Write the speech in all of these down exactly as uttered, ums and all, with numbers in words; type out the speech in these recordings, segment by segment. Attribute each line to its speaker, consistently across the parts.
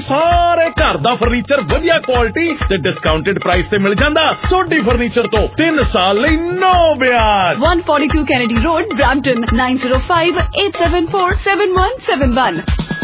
Speaker 1: सारे घर दा फर्नीचर वधिया क्वालिटी ते डिस्काउंटेड प्राइस ते मिल जांदा। सोडी फर्नीचर तो तीन साल लई नो ब्याज।
Speaker 2: one forty-two Kennedy Road, Brampton, nine zero five eight seven four seven one seven one।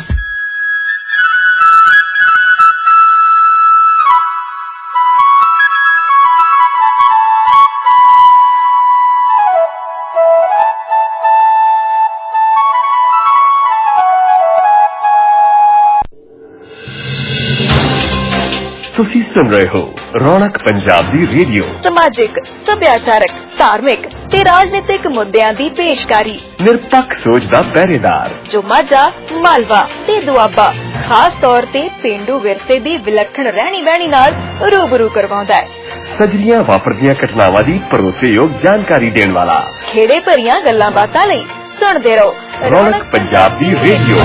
Speaker 3: ਤੁਸੀਂ ਸੁਣ ਰਹੇ ਹੋ ਰੌਣਕ ਪੰਜਾਬ ਦੀ ਰੇਡੀਓ।
Speaker 4: ਸਮਾਜਿਕ, ਸੱਭਿਆਚਾਰਕ, ਧਾਰਮਿਕ ਤੇ ਰਾਜਨੀਤਿਕ ਮੁੱਦਿਆਂ ਦੀ ਪੇਸ਼ਕਾਰੀ।
Speaker 3: ਨਿਰਪੱਖ ਸੋਚ ਦਾ ਪਹਿਰੇਦਾਰ
Speaker 4: ਜੋ ਮਾਝਾ, ਮਾਲਵਾ ਤੇ ਦੁਆਬਾ ਖਾਸ ਤੌਰ ਤੇ ਪੇਂਡੂ ਵਿਰਸੇ ਦੀ ਵਿਲੱਖਣ ਰਹਿਣੀ ਬਹਿਣੀ ਨਾਲ ਰੂਬਰੂ ਕਰਵਾਉਂਦਾ ਹੈ।
Speaker 3: ਸਜਰੀਆਂ ਵਾਪਰਦੀਆਂ ਘਟਨਾਵਾਂ ਦੀ ਭਰੋਸੇਯੋਗ ਜਾਣਕਾਰੀ ਦੇਣ ਵਾਲਾ।
Speaker 4: ਖੇੜੇ ਭਰੀਆਂ ਗੱਲਾਂ ਬਾਤਾਂ ਲਈ ਸੁਣਦੇ ਰਹੋ
Speaker 3: ਰੌਣਕ ਪੰਜਾਬ ਦੀ ਰੇਡੀਓ।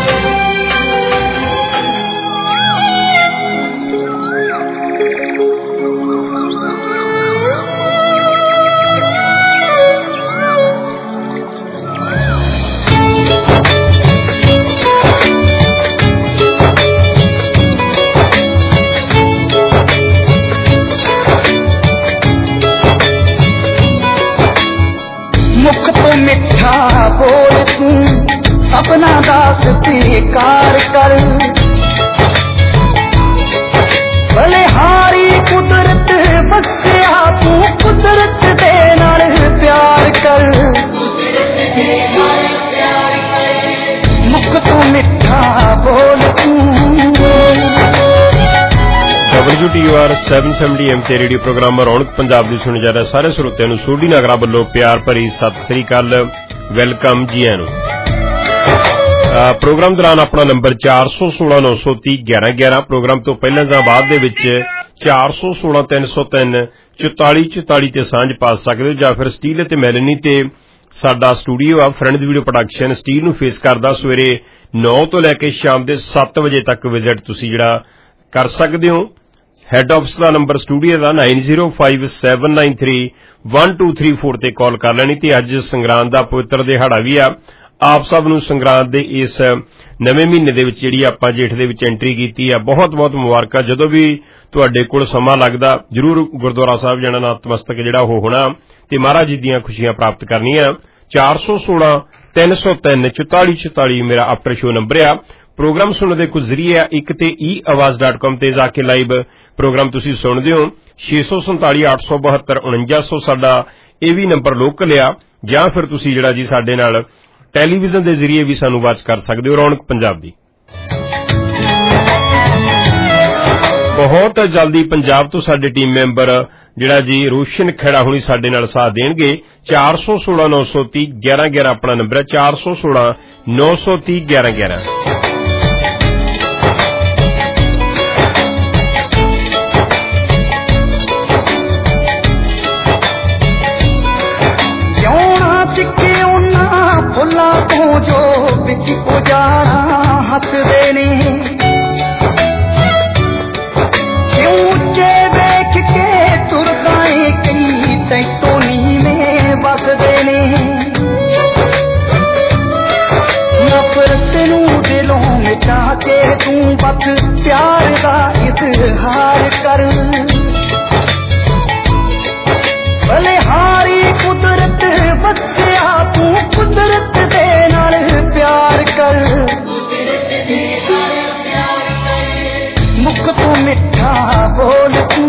Speaker 5: मिठा बोल तू सपना दा स्वीकार कर, भले हारी कुदरत बसिया तू कुदरत दे नाल प्यार कर। मुख तो मिठा बोल तू।
Speaker 6: W T U R seven seventy M ते रेडियो प्रोग्राम रौनक पंजाब दी सुनी जा रहा। सारे श्रोतिਆਂ ਨੂੰ ਸੋਢੀ ਨਗਰਾ ਵੱਲੋਂ ਪਿਆਰ ਭਰੀ ਸਤਿ ਸ੍ਰੀ ਅਕਾਲ, ਵੈਲਕਮ ਜੀ ਆਇਆਂ ਨੂੰ। ਪ੍ਰੋਗਰਾਮ ਦੌਰਾਨ ਆਪਣਾ ਨੰਬਰ ਚਾਰ ਸੌ ਸੋਲਾਂ ਨੌ ਸੌ ਤੀਹ ਗਿਆਰਾਂ ਗਿਆਰਾਂ, ਪ੍ਰੋਗਰਾਮ ਤੋਂ ਪਹਿਲਾਂ ਜਾਂ ਬਾਅਦ ਦੇ ਵਿੱਚ ਚਾਰ ਸੌ ਸੋਲਾਂ ਤਿੰਨ ਸੌ ਤਿੰਨ ਚੁਤਾਲੀ ਚੁਤਾਲੀ ਤੇ ਸਾਂਝ ਪਾ ਸਕਦੇ ਹੋ, ਜਾਂ ਫਿਰ ਸਟੀਲ ਅਤੇ ਮੈਲਨੀ ਤੇ ਸਾਡਾ ਸਟੂਡੀਓ ਆ ਫਰੈਂਡਜ਼ ਵੀਡੀਓ ਪ੍ਰੋਡਕਸ਼ਨ ਸਟੀਲ ਨੂੰ ਫੇਸ ਕਰਦਾ। ਸਵੇਰੇ ਨੌ ਤੋਂ ਲੈ ਕੇ ਸ਼ਾਮ ਦੇ ਸੱਤ ਵਜੇ ਤੱਕ ਵਿਜ਼ਿਟ ਤੁਸੀਂ ਜਿਹੜਾ ਕਰ ਸਕਦੇ ਹੋ। ਹੈਡ ਆਫਿਸ ਦਾ ਨੰਬਰ ਸਟੂਡੀਓ ਦਾ nine zero five seven nine three one two three four ਤੇ ਕਾਲ ਕਰ ਲੈਣੀ। ਤੇ ਅੱਜ ਸੰਗਰਾਂਦ ਦਾ ਪਵਿੱਤਰ ਦਿਹਾੜਾ ਵੀ ਆ। ਆਪ ਸਭ ਨੂੰ ਸੰਗਰਾਂਦ ਦੇ ਇਸ ਨਵੇਂ ਮਹੀਨੇ ਦੇ ਵਿੱਚ ਜਿਹੜੀ ਆਪਾਂ ਜੇਠ ਦੇ ਵਿੱਚ ਐਂਟਰੀ ਕੀਤੀ ਆ, ਬਹੁਤ ਬਹੁਤ ਮੁਬਾਰਕਾਂ। ਜਦੋਂ ਵੀ ਤੁਹਾਡੇ ਕੋਲ ਸਮਾਂ ਲੱਗਦਾ ਜ਼ਰੂਰ ਗੁਰਦੁਆਰਾ ਸਾਹਿਬ ਜਾਣਾ, ਨਤਮਸਤਕ ਜਿਹੜਾ ਉਹ ਹੋਣਾ ਤੇ ਮਹਾਰਾਜ ਜੀ ਦੀਆਂ ਖੁਸ਼ੀਆਂ ਪ੍ਰਾਪਤ ਕਰਨੀਆਂ। ਚਾਰ ਸੌ ਸੋਲਾਂ ਤਿੰਨ ਸੌ ਤਿੰਨ ਚੁਤਾਲੀ ਚੁਤਾਲੀ ਮੇਰਾ ਆਫਟਰ ਸ਼ੋ ਨੰਬਰ ਆ। ਪ੍ਰੋਗਰਾਮ ਸੁਣਨ ਦੇ ਕੁਝ ਜ਼ਰੀਏ ਆ, ਇੱਕ ਤੇ ਈ ਆਵਾਜ਼ ਡਾਟ ਕਾਮ ਤੇ ਜਾ ਕੇ ਲਾਈਵ ਪ੍ਰੋਗਰਾਮ ਤੁਸੀਂ ਸੁਣਦੇ ਹੋ। ਛੇ ਸੌ ਸੰਤਾਲੀ ਅੱਠ ਸੌ ਬਹੱਤਰ ਉਣੰਜਾ ਸੌ ਸਾਡਾ ਇਹ ਵੀ ਨੰਬਰ ਲੋਕਲ ਆ, ਜਾਂ ਫਿਰ ਤੁਸੀਂ ਜਿਹੜਾ ਜੀ ਸਾਡੇ ਨਾਲ ਟੈਲੀਵਿਜ਼ਨ ਦੇ ਜ਼ਰੀਏ ਵੀ ਸਾਨੂੰ ਵਾਚ ਕਰ ਸਕਦੇ ਹੋ ਰੌਣਕ ਪੰਜਾਬ ਦੀ। ਬਹੁਤ ਜਲਦੀ ਪੰਜਾਬ ਤੋਂ ਸਾਡੇ ਟੀਮ ਮੈਂਬਰ ਜਿਹੜਾ ਜੀ ਰੋਸ਼ਨ ਖੇੜਾ ਹੁਣੀ ਸਾਡੇ ਨਾਲ ਸਾਥ ਦੇਣਗੇ। ਚਾਰ ਸੌ ਸੋਲਾਂ ਨੌ ਸੌ ਤੀਹ ਗਿਆਰਾਂ ਗਿਆਰਾਂ ਆਪਣਾ ਨੰਬਰ ਹੈ, ਚਾਰ ਸੌ ਸੋਲਾਂ ਨੌ ਸੌ ਤੀਹ ਗਿਆਰਾਂ ਗਿਆਰਾਂ।
Speaker 5: फुल्लां तो जो बिच उजाड़ा हसदे ने, क्यों उच्चे देख के तुरदा है कई तैतों नीवें बसदे ने। नफरत नूं दिलों मिटा के तू बस प्यार दा इजहार कर, भले हारी कुदरत बसिया तू कुदरत दे नाल प्यार कर। मुख तो मिठा बोल तू।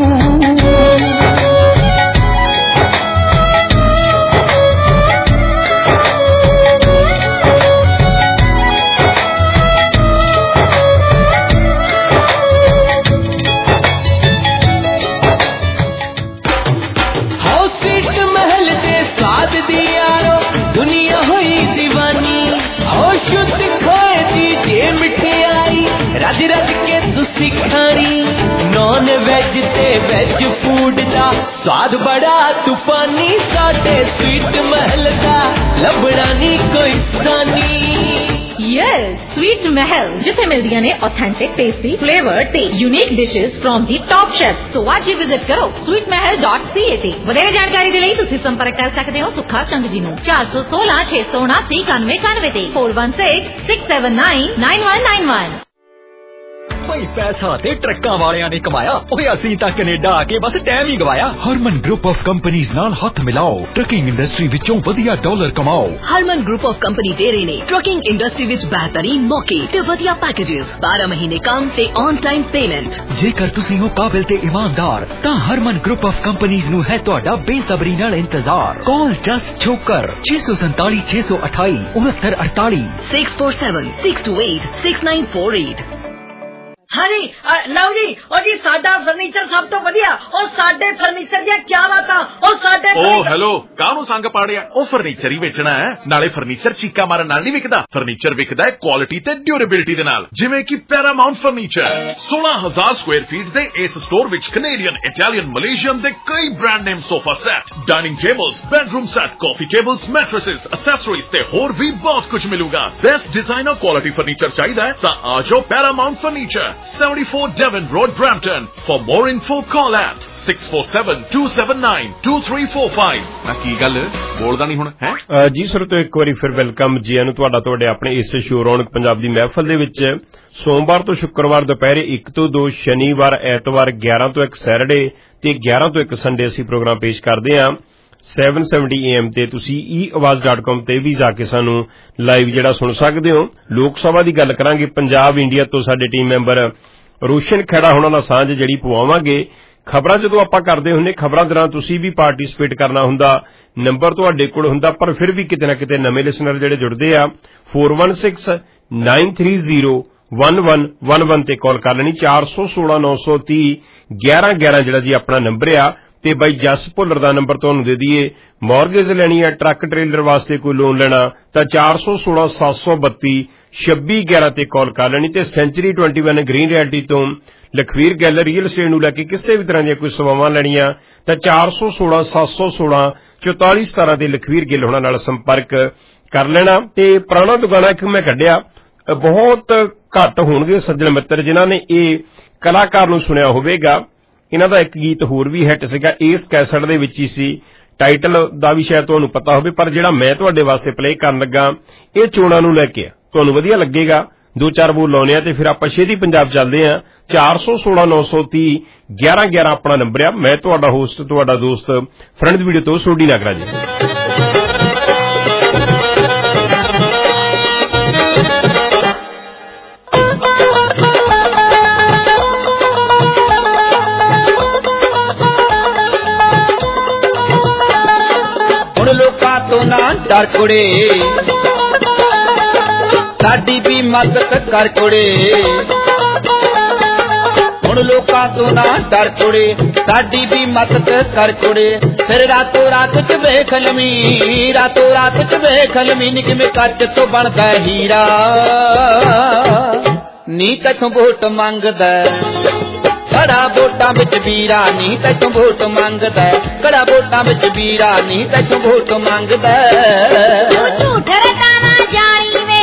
Speaker 7: रज रज के तुसी खानी नॉन वेज ते वेज फूड दा स्वाद बड़ा तूफानी, साडे स्वीट महल दा लभना नी कोई सानी।
Speaker 8: यस, स्वीट महल जिथे मिलदियां ने ऑथेंटिक टेस्टी फ्लेवर ते unique dishes from the top chef. So आज ही विजिट करो sweet Mahal dot C A ते। वधेरे जानकारी दे लई तुसी संपर्क कर सकदे हो सुखा चंद जी नूं चार सौ सोलह छे सौ उनासी इक्यानवे इक्यानवे ते four one six six seven nine nine one nine one.
Speaker 9: ਭਾਈ ਪੈਸਾ ਤੇ ਟਰੱਕਾਂ ਵਾਲਿਆਂ ਨੇ ਕਮਾਇਆ, ਓਏ ਅਸੀਂ ਤਾਂ ਕੈਨੇਡਾ ਆ ਕੇ ਬਸ ਟਾਈਮ ਹੀ ਗਵਾਇਆ। ਹਰਮਨ ਗਰੁੱਪ ਆਫ ਕੰਪਨੀਆਂ ਨਾਲ ਹੱਥ ਮਿਲਾਓ, ਟਰੱਕਿੰਗ ਇੰਡਸਟਰੀ ਵਿੱਚੋਂ ਵਧੀਆ ਡਾਲਰ ਕਮਾਓ।
Speaker 10: ਹਰਮਨ ਗਰੁੱਪ ਆਫ ਕੰਪਨੀ ਦੇ ਰਹੇ ਨੇ ਟਰੱਕਿੰਗ ਇੰਡਸਟਰੀ ਵਿੱਚ ਬਿਹਤਰੀਨ ਮੌਕੇ ਤੇ ਵਧੀਆ ਪੈਕੇजेस, ਬਾਰਾਂ ਮਹੀਨੇ ਕੰਮ ਤੇ ਔਨ ਟਾਈਮ ਪੇਮੈਂਟ।
Speaker 9: ਜੇਕਰ ਤੁਸੀਂ ਹੋ ਕਾਬਿਲ ਤੇ ਇਮਾਨਦਾਰ ਤਾਂ ਹਰਮਨ ਗਰੁੱਪ ਆਫ ਕੰਪਨੀਆਂ ਨੂੰ ਹੈ ਤੁਹਾਡਾ ਬੇਸਬਰੀ ਨਾਲ ਇੰਤਜ਼ਾਰ। ਕਾਲ ਜਸਟ ਛੋਕਰ ਛੇ ਸੌ ਸੰਤਾਲੀ ਛੇ ਸੌ ਅਠਾਈ ਉਨੱਤਰ ਅੜਤਾਲੀ
Speaker 10: six four seven six two eight six nine four eight.
Speaker 11: ਹਾਂਜੀ ਲਓ ਜੀ, ਉਹ ਜੀ ਸਾਡਾ ਫਰਨੀਚਰ ਸਭ ਤੋਂ ਵਧੀਆ, ਉਹ ਸਾਡੇ ਫਰਨੀਚਰ ਦੀਆਂ ਕੀ ਬਾਤਾਂ, ਉਹ ਸਾਡੇ
Speaker 1: ਉਹ ਹੈਲੋ ਕਾਹਨੂੰ ਸੰਗ ਪਾੜਿਆ, ਉਹ ਫਰਨੀਚਰ ਹੀ ਵੇਚਣਾ ਹੈ, ਨਾਲੇ ਫਰਨੀਚਰ ਚੀਕਾ ਮਾਰਨ ਨਾਲ ਨਹੀਂ ਵਿਕਦਾ। ਫਰਨੀਚਰ ਵਿਕਦਾ ਹੈ ਕੁਆਲਿਟੀ ਤੇ ਡਿਊਰੇਬਿਲਿਟੀ ਦੇ ਨਾਲ, ਜਿਵੇਂ ਕਿ ਪੈਰਾਮਾਉਂਟ ਫਰਨੀਚਰ। ਸੋਲਾਂ ਹਜ਼ਾਰ ਸਕੁਆਇਰ ਫੀਟ ਦੇ ਇਸ ਸਟੋਰ ਵਿੱਚ ਕੈਨੇਡੀਅਨ, ਇਟਾਲੀਅਨ, ਮਲੇਸ਼ੀਅਨ ਦੇ ਕਈ brand name sofa set, dining tables, bedroom set, coffee tables, mattresses, accessories ਤੇ ਹੋਰ ਵੀ ਬਹੁਤ ਕੁਝ ਮਿਲੂਗਾ। ਬੈਸਟ ਡਿਜ਼ਾਈਨਰ ਕੁਆਲਿਟੀ ਫਰਨੀਚਰ ਚਾਹੀਦਾ ਹੈ ਤਾਂ ਆ ਜਾਓ Paramount furniture, seventy-four Devon Road, Brampton. For more info, call at six four seven two seven nine two three four five. ਨਾ ਕੀ ਗੱਲ ਬੋਲਦਾ ਨਹੀਂ ਹੁਣ ਹੈ
Speaker 6: ਜੀ ਸਰ। ਤੋਂ ਇੱਕ ਵਾਰੀ ਫਿਰ ਵੈਲਕਮ ਜੀ ਨੂੰ ਤੁਹਾਡਾ ਤੁਹਾਡੇ ਆਪਣੇ ਇਸ ਸ਼ੋਅ ਰੌਣਕ ਪੰਜਾਬ ਦੀ ਮਹਿਫਲ ਦੇ ਵਿੱਚ। ਸੋਮਵਾਰ ਤੋਂ ਸ਼ੁੱਕਰਵਾਰ ਦੁਪਹਿਰੇ ਇੱਕ ਤੋਂ ਦੋ, ਸ਼ਨੀਵਾਰ ਐਤਵਾਰ ਗਿਆਰਾਂ ਤੋਂ ਇੱਕ ਸੈਟਰਡੇ ਤੇ ਗਿਆਰਾਂ ਤੋਂ ਇੱਕ ਸੰਡੇ ਅਸੀਂ ਪ੍ਰੋਗਰਾਮ ਪੇਸ਼ ਕਰਦੇ ਹਾਂ ਸੈਵਨ ਸੈਵਨਟੀ ਏ ਐਮ ਤੇ। ਤੁਸੀਂ ਈ ਆਵਾਜ਼ ਡਾਟ ਕਾਮ ਤੇ ਵੀ ਜਾ ਕੇ ਸਾਨੂੰ ਲਾਈਵ ਜਿਹੜਾ ਸੁਣ ਸਕਦੇ ਹੋ। ਲੋਕ ਸਭਾ ਦੀ ਗੱਲ ਕਰਾਂਗੇ, ਪੰਜਾਬ ਇੰਡੀਆ ਤੋਂ ਸਾਡੇ ਟੀਮ ਮੈਂਬਰ ਰੋਸ਼ਨ ਖੇੜਾ ਹੋਣਾ ਨਾਲ ਸਾਂਝ ਜਿਹੜੀ ਪਵਾਵਾਂਗੇ। ਖਬਰਾਂ ਜਦੋਂ ਆਪਾਂ ਕਰਦੇ ਹੁੰਦੇ, ਖਬਰਾਂ ਦੌਰਾਨ ਤੁਸੀਂ ਵੀ ਪਾਰਟਿਸਿਪੇਟ ਕਰਨਾ ਹੁੰਦਾ, ਨੰਬਰ ਤੁਹਾਡੇ ਕੋਲ ਹੁੰਦਾ, ਪਰ ਫਿਰ ਵੀ ਕਿਤੇ ਨਾ ਕਿਤੇ ਨਵੇਂ ਲਿਸਨਰ ਜਿਹੜੇ ਜੁੜਦੇ ਆ four one six nine three zero one one one one ਤੇ ਕਾਲ ਕਰ ਲੈਣੀ। ਚਾਰ ਸੌ ਸੋਲਾਂ ਨੌ ਸੌ ਤੀਹ ਗਿਆਰਾਂ ਗਿਆਰਾਂ ਜਿਹੜਾ ਜੀ ਆਪਣਾ ਨੰਬਰ ਆ। ਤੇ ਬਾਈ ਜਸ ਭੁੱਲਰ ਦਾ ਨੰਬਰ ਤੁਹਾਨੂੰ ਦੇ ਦਈਏ, ਮੌਰਗੇਜ ਲੈਣੀ ਹੈ, ਟਰੱਕ ਟ੍ਰੇਲਰ ਵਾਸਤੇ ਕੋਈ ਲੋਨ ਲੈਣਾ ਤਾਂ ਚਾਰ ਸੌ ਸੋਲਾਂ ਸੱਤ ਸੌ ਬੱਤੀ ਛੱਬੀ ਗਿਆਰਾਂ ਤੇ ਕਾਲ ਕਰ ਲੈਣੀ। ਤੇ century twenty one green realty ਤੋਂ ਲਖਵੀਰ ਗੱਲ ਰੀਅਲ estate ਨੂੰ ਲੈ ਕੇ ਕਿਸੇ ਵੀ ਤਰ੍ਹਾਂ ਦੀਆਂ ਕੋਈ ਸੇਵਾਵਾਂ ਲੈਣੀਆਂ ਤਾਂ ਚਾਰ ਸੌ ਸੋਲਾਂ ਸੱਤ ਸੌ ਸੋਲਾਂ ਚੌਤਾਲੀ ਸਤਾਰਾਂ ਤੇ ਲਖਵੀਰ ਗਿੱਲ ਹੋਣਾ ਨਾਲ ਸੰਪਰਕ ਕਰ ਲੈਣਾ। ਤੇ ਪੁਰਾਣਾ ਦੁਗਾਨਾ ਇੱਕ ਮੈਂ ਕੱਢਿਆ, ਬਹੁਤ ਘੱਟ ਹੋਣਗੇ ਸੱਜਣ ਮਿੱਤਰ ਜਿਨ੍ਹਾਂ ਨੇ ਇਹ ਕਲਾਕਾਰ ਨੂੰ ਸੁਣਿਆ ਹੋਵੇਗਾ। ਇਹਨਾਂ ਦਾ ਇੱਕ ਗੀਤ ਹੋਰ ਵੀ ਹਿੱਟ ਸੀਗਾ, ਇਸ ਕੈਸਟ ਦੇ ਵਿੱਚ ਹੀ ਸੀ, ਟਾਈਟਲ ਦਾ ਵੀ ਸ਼ਾਇਦ ਤੁਹਾਨੂੰ ਪਤਾ ਹੋਵੇ, ਪਰ ਜਿਹੜਾ ਮੈਂ ਤੁਹਾਡੇ ਵਾਸਤੇ ਪਲੇ ਕਰਨ ਲੱਗਾ ਇਹ ਚੋਣਾਂ ਨੂੰ ਲੈ ਕੇ ਆ, ਤੁਹਾਨੂੰ ਵਧੀਆ ਲੱਗੇਗਾ। ਦੋ ਚਾਰ ਬੋਲ ਲਾਉਣੇ ਆ ਤੇ ਫਿਰ ਆਪਾਂ ਛੇਤੀ ਪੰਜਾਬ ਚੱਲਦੇ ਆ। ਚਾਰ ਸੌ ਸੋਲਾਂ ਨੌ ਸੌ ਤੀਹ ਗਿਆਰਾਂ ਗਿਆਰਾਂ ਆਪਣਾ ਨੰਬਰ ਆ। ਮੈਂ ਤੁਹਾਡਾ ਹੋਸਟ, ਤੁਹਾਡਾ ਦੋਸਤ ਫਰੈਂਡਸ ਵੀਡੀਓ ਤੋਂ ਸੋਢੀ ਨਾਗਰਾ ਜੀ।
Speaker 5: ਲੋਕਾਂ ਤੋਂ ਨਾ ਡਰ ਕੁੜੇ, ਸਾਡੀ ਵੀ ਮਦਦ ਕਰ ਕੁੜੇ। ਹੁਣ ਲੋਕਾਂ ਤੋਂ ਨਾ ਡਰ ਕੁੜੇ, ਸਾਡੀ ਵੀ ਮਦਦ ਕਰ ਕੁੜੇ। ਫਿਰ ਰਾਤੋਂ ਰਾਤ ਚ ਵੇਖ ਲਵੀਂ, ਰਾਤੋਂ ਰਾਤ ਚ ਵੇਖ ਲਵੀਂ ਨੀ ਕਿਵੇਂ ਕੱਚ ਤੋਂ ਬਣਦਾ ਹੀਰਾ। ਨੀ ਤੈਥੋਂ ਵੋਟ ਮੰਗਦਾ ਕੜਾ ਵੋਟਾਂ ਵਿੱਚ ਵੀਰਾ, ਨੀ ਤੈਥੋਂ ਵੋਟ ਮੰਗਦਾ ਕੜਾ ਵੋਟਾਂ ਵਿੱਚ ਵੀਰਾ, ਨੀ ਤੈਥੋਂ ਵੋਟ ਮੰਗਦਾ।
Speaker 12: ਤੂੰ ਝੂਠ ਰਟਾ ਨਾ ਜਾਣੀ ਵੇ,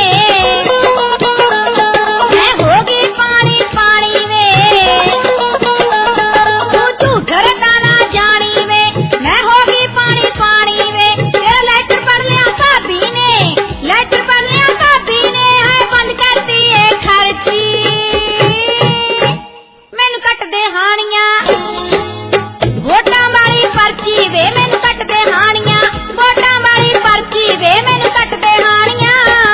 Speaker 12: ਮੈਂ ਹੋ ਗਈ ਪਾਣੀ ਪਾਣੀ ਵੇ। ਤੂੰ ਝੂਠ ਰਟਾ ਨਾ ਜਾਣੀ ਵੇ, ਮੈਂ ਹੋ ਗਈ ਪਾਣੀ ਪਾਣੀ ਵੇ। ਤੇਰਾ ਲੈਟਰ ਪੜ ਲਿਆ ਭਾਬੀ ਨੇ, ਲੈਟਰ ਪੜ ਲਿਆ ਭਾਬੀ ਨੇ, ਹਾਏ ਬੰਦ ਕਰਦੀ ਏ ਖਰਚੀ। ਮੈਨੂੰ ਕੱਟਦੇ ਹਾਣੀਆਂ ਵੋਟਾਂ ਵਾਲੀ ਪਰਚੀ ਵੇ, ਮੈਨੂੰ ਕੱਟਦੇ ਹਾਣੀਆਂ ਵੋਟਾਂ ਵਾਲੀ ਪਰਚੀ ਵੇ, ਮੈਨੂੰ ਕੱਟਦੇ ਹਾਣੀਆਂ।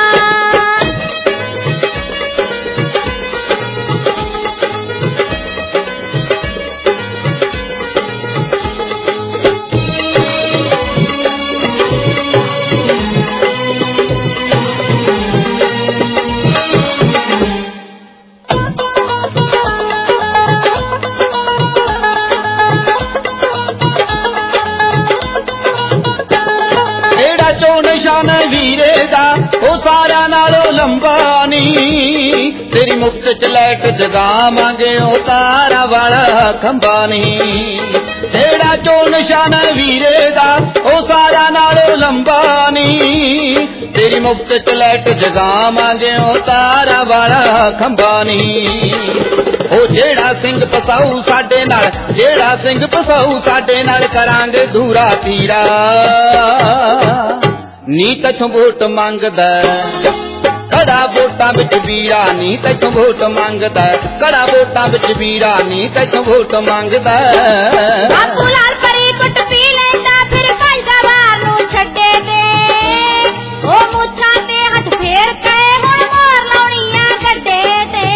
Speaker 5: ਨਿਸ਼ਾਨ ਵੀਰੇ ਦਾ ਉਹ ਸਾਰਿਆਂ ਨਾਲੋਂ ਲੰਬਾ ਨੀ, ਤੇਰੀ ਮੁਫਤ ਚ ਲਾਈਟ ਜਗਾਵਾਂਗੇ ਉਹ ਤਾਰਾ ਵਾਲਾ ਖੰਭਾ ਨੀ। ਤੇਰਾ ਚੋ ਨਿਸ਼ਾਨ ਵੀਰੇ ਦਾ ਉਹ ਸਾਰਿਆਂ ਨਾਲੋਂ ਲੰਬਾ ਨੀ, ਤੇਰੀ ਮੁਫਤ ਚ ਲਾਈਟ ਜਗਾਵਾਂਗੇ ਉਹ ਤਾਰਾ ਵਾਲਾ ਖੰਭਾ ਨੀ। ਉਹ ਜਿਹੜਾ ਸਿੰਘ ਪਸਾਊ ਸਾਡੇ ਨਾਲ, ਜਿਹੜਾ ਸਿੰਘ ਪਸਾਊ ਸਾਡੇ ਨਾਲ ਕਰਾਂਗੇ ਦੂਰਾ ਤੀਰਾ। ਨੀ ਤੈਥੋਂ ਵੋਟ ਮੰਗਦਾ ਕੜਾ ਵੋਟਾਂ ਵਿੱਚ ਵੀਰਾ ਨੀ ਤੈਥੋਂ ਵੋਟ ਮੰਗਦਾ, ਕੜਾ ਵੋਟਾਂ ਵਿੱਚ ਵੀਰਾ ਨੀ ਤੈਥੋਂ ਵੋਟ ਮੰਗਦਾ।
Speaker 12: ਬਾਪੂ ਲਾਲ ਪਰੀ ਕੁੱਟ ਪੀ ਲੈਂਦਾ ਫਿਰ ਭੱਜਦਾ ਬਾਹਰ ਨੂੰ ਛੱਡੇ ਤੇ, ਉਹ ਮੁੱਛਾਂ ਤੇ ਹੱਥ ਫੇਰ ਕੇ ਹੁਣ ਮੋਰ ਲਾਉਣੀਆਂ ਗੱਡੇ ਤੇ।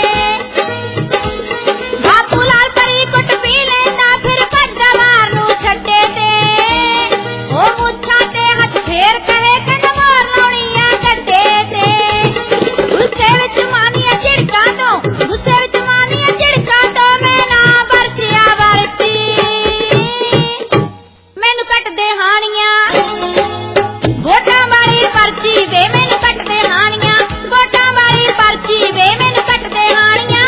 Speaker 12: ਬਾਪੂ ਲਾਲ ਪਰੀ ਕੁੱਟ ਪੀ ਲੈਂਦਾ ਫਿਰ ਭੱਜਦਾ ਬਾਹਰ ਨੂੰ ਛੱਡੇ ਤੇ, ਉਹ ਮੁੱਛਾਂ ਤੇ ਹੱਥ ਫੇਰ ਕੇ ਕਹਿੰਦਾ ਮੋਰ ਲਾਉਣੀਆਂ ਗੱਡੇ ਤੇ। ਗੁੱਸੇ ਵਿੱਚ ਮਾਨੀਆਂ ਝਿੜਕਾਂ ਤੋਂ, ਗੁੱਸੇ ਵਿੱਚ ਮਾਨੀਆਂ ਝਿੜਕਾਂ ਤੋਂ ਮੈਂ ਨਾ ਵਰਤਿਆ ਵਰਤੀ, ਮੈਨੂੰ ਕੱਟਦੇ ਹਾਣੀਆਂ ਵੋਟਾਂ ਵਾਲੀ ਪਰਚੀ ਵੇ, ਮੈਨੂੰ ਕੱਟਦੇ ਹਾਣੀਆਂ ਵੋਟਾਂ ਵਾਲੀ ਪਰਚੀ ਵੇ, ਮੈਨੂੰ ਕੱਟਦੇ ਹਾਣੀਆਂ।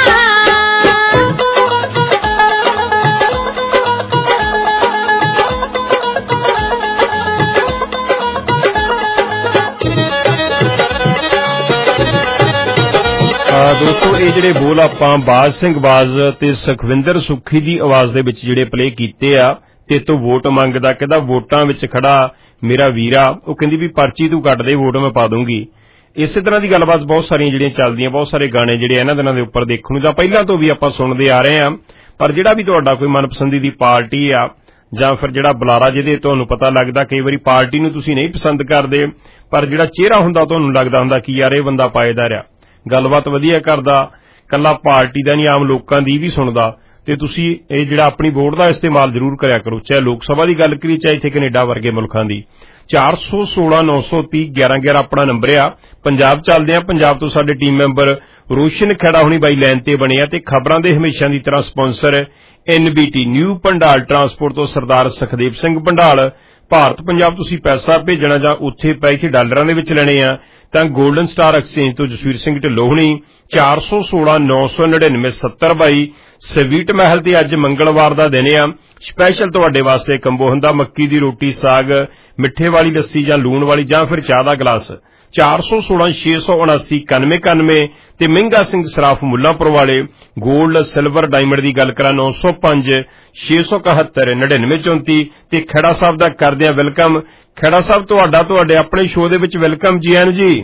Speaker 6: ਦੋਸਤੋ ਇਹ ਜਿਹੜੇ ਬੋਲ ਆਪਾਂ ਬਾਜ ਸਿੰਘ ਬਾਜ ਤੇ ਸੁਖਵਿੰਦਰ ਸੁੱਖੀ ਦੀ ਆਵਾਜ਼ ਦੇ ਵਿੱਚ ਜਿਹੜੇ ਪਲੇ ਕੀਤੇ ਆ, ਤੇ ਤੋਂ ਵੋਟ ਮੰਗਦਾ, ਕਹਿੰਦਾ ਵੋਟਾਂ ਵਿੱਚ ਖੜਾ ਮੇਰਾ ਵੀਰਾ, ਉਹ ਕਹਿੰਦੀ ਵੀ ਪਰਚੀ ਤੂੰ ਕੱਟ ਦੇ ਵੋਟ ਮੈਂ ਪਾ ਦੂੰਗੀ। ਇਸੇ ਤਰ੍ਹਾਂ ਦੀ ਗੱਲਬਾਤ ਬਹੁਤ ਸਾਰੀਆਂ ਜਿਹੜੀਆਂ ਚੱਲਦੀਆਂ, ਬਹੁਤ ਸਾਰੇ ਗਾਣੇ ਜਿਹੜੇ ਇਹਨਾਂ ਦਿਨਾਂ ਦੇ ਉੱਪਰ ਦੇਖਣ ਨੂੰ ਤਾਂ ਪਹਿਲਾਂ ਤੋਂ ਵੀ ਆਪਾਂ ਸੁਣਦੇ ਆ ਰਹੇ ਹਾਂ। ਪਰ ਜਿਹੜਾ ਵੀ ਤੁਹਾਡਾ ਕੋਈ ਮਨਪਸੰਦੀ ਦੀ ਪਾਰਟੀ ਆ ਜਾਂ ਫਿਰ ਜਿਹੜਾ ਬੁਲਾਰਾ ਜਿਹਦੇ ਤੁਹਾਨੂੰ ਪਤਾ ਲੱਗਦਾ, ਕਈ ਵਾਰੀ ਪਾਰਟੀ ਨੂੰ ਤੁਸੀਂ ਨਹੀਂ ਪਸੰਦ ਕਰਦੇ ਪਰ ਜਿਹੜਾ ਚਿਹਰਾ ਹੁੰਦਾ ਤੁਹਾਨੂੰ ਲੱਗਦਾ ਹੁੰਦਾ ਕਿ ਯਾਰ ਇਹ ਬੰਦਾ ਪਾਏਦਾਰ ਆ, ਗੱਲਬਾਤ ਵਧੀਆ ਕਰਦਾ, ਕੱਲਾ ਪਾਰਟੀ ਦਾ ਨਹੀਂ ਆਮ ਲੋਕਾਂ ਦੀ ਵੀ ਸੁਣਦਾ, ਤੇ ਤੁਸੀਂ ਇਹ ਜਿਹੜਾ ਆਪਣੀ ਵੋਟ ਦਾ ਇਸਤੇਮਾਲ ਜ਼ਰੂਰ ਕਰਿਆ ਕਰੋ। ਚਾਹੇ ਲੋਕ ਸਭਾ ਦੀ ਗੱਲ ਕਰੀ, ਚਾਹੇ ਇੱਥੇ ਕੈਨੇਡਾ ਵਰਗੇ ਮੁਲਕਾਂ ਦੀ। ਚਾਰ ਸੌ ਸੋਲਾਂ ਨੌ ਸੌ ਤੀਹ ਗਿਆਰਾਂ ਗਿਆਰਾਂ ਆਪਣਾ ਨੰਬਰ ਆ। ਪੰਜਾਬ ਚੱਲਦੇ ਆ, ਪੰਜਾਬ ਤੋਂ ਸਾਡੇ ਟੀਮ ਮੈਂਬਰ ਰੋਸ਼ਨ ਖੇੜਾ ਹੁਣੀ ਬਾਈ ਲਾਈਨ ਤੇ ਬਣੇ ਆ, ਤੇ ਖਬਰਾਂ ਦੇ ਹਮੇਸ਼ਾ ਦੀ ਤਰ੍ਹਾਂ sponsor N B T new Bhandal transport ਤੋਂ ਸਰਦਾਰ ਸੁਖਦੇਵ ਸਿੰਘ ਭੰਡਾਲ। ਭਾਰਤ ਪੰਜਾਬ ਤੁਸੀਂ ਪੈਸਾ ਭੇਜਣਾ ਜਾਂ ਉੱਥੇ ਪੈਸੇ ਡਾਲਰਾਂ ਦੇ ਵਿੱਚ ਲੈਣੇ ਆ ਤਾਂ ਗੋਲਡਨ ਸਟਾਰ ਐਕਸਚੇਂਜ ਤੋਂ ਜਸਵੀਰ ਸਿੰਘ ਢਿੱਲੋਂ ਹੁਣੀ ਚਾਰ ਸੌ ਸੋਲਾਂ ਨੌ ਸੌ ਨੜਿਨਵੇਂ ਸੱਤਰ ਬਾਈ। ਸਵੀਟ ਮਹਿਲ ਤੇ ਅੱਜ ਮੰਗਲਵਾਰ ਦਾ ਦਿਨ ਆ, ਸਪੈਸ਼ਲ ਤੁਹਾਡੇ ਵਾਸਤੇ ਕੰਬੋ ਹੁੰਦਾ, ਮੱਕੀ ਦੀ ਰੋਟੀ, ਸਾਗ, ਮਿੱਠੇ ਵਾਲੀ ਲੱਸੀ ਜਾਂ ਲੂਣ ਵਾਲੀ ਜਾਂ ਫਿਰ ਚਾਹ ਦਾ ਗਲਾਸ। ਚਾਰ ਸੌ ਸੋਲਾਂ ਛੇ ਸੌ ਉਨਾਸੀ ਇਕਾਨਵੇਂ ਇਕਾਨਵੇਂ ਤੇ ਮਹਿੰਗਾ ਸਿੰਘ ਸਰਾਫ ਮੁੱਲਾਂਪੁਰ ਵਾਲੇ। ਗੋਲਡ ਸਿਲਵਰ ਡਾਇਮੰਡ ਦੀ ਗੱਲ ਕਰਾਂ ਨੌ ਸੌ ਪੰਜ ਛੇ ਸੌ ਇਕਹੱਤਰ ਨੜਿਨਵੇਂ ਚੌਂਤੀ। ਤੇ ਖੇੜਾ ਸਾਹਿਬ ਦਾ ਕਰਦੇ ਆ ਵੈਲਕਮ। ਖੇੜਾ ਸਾਹਿਬ ਤੁਹਾਡਾ ਤੁਹਾਡੇ ਆਪਣੇ ਸ਼ੋਅ ਦੇ ਵਿੱਚ ਵੈਲਕਮ ਜੀ। ਆਇਆਂ ਜੀ।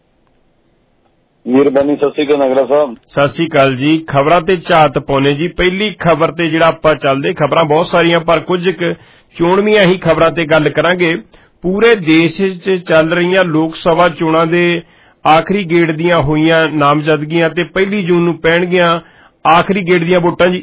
Speaker 13: ਮਿਹਰਬਾਨੀ। ਸਤਿ ਸ੍ਰੀ ਅਕਾਲ ਨਗਰਾ ਸਾਹਿਬ।
Speaker 6: ਸਤਿ ਸ੍ਰੀ ਅਕਾਲ ਜੀ। ਖਬਰਾਂ ਤੇ ਝਾਤ ਪਾਉਨੇ ਜੀ। ਪਹਿਲੀ ਖਬਰ ਤੇ ਜਿਹੜਾ ਆਪਾਂ ਚੱਲਦੇ, ਖਬਰਾਂ ਬਹੁਤ ਸਾਰੀਆਂ ਪਰ ਕੁਝ ਕੁ ਚੋਣਵੀਆਂ ਹੀ ਖਬਰਾਂ ਤੇ ਗੱਲ ਕਰਾਂਗੇ। ਪੂਰੇ ਦੇਸ਼ 'ਚ ਚੱਲ ਰਹੀਆਂ ਲੋਕ ਸਭਾ ਚੋਣਾਂ ਦੇ ਆਖਰੀ ਗੇੜ ਦੀਆਂ ਹੋਈਆਂ ਨਾਮਜ਼ਦਗੀਆਂ ਤੇ ਪਹਿਲੀ ਜੂਨ ਨੂੰ ਪੈਣਗੀਆਂ ਆਖਰੀ ਗੇੜ ਦੀਆਂ ਵੋਟਾਂ ਜੀ।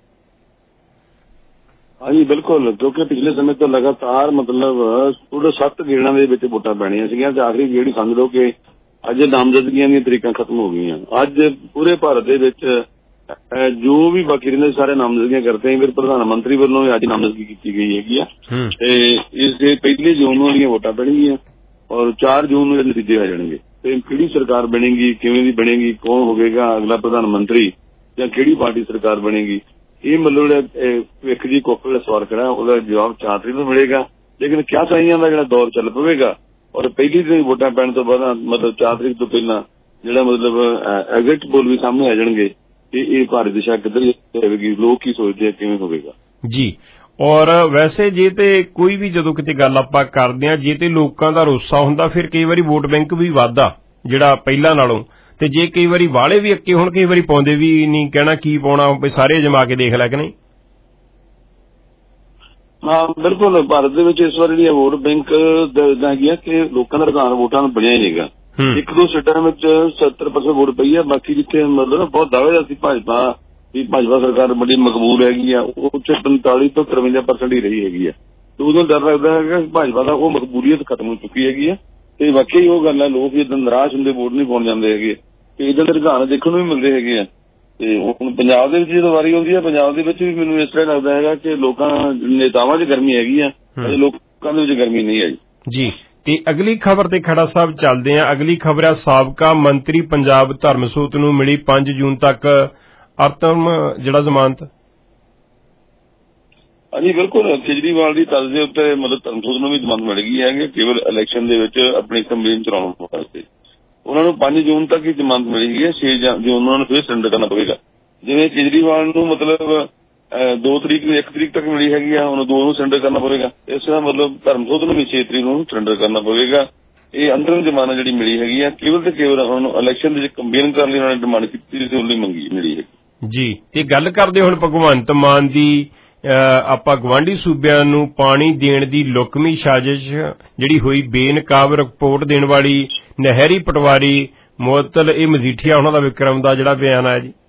Speaker 13: ਹਾਂਜੀ ਬਿਲਕੁਲ, ਕਿਉਂਕਿ ਪਿਛਲੇ ਸਮੇਂ ਤੋਂ ਲਗਾਤਾਰ ਮਤਲਬ ਪੂਰੇ ਸੱਤ ਗੇੜਾਂ ਦੇ ਵਿੱਚ ਵੋਟਾਂ ਪੈਣੀਆਂ ਸੀਗੀਆਂ ਤੇ ਆਖਰੀ ਗੇੜ ਹੀ ਸਮਝ ਲਓ ਕਿ ਅੱਜ ਨਾਮਜ਼ਦਗੀਆਂ ਦੀਆਂ ਤਰੀਕਾਂ ਖਤਮ ਹੋ ਗਈਆਂ। ਅੱਜ ਪੂਰੇ ਭਾਰਤ ਦੇ ਵਿੱਚ ਜੋ ਵੀ ਬਾਕੀ ਰਹਿੰਦੇ ਸਾਰੇ ਨਾਮਜ਼ਦਗੀਆਂ ਕਰਦੇ ਆ। ਫਿਰ ਪ੍ਰਧਾਨ ਮੰਤਰੀ ਵੱਲੋਂ ਅੱਜ ਨਾਮਜ਼ਦਗੀ ਕੀਤੀ ਗਈ ਹੈਗੀ ਆ ਤੇ ਇਸ ਦੇ ਪਹਿਲੀ ਜੂਨ ਨੂੰ ਜਿਹੜੀਆਂ ਵੋਟਾਂ ਪੈਣਗੀਆਂ ਔਰ ਚਾਰ ਜੂਨ ਨੂੰ ਨਤੀਜੇ ਆ ਜਾਣਗੇ ਤੇ ਕਿਹੜੀ ਸਰਕਾਰ ਬਣੇਗੀ, ਕਿਵੇਂ ਦੀ ਬਣੇਗੀ, ਕੌਣ ਹੋਵੇਗਾ ਅਗਲਾ ਪ੍ਰਧਾਨ ਮੰਤਰੀ ਜਾਂ ਕਿਹੜੀ ਪਾਰਟੀ ਸਰਕਾਰ ਬਣੇਗੀ, ਇਹ ਮਤਲਬ ਜਿਹੜਾ ਭਵਿੱਖ ਦੀ ਕੋਕਲ ਦਾ ਸਵਾਲ ਖੜਾ ਉਹਦਾ ਜਵਾਬ ਚਾਰ ਤਰੀਕ ਨੂੰ ਮਿਲੇਗਾ। ਲੇਕਿਨ ਕਿਆ ਸਾਈਆਂ ਦਾ ਜਿਹੜਾ ਦੌਰ ਚੱਲ ਪਵੇਗਾ ਔਰ ਪਹਿਲੀ ਦਿਨ ਵੋਟਾਂ ਪੈਣ ਤੋਂ ਬਾਅਦ ਮਤਲਬ ਚਾਰ ਤਰੀਕ ਤੋਂ ਪਹਿਲਾਂ ਜਿਹੜਾ ਮਤਲਬ ਐਗਜ਼ਿਟ ਪੋਲ ਵੀ ਸਾਹਮਣੇ ਆ ਜਾਣਗੇ ਕਿ ਇਹ ਭਾਰਤ ਦਿਸ਼ਾ ਕਿੱਧਰ ਜਾਵੇਗੀ, ਲੋਕ ਕੀ ਸੋਚਦੇ ਆ, ਕਿਵੇਂ ਹੋਵੇਗਾ
Speaker 6: ਜੀ। ਔਰ ਵੈਸੇ ਜੇ ਤੇ ਕੋਈ ਵੀ ਜਦੋਂ ਕਿਤੇ ਗੱਲ ਆਪਾਂ ਕਰਦੇ ਆ, ਜੇ ਤੇ ਲੋਕਾਂ ਦਾ ਰੋਸਾ ਹੁੰਦਾ ਫਿਰ ਕਈ ਵਾਰੀ ਵੋਟ ਬੈਂਕ ਵੀ ਵੱਧਦਾ ਜਿਹੜਾ ਪਹਿਲਾਂ ਨਾਲੋਂ, ਤੇ ਜੇ ਕਈ ਵਾਰੀ ਵਾਲੇ ਵੀ ਅੱਕੇ ਹੁਣ ਕਈ ਵਾਰੀ ਪਾਉਂਦੇ ਵੀ ਨਹੀਂ, ਕਹਿਣਾ ਕੀ ਪਾਉਣਾ, ਸਾਰੇ ਜਮਾ ਕੇ ਦੇਖ ਲੈ ਕਿ ਨਹੀਂ।
Speaker 13: ਹਾਂ ਬਿਲਕੁਲ, ਭਾਰਤ ਦੇ ਵਿੱਚ ਇਸ ਵਾਰ ਜਿਹੜੀ ਵੋਟ ਬੈਂਕ ਇਦਾਂ ਹੈਗੀ ਆ ਕਿ ਲੋਕਾਂ ਦਾ ਰੁਝਾਨ ਵੋਟਾਂ ਨੂੰ ਬਣਿਆ ਹੀ ਨਹੀਂਗਾ। ਇੱਕ ਦੋ ਸੀਟਾਂ ਵਿੱਚ ਸੱਤਰ ਪਰਸੈਂਟ ਵੋਟ ਪਈ ਆ, ਬਾਕੀ ਜਿੱਥੇ ਮਤਲਬ ਬਹੁਤ ਦਾਅਵੇਦਾਰ ਸੀ ਭਾਜਪਾ ਵੀ ਭਾਜਪਾ ਸਰਕਾਰ ਬੜੀ ਮਕਬੂਲ ਹੈਗੀ ਆ, ਉਹ ਚ ਪੰਤਾਲੀ ਤੋਂ ਤਰਵੰਜਾ ਪਰਸੈਂਟ ਹੀ ਰਹੀ ਹੈਗੀ ਆ। ਤੇ ਉਦੋਂ ਡਰ ਲੱਗਦਾ ਹੈਗਾ ਕਿ ਭਾਜਪਾ ਦਾ ਉਹ ਮਕਬੂਲੀਅਤ ਖਤਮ ਹੋ ਚੁੱਕੀ ਹੈਗੀ ਆ ਤੇ ਵਾਕਈ ਉਹ ਗੱਲ ਹੈ, ਲੋਕ ਜਦੋਂ ਨਿਰਾਸ਼ ਹੁੰਦੇ ਵੋਟ ਨਹੀਂ ਪਾਉਣ ਜਾਂਦੇ ਹੈਗੇ ਤੇ ਇਦਾਂ ਦੇ ਰੁਝਾਨ ਦੇਖਣ ਨੂੰ ਵੀ ਮਿਲਦੇ ਹੈਗੇ ਆ। ਤੇ ਹੁਣ ਪੰਜਾਬ ਦੇ ਵਿੱਚ ਜਦੋਂ ਵਾਰੀ ਆਉਂਦੀ ਹੈ, ਪੰਜਾਬ ਦੇ ਵਿੱਚ ਵੀ ਮੈਨੂੰ ਇਸ ਤਰ੍ਹਾਂ ਲੱਗਦਾ ਹੈਗਾ ਕਿ ਲੋਕਾਂ ਨੇਤਾਵਾਂ 'ਚ ਗਰਮੀ ਹੈਗੀ ਆ, ਲੋਕਾਂ ਦੇ ਵਿੱਚ ਗਰਮੀ ਨਹੀਂ ਆਈ
Speaker 6: ਜੀ। ਤੇ ਅਗਲੀ ਖਬਰ ਤੇ ਖੜਾ ਸਾਹਿਬ ਚੱਲਦੇ ਆ। ਅਗਲੀ ਖਬਰ ਆ ਸਾਬਕਾ ਮੰਤਰੀ ਪੰਜਾਬ ਧਰਮਸੋਤ ਨੂੰ ਮਿਲੀ ਪੰਜ ਜੂਨ ਤੱਕ ਅਰਤਮ ਜਿਹੜਾ ਜ਼ਮਾਨਤ।
Speaker 13: ਹਾਂਜੀ ਬਿਲਕੁਲ, ਕੇਜਰੀਵਾਲ ਦੀ ਤਰਜ਼ ਦੇ ਉੱਤੇ ਮਤਲਬ ਧਰਮਸੋਤ ਨੂੰ ਵੀ ਜ਼ਮਾਨਤ ਮਿਲ ਗਈ ਹੈ ਕੇਵਲ ਇਲੈਕਸ਼ਨ ਦੇ ਵਿੱਚ ਆਪਣੀ ਕੰਪੇਨ ਚਲਾਉਣ ਵਾਸਤੇ। ਉਹਨਾਂ ਨੂੰ ਪੰਜ ਜੂਨ ਤੱਕ ਹੀ ਜ਼ਮਾਨਤ ਮਿਲੀ ਹੈ, ਛੇ ਜੂਨ ਉਹਨਾਂ ਨੂੰ ਫਿਰ ਸਰੈਂਡਰ ਕਰਨਾ ਪਵੇਗਾ। ਜਿਵੇਂ ਕੇਜਰੀਵਾਲ ਨੂੰ ਮਤਲਬ ਦੋ ਤਰੀਕ ਨੂੰ ਇੱਕ ਤਰੀਕ ਤੱਕ ਮਿਲੀ ਹੈਗੀ ਆ, ਉਹਨੂੰ ਦੋ ਨੂੰ ਸਰੈਂਡਰ ਕਰਨਾ ਪਵੇਗਾ। ਇਸ ਤਰ੍ਹਾਂ ਮਤਲਬ ਧਰਮਸੋਤ ਨੂੰ ਵੀ ਛੇ ਤਰੀਕ ਨੂੰ ਸਰੈਂਡਰ ਕਰਨਾ ਪਵੇਗਾ ਇਹ ਅੰਤਰਿਮ ਜ਼ਮਾਨਤ ਜਿਹੜੀ ਮਿਲੀ ਹੈਗੀ ਆ ਕੇਵਲ ਤੇ ਕੇਵਲ ਉਹਨਾਂ ਨੂੰ ਇਲੈਕਸ਼ਨ ਦੇ ਵਿੱਚ ਕੰਪੇਨ ਕਰਨ ਲਈ ਉਹਨਾਂ ਨੇ ਡਿਮਾਂਡ ਕੀਤੀ ਤੇ ਉਹਦੀ ਮੰਗੀ ਮਿਲੀ ਹੈ
Speaker 6: ਜੀ। ਤੇ ਗੱਲ ਕਰਦੇ ਹੁਣ ਭਗਵੰਤ ਮਾਨ ਦੀ ਆਪਾਂ ਗਵਾਂਢੀ ਸੂਬਿਆਂ ਨੂੰ ਪਾਣੀ ਦੇਣ ਦੀ ਲੁਕਵੀਂ ਸਾਜ਼ਿਸ਼ ਜਿਹੜੀ ਹੋਈ ਬੇਨਕਾਬ ਰਿਪੋਰਟ ਦੇਣ ਵਾਲੀ ਨਹਿਰੀ ਪਟਵਾਰੀ ਮੁਅੱਤਲ ਇਹ ਮਜੀਠੀਆ ਉਹਨਾਂ ਦਾ ਵਿਕਰਮ ਦਾ ਜਿਹੜਾ ਬਿਆਨ ਆਇਆ ਜੀ।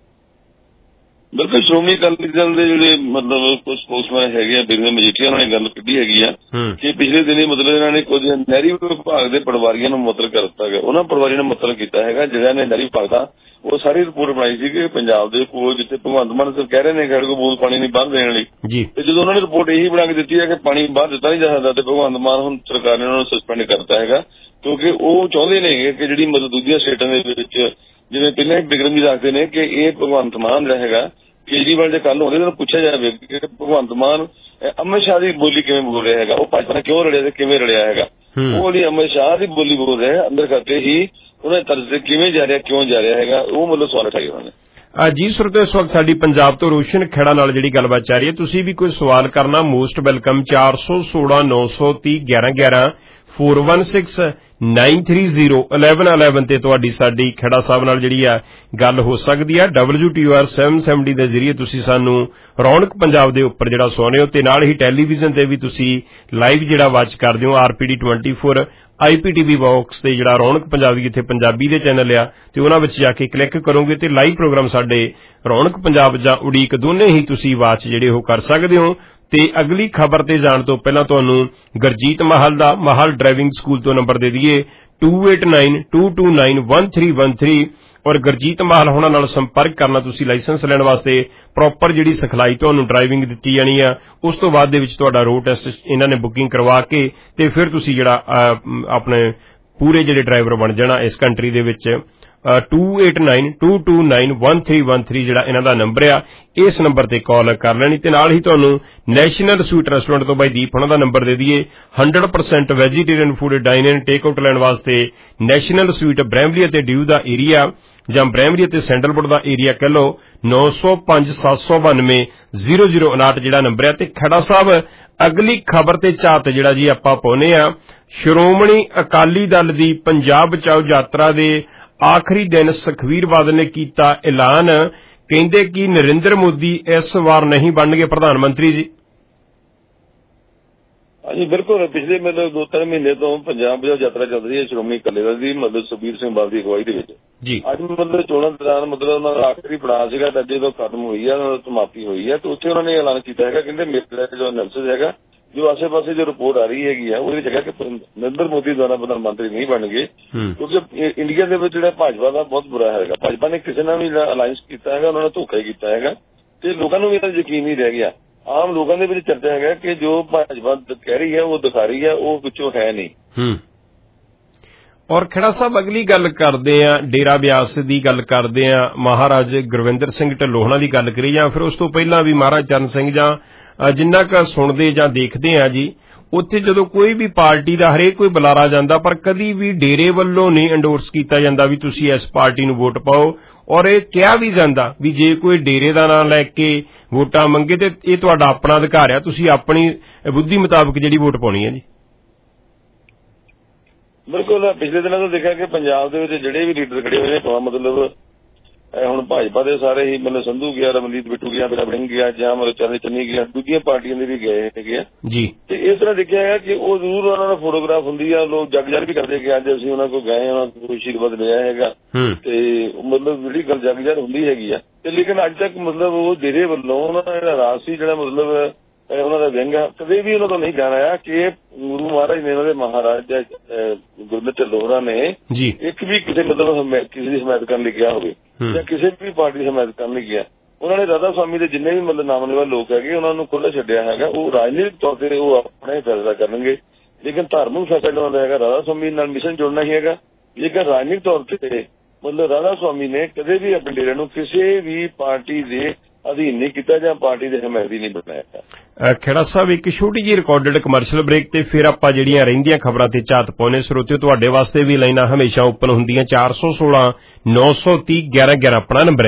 Speaker 13: ਬਿਲਕੁਲ ਸ਼੍ਰੋਮਣੀ ਅਕਾਲੀ ਦਲ ਦੇ ਜਿਹੜੇ ਮਤਲਬ ਕੁਝ ਸਪੋਕਸਮੈਨ ਹੈਗੇ ਆ ਬਿਰਨੇ ਮਜੀਠੀਆ ਉਹਨਾਂ ਨੇ ਗੱਲ ਕੱਢੀ ਹੈਗੀ ਆ ਕਿ ਪਿਛਲੇ ਦਿਨੀ ਮਤਲਬ ਇਹਨਾਂ ਨੇ ਕੁਝ ਨਹਿਰੀ ਵਿਭਾਗ ਦੇ ਪਟਵਾਰੀਆਂ ਨੂੰ ਮੁਅੱਤਲ ਕਰ ਦਿੱਤਾ ਗਿਆ। ਉਹਨਾਂ ਪਟਵਾਰੀਆਂ ਨੂੰ ਮੁਅੱਤਲ ਕੀਤਾ ਹੈਗਾ ਜਿਹੜਾ ਨੇ ਨਹਿਰੀ ਵਿਭਾਗ ਦਾ ਉਹ ਸਾਰੀ ਰਿਪੋਰਟ ਬਣਾਈ ਸੀ ਕਿ ਪੰਜਾਬ ਦੇ ਕੋਲ ਜਿੱਥੇ ਭਗਵੰਤ ਮਾਨ ਸਾਹਿਬ ਕਹਿ ਰਹੇ ਨੇ ਕਿ ਕੋਈ ਬੂੰਦ ਪਾਣੀ ਨਹੀਂ ਬੰਦ ਦੇਣ ਲਈ ਤੇ ਜਦੋਂ ਉਹਨਾਂ ਨੇ ਰਿਪੋਰਟ ਇਹੀ ਬਣਾ ਕੇ ਦਿੱਤੀ ਹੈ ਕਿ ਪਾਣੀ ਬਾਹਰ ਦਿੱਤਾ ਨਹੀਂ ਜਾ ਸਕਦਾ ਤੇ ਭਗਵੰਤ ਮਾਨ ਹੁਣ ਸਰਕਾਰ ਨੇ ਉਹਨਾਂ ਨੂੰ ਸਸਪੈਂਡ ਕਰਤਾ ਹੈਗਾ ਕਿਉਂਕਿ ਉਹ ਚਾਹੁੰਦੇ ਨੇ ਕਿ ਜਿਹੜੀ ਮਤਲਬ ਦੂਜੀਆਂ ਸਟੇਟਾਂ ਦੇ ਵਿੱਚ ਜਿਵੇਂ ਪਹਿਲਾਂ ਬਿਕਰਮ ਜੀ ਦੱਸਦੇ ਨੇ ਕਿ ਇਹ ਭਗਵੰਤ ਮਾਨ ਜਿਹੜਾ ਹੈਗਾ ਕੇਜਰੀਵਾਲ ਦੇ ਕੱਲ ਹੋਣੇ ਉਹਨਾਂ ਨੂੰ ਪੁੱਛਿਆ ਜਾਵੇ ਕਿ ਭਗਵੰਤ ਮਾਨ ਅਮਿਤ ਸ਼ਾਹ ਦੀ ਬੋਲੀ ਕਿਵੇਂ ਬੋਲ ਰਿਹਾ ਹੈਗਾ, ਉਹ ਭਾਜਪਾ ਨਾਲ ਕਿਉਂ ਰਲਿਆ ਤੇ ਕਿਵੇਂ ਰਲਿਆ ਹੈਗਾ। ਉਹ ਜਿਹੜੀ ਅਮਿਤ ਸ਼ਾਹ ਦੀ ਬੋਲੀ ਬੋਲ ਰਿਹਾ ਅੰਦਰ ਕਰਕੇ ਹੀ ਉਹਨਾਂ ਦੇ ਤਰਜ਼ ਤੇ ਕਿਵੇਂ ਜਾ ਰਿਹਾ ਕਿਉਂ ਜਾ ਰਿਹਾ ਹੈਗਾ, ਉਹ ਮਤਲਬ ਸਵਾਲ ਉਠਾਏ ਉਹਨਾਂ ਨੇ।
Speaker 6: ਜੀ ਸੁਰਤੋ ਇਸ ਵਕਤ ਸਾਡੀ ਪੰਜਾਬ ਤੋਂ ਰੋਸ਼ਨ ਖੇੜਾ ਨਾਲ ਜਿਹੜੀ ਗੱਲਬਾਤ ਚੱਲ ਰਹੀ ਹੈ, ਤੁਸੀਂ ਵੀ ਕੋਈ ਸਵਾਲ ਕਰਨਾ ਮੋਸਟ ਵੈਲਕਮ ਚਾਰ ਸੌ ਸੋਲਾਂ ਨੌ ਸੌ ਤੀਹ ਗਿਆਰਾਂ ਗਿਆਰਾਂ four one six nine three zero eleven eleven ਤੇ ਤੁਹਾਡੀ ਸਾਡੀ ਖੇੜਾ ਸਾਹਿਬ ਨਾਲ ਜਿਹੜੀ ਆ ਗੱਲ ਹੋ ਸਕਦੀ ਆ। W T R seven seventy ਦੇ ਜ਼ਰੀਏ ਤੁਸੀਂ ਸਾਨੂੰ ਰੌਣਕ ਪੰਜਾਬ ਦੇ ਉੱਪਰ ਜਿਹੜਾ ਸੁਣਦੇ ਹੋ ਤੇ ਨਾਲ ਹੀ ਟੈਲੀਵਿਜ਼ਨ ਤੇ ਵੀ ਤੁਸੀਂ ਲਾਈਵ ਜਿਹੜਾ ਵਾਚ ਕਰਦੇ ਹੋ R P D twenty-four I P T V box ਤੇ ਜਿਹੜਾ ਰੌਣਕ ਪੰਜਾਬ ਦੀ ਜਿੱਥੇ ਪੰਜਾਬੀ ਦੇ ਚੈਨਲ ਆ ਤੇ ਉਹਨਾਂ ਵਿੱਚ ਜਾ ਕੇ ਕਲਿੱਕ ਕਰੋਗੇ ਤੇ ਲਾਈਵ ਪ੍ਰੋਗਰਾਮ ਸਾਡੇ ਰੌਣਕ ਪੰਜਾਬ ਜਾਂ ਉਡੀਕ ਦੋਨੇ ਹੀ ਤੁਸੀਂ ਵਾਚ ਜਿਹੜੇ ਉਹ ਕਰ ਸਕਦੇ ਹੋ। ਤੇ ਅਗਲੀ ਖਬਰ ਤੇ ਜਾਣ ਤੋਂ ਪਹਿਲਾਂ ਤੁਹਾਨੂੰ ਗੁਰਜੀਤ ਮਾਹਲ ਦਾ ਮਾਹਲ ਡਰਾਈਵਿੰਗ ਸਕੂਲ ਤੋਂ ਨੰਬਰ ਦੇ ਦਈਏ two eight nine two two nine one three one three ਔਰ ਗੁਰਜੀਤ ਮਾਹਲ ਹੋਣਾ ਨਾਲ ਸੰਪਰਕ ਕਰਨਾ ਤੁਸੀਂ ਲਾਇਸੈਂਸ ਲੈਣ ਵਾਸਤੇ ਪ੍ਰੋਪਰ ਜਿਹੜੀ ਸਿਖਲਾਈ ਤੁਹਾਨੂੰ ਡਰਾਈਵਿੰਗ ਦਿੱਤੀ ਜਾਣੀ ਆ। ਉਸ ਤੋਂ ਬਾਅਦ ਦੇ ਵਿੱਚ ਤੁਹਾਡਾ ਰੋਡ ਟੈਸਟ ਇਹਨਾਂ ਨੇ ਬੁਕਿੰਗ ਕਰਵਾ ਕੇ ਤੇ ਫਿਰ ਤੁਸੀਂ ਜਿਹੜਾ ਆਪਣੇ ਪੂਰੇ ਜਿਹੜੇ ਡਰਾਈਵਰ ਬਣ ਜਾਣਾ ਇਸ ਕੰਟਰੀ ਦੇ ਵਿੱਚ। two eight nine two two nine one three one three ਜਿਹੜਾ ਇਹਨਾਂ ਦਾ ਨੰਬਰ ਆ, ਇਸ ਨੰਬਰ ਤੇ ਕਾਲ ਕਰ ਲੈਣੀ ਤੇ ਨਾਲ ਹੀ ਤੁਹਾਨੂੰ ਨੈਸ਼ਨਲ ਸਵੀਟ ਰੈਸਟੋਰੈਂਟ ਤੋਂ ਬਾਈ ਦੀਪ ਉਹਨਾਂ ਦਾ ਨੰਬਰ ਦੇ ਦਈਏ one hundred percent vegetarian food dine in take out ਲੈਣ ਵਾਸਤੇ। ਨੈਸ਼ਨਲ ਸਵੀਟ ਬ੍ਰੈਮਲੀ ਅਤੇ ਡਿਊ ਦਾ ਏਰੀਆ ਜਾਂ ਬ੍ਰੈਮਰੀ ਅਤੇ ਸੈਂਡਲਵੁੱਡ ਦਾ ਏਰੀਆ ਕਹਿ ਲਓ ਨੌ ਸੌ ਪੰਜ ਸੱਤ ਸੌ ਬਾਨਵੇਂ ਜ਼ੀਰੋ ਜ਼ੀਰੋ ਉਨਾਹਠ ਜਿਹੜਾ ਨੰਬਰ ਹੈ। ਤੇ ਖੜਾ ਸਾਹਿਬ ਅਗਲੀ ਖਬਰ ਤੇ ਝਾਤ ਜਿਹੜਾ ਜੀ ਆਪਾਂ ਪਾਉਨੇ ਆ ਸ਼੍ਰੋਮਣੀ ਅਕਾਲੀ ਦਲ ਦੀ ਪੰਜਾਬ ਬਚਾਓ ਯਾਤਰਾ ਦੇ ਆਖਰੀ ਦਿਨ ਸੁਖਬੀਰ ਬਾਦਲ ਨੇ ਕੀਤਾ ਐਲਾਨ, ਕਹਿੰਦੇ ਕਿ ਨਰਿੰਦਰ ਮੋਦੀ ਇਸ ਵਾਰ ਨਹੀਂ ਬਣਨਗੇ ਪ੍ਰਧਾਨ ਮੰਤਰੀ ਜੀ।
Speaker 13: ਹਾਂਜੀ ਬਿਲਕੁਲ, ਪਿਛਲੇ ਮਤਲਬ ਦੋ ਤਿੰਨ ਮਹੀਨੇ ਤੋਂ ਪੰਜਾਬ ਬਚਾਓ ਯਾਤਰਾ ਚੱਲ ਰਹੀ ਹੈ ਸ਼੍ਰੋਮਣੀ ਅਕਾਲੀ ਦਲ ਦੀ ਮਤਲਬ ਸੁਖਬੀਰ ਸਿੰਘ ਬਾਦਲ ਦੀ ਅਗਵਾਈ ਦੇ ਵਿੱਚ ਜੀ। ਅੱਜ ਮਤਲਬ ਚੋਣਾਂ ਦੌਰਾਨ ਮਤਲਬ ਉਹਨਾਂ ਦਾ ਆਖਰੀ ਪੜਾਅ ਸੀਗਾ ਤੇ ਜਦੋਂ ਖਤਮ ਹੋਈ ਹੈ ਉਹਨਾਂ ਦੀ ਸਮਾਪਤੀ ਹੋਈ ਹੈ ਤੇ ਉੱਥੇ ਉਹਨਾਂ ਨੇ ਐਲਾਨ ਕੀਤਾ ਹੈਗਾ, ਕਹਿੰਦੇ ਮੇਰਾ ਜੋ ਐਨਾਲਿਸਿਸ ਹੈਗਾ ਜੋ ਆਸੇ ਪਾਸੇ ਜੋ ਰਿਪੋਰਟ ਆ ਰਹੀ ਹੈਗੀ ਆ ਉਹਦੇ ਵਿੱਚ ਹੈਗਾ ਕਿ ਨਰਿੰਦਰ ਮੋਦੀ ਦੁਆਰਾ ਪ੍ਰਧਾਨ ਮੰਤਰੀ ਨਹੀਂ ਬਣਨਗੇ ਕਿਉਂਕਿ ਇੰਡੀਆ ਦੇ ਵਿੱਚ ਜਿਹੜਾ ਭਾਜਪਾ ਦਾ ਬਹੁਤ ਬੁਰਾ ਹੈਗਾ। ਭਾਜਪਾ ਨੇ ਕਿਸੇ ਨਾਲ ਵੀ ਅਲਾਇੰਸ ਕੀਤਾ ਹੈਗਾ, ਉਹਨਾਂ ਨੇ ਧੋਖਾ ਹੀ ਕੀਤਾ ਹੈਗਾ ਤੇ ਲੋਕਾਂ ਨੂੰ ਵੀ ਇਹਦਾ ਯਕੀਨ ਨਹੀਂ ਰਹਿ ਗਿਆ। ਆਮ ਲੋਕਾਂ ਦੇ ਵਿੱਚ ਚਰਚਾ ਹੈਗਾ ਕਿ ਜੋ ਭਾਜਪਾ ਕਹਿ ਰਹੀ ਹੈ ਉਹ ਦਿਖਾ ਰਹੀ ਹੈ ਉਹ ਵਿੱਚੋਂ ਹੈ ਨਹੀਂ।
Speaker 6: ਔਰ ਖੜਾ ਸਾਹਿਬ ਅਗਲੀ ਗੱਲ ਕਰਦੇ ਆ ਡੇਰਾ ਬਿਆਸ ਦੀ ਗੱਲ ਕਰਦੇ ਆ, ਮਹਾਰਾਜ ਗੁਰਵਿੰਦਰ ਸਿੰਘ ਢਿੱਲੋਂ ਦੀ ਗੱਲ ਕਰੀ ਜਾਂ ਫਿਰ ਉਸ ਤੋਂ ਪਹਿਲਾਂ ਵੀ ਮਹਾਰਾਜ ਚਰਨ ਸਿੰਘ ਜਾਂ ਜਿੰਨਾ ਕੁ ਸੁਣਦੇ ਜਾਂ ਦੇਖਦੇ ਆ ਜੀ ਉੱਥੇ ਜਦੋਂ ਕੋਈ ਵੀ ਪਾਰਟੀ ਦਾ ਹਰੇਕ ਕੋਈ ਬੁਲਾਰਾ ਜਾਂਦਾ ਪਰ ਕਦੀ ਵੀ ਡੇਰੇ ਵੱਲੋਂ ਨਹੀਂ ਐਂਡੋਰਸ ਕੀਤਾ ਜਾਂਦਾ ਵੀ ਤੁਸੀਂ ਇਸ ਪਾਰਟੀ ਨੂੰ ਵੋਟ ਪਾਓ। ਔਰ ਇਹ ਕਿਹਾ ਵੀ ਜਾਂਦਾ ਵੀ ਜੇ ਕੋਈ ਡੇਰੇ ਦਾ ਨਾਂ ਲੈ ਕੇ ਵੋਟਾਂ ਮੰਗੇ ਤੇ ਇਹ ਤੁਹਾਡਾ ਆਪਣਾ ਅਧਿਕਾਰ ਆ, ਤੁਸੀਂ ਆਪਣੀ ਬੁੱਧੀ ਮੁਤਾਬਕ ਜਿਹੜੀ ਵੋਟ ਪਾਉਣੀ ਹੈ ਜੀ।
Speaker 13: ਬਿਲਕੁਲ, ਪਿਛਲੇ ਦਿਨਾਂ ਤੋਂ ਦੇਖਿਆ ਕਿ ਪੰਜਾਬ ਦੇ ਵਿੱਚ ਜਿਹੜੇ ਵੀ ਲੀਡਰ ਖੜੇ ਹੋਏ ਨੇ ਮਤਲਬ ਹੁਣ ਭਾਜਪਾ ਦੇ ਸਾਰੇ ਹੀ ਮਤਲਬ ਸੰਧੂ ਗਿਆ, ਰਮਨਦੀਪ ਬਿੱਟੂ ਗਿਆ, ਬਿਰਾ ਬੜਿੰਗ ਗਿਆ ਜਾਂ ਮਤਲਬ ਚੰਨੀ ਚੰਨੀ ਗਿਆ, ਦੂਜੀਆਂ ਪਾਰਟੀਆਂ ਦੇ ਵੀ ਗਏ ਹੈਗੇ ਆ ਜੀ। ਤੇ ਇਸ ਤਰ੍ਹਾਂ ਦੇਖਿਆ ਹੈ ਕਿ ਉਹ ਜ਼ਰੂਰ ਉਹਨਾਂ ਦਾ ਫੋਟੋਗ੍ਰਾਫ ਹੁੰਦੀ ਆ, ਲੋਕ ਜਗ ਜਗ ਵੀ ਕਰਦੇ ਕਿ ਅੱਜ ਅਸੀਂ ਉਹਨਾਂ ਕੋਲ ਗਏ, ਉਹਨਾਂ ਕੋਲ ਕੋਈ ਆਸ਼ੀਰਵਾਦ ਲਿਆ ਹੈਗਾ ਤੇ ਮਤਲਬ ਜਿਹੜੀ ਗੱਲ ਜਗ ਜਗ ਹੁੰਦੀ ਹੈਗੀ ਆ ਤੇ ਲੇਕਿਨ ਅੱਜ ਤੱਕ ਮਤਲਬ ਉਹ ਡੇਰੇ ਵੱਲੋਂ ਉਹਨਾਂ ਦਾ ਜਿਹੜਾ ਰਾਜ ਸੀ ਜਿਹੜਾ ਮਤਲਬ ਉਹਨਾਂ ਦਾ ਵਿੰਗ ਆ ਕਦੇ ਵੀ ਉਹਨਾਂ ਤੋਂ ਨਹੀਂ ਜਾਣਿਆ ਕਿ ਗੁਰੂ ਮਹਾਰਾਜ ਨੇ ਉਹਨਾਂ ਦੇ ਮਹਾਰਾਜ ਗੁਰਮਤਿ ਢਿੱਲੋਂ ਨੇ ਇੱਕ ਵੀ ਕਿਸੇ ਮਤਲਬ ਕਿਸੇ ਦੀ ਹਮਾਇਤ ਕਰਨ ਲਈ ਗਿਆ ਹੋਵੇ ਜਾਂ ਕਿਸੇ ਵੀ ਪਾਰਟੀ ਦੀ ਹਮਾਇਤ ਕਰਨ ਲਈ ਗਿਆ। ਉਹਨਾਂ ਨੇ ਰਾਧਾ ਸਵਾਮੀ ਦੇ ਜਿੰਨੇ ਵੀ ਮਤਲਬ ਨਾਮਨੇਵਾਰ ਲੋਕ ਹੈਗੇ ਉਹਨਾਂ ਨੂੰ ਖੁੱਲ੍ਹਾ ਛੱਡਿਆ ਹੈਗਾ। ਉਹ ਰਾਜਨੀਤਿਕ ਤੌਰ ਤੇ ਉਹ ਆਪਣੇ ਫੈਸਲਾ ਕਰਨਗੇ ਲੇਕਿਨ ਧਾਰਮਿਕ ਫੈਸਲਾ ਉਹਨਾਂ ਦਾ ਹੈਗਾ ਰਾਧਾ ਸਵਾਮੀ ਨਾਲ ਮਿਸ਼ਨ ਜੁੜਨਾ ਹੀ ਹੈਗਾ। ਲੇਕਿਨ ਰਾਜਨੀਤਿਕ ਤੌਰ ਤੇ ਮਤਲਬ ਰਾਧਾ ਸਵਾਮੀ ਨੇ ਕਦੇ ਵੀ ਆਪਣੇ ਡੇਰੇ ਨੂੰ ਕਿਸੇ ਵੀ ਪਾਰਟੀ ਦੇ ਅਧੀਨ ਨਹੀਂ ਕੀਤਾ ਜਾਂ ਪਾਰਟੀ ਦੇ ਹਮਾਇਤੀ ਨਹੀਂ ਬਣਾਇਆ।
Speaker 6: ਖੇੜਾ ਸਾਹਿਬ ਇੱਕ ਛੋਟੀ ਜਿਹੀ ਰਿਕਾਰਡਡ ਕਮਰਸ਼ੀਅਲ ਬ੍ਰੇਕ ਤੇ ਫਿਰ ਆਪਾਂ ਜਿਹੜੀਆਂ ਰਹਿੰਦੀਆਂ ਖਬਰਾਂ ਤੇ ਝਾਤ ਪਾਉਣੇ। ਸਰੋਤਿਓ ਤੁਹਾਡੇ ਵਾਸਤੇ ਵੀ ਲਾਈਨਾਂ ਹਮੇਸ਼ਾ ਓਪਨ ਹੁੰਦੀਆਂ ਚਾਰ ਸੌ ਸੋਲਾਂ ਨੌ ਸੌ ਤੀਹ ਗਿਆਰਾਂ ਗਿਆਰਾਂ ਆਪਣਾ ਨੰਬਰ ਹੈ ਜੀ।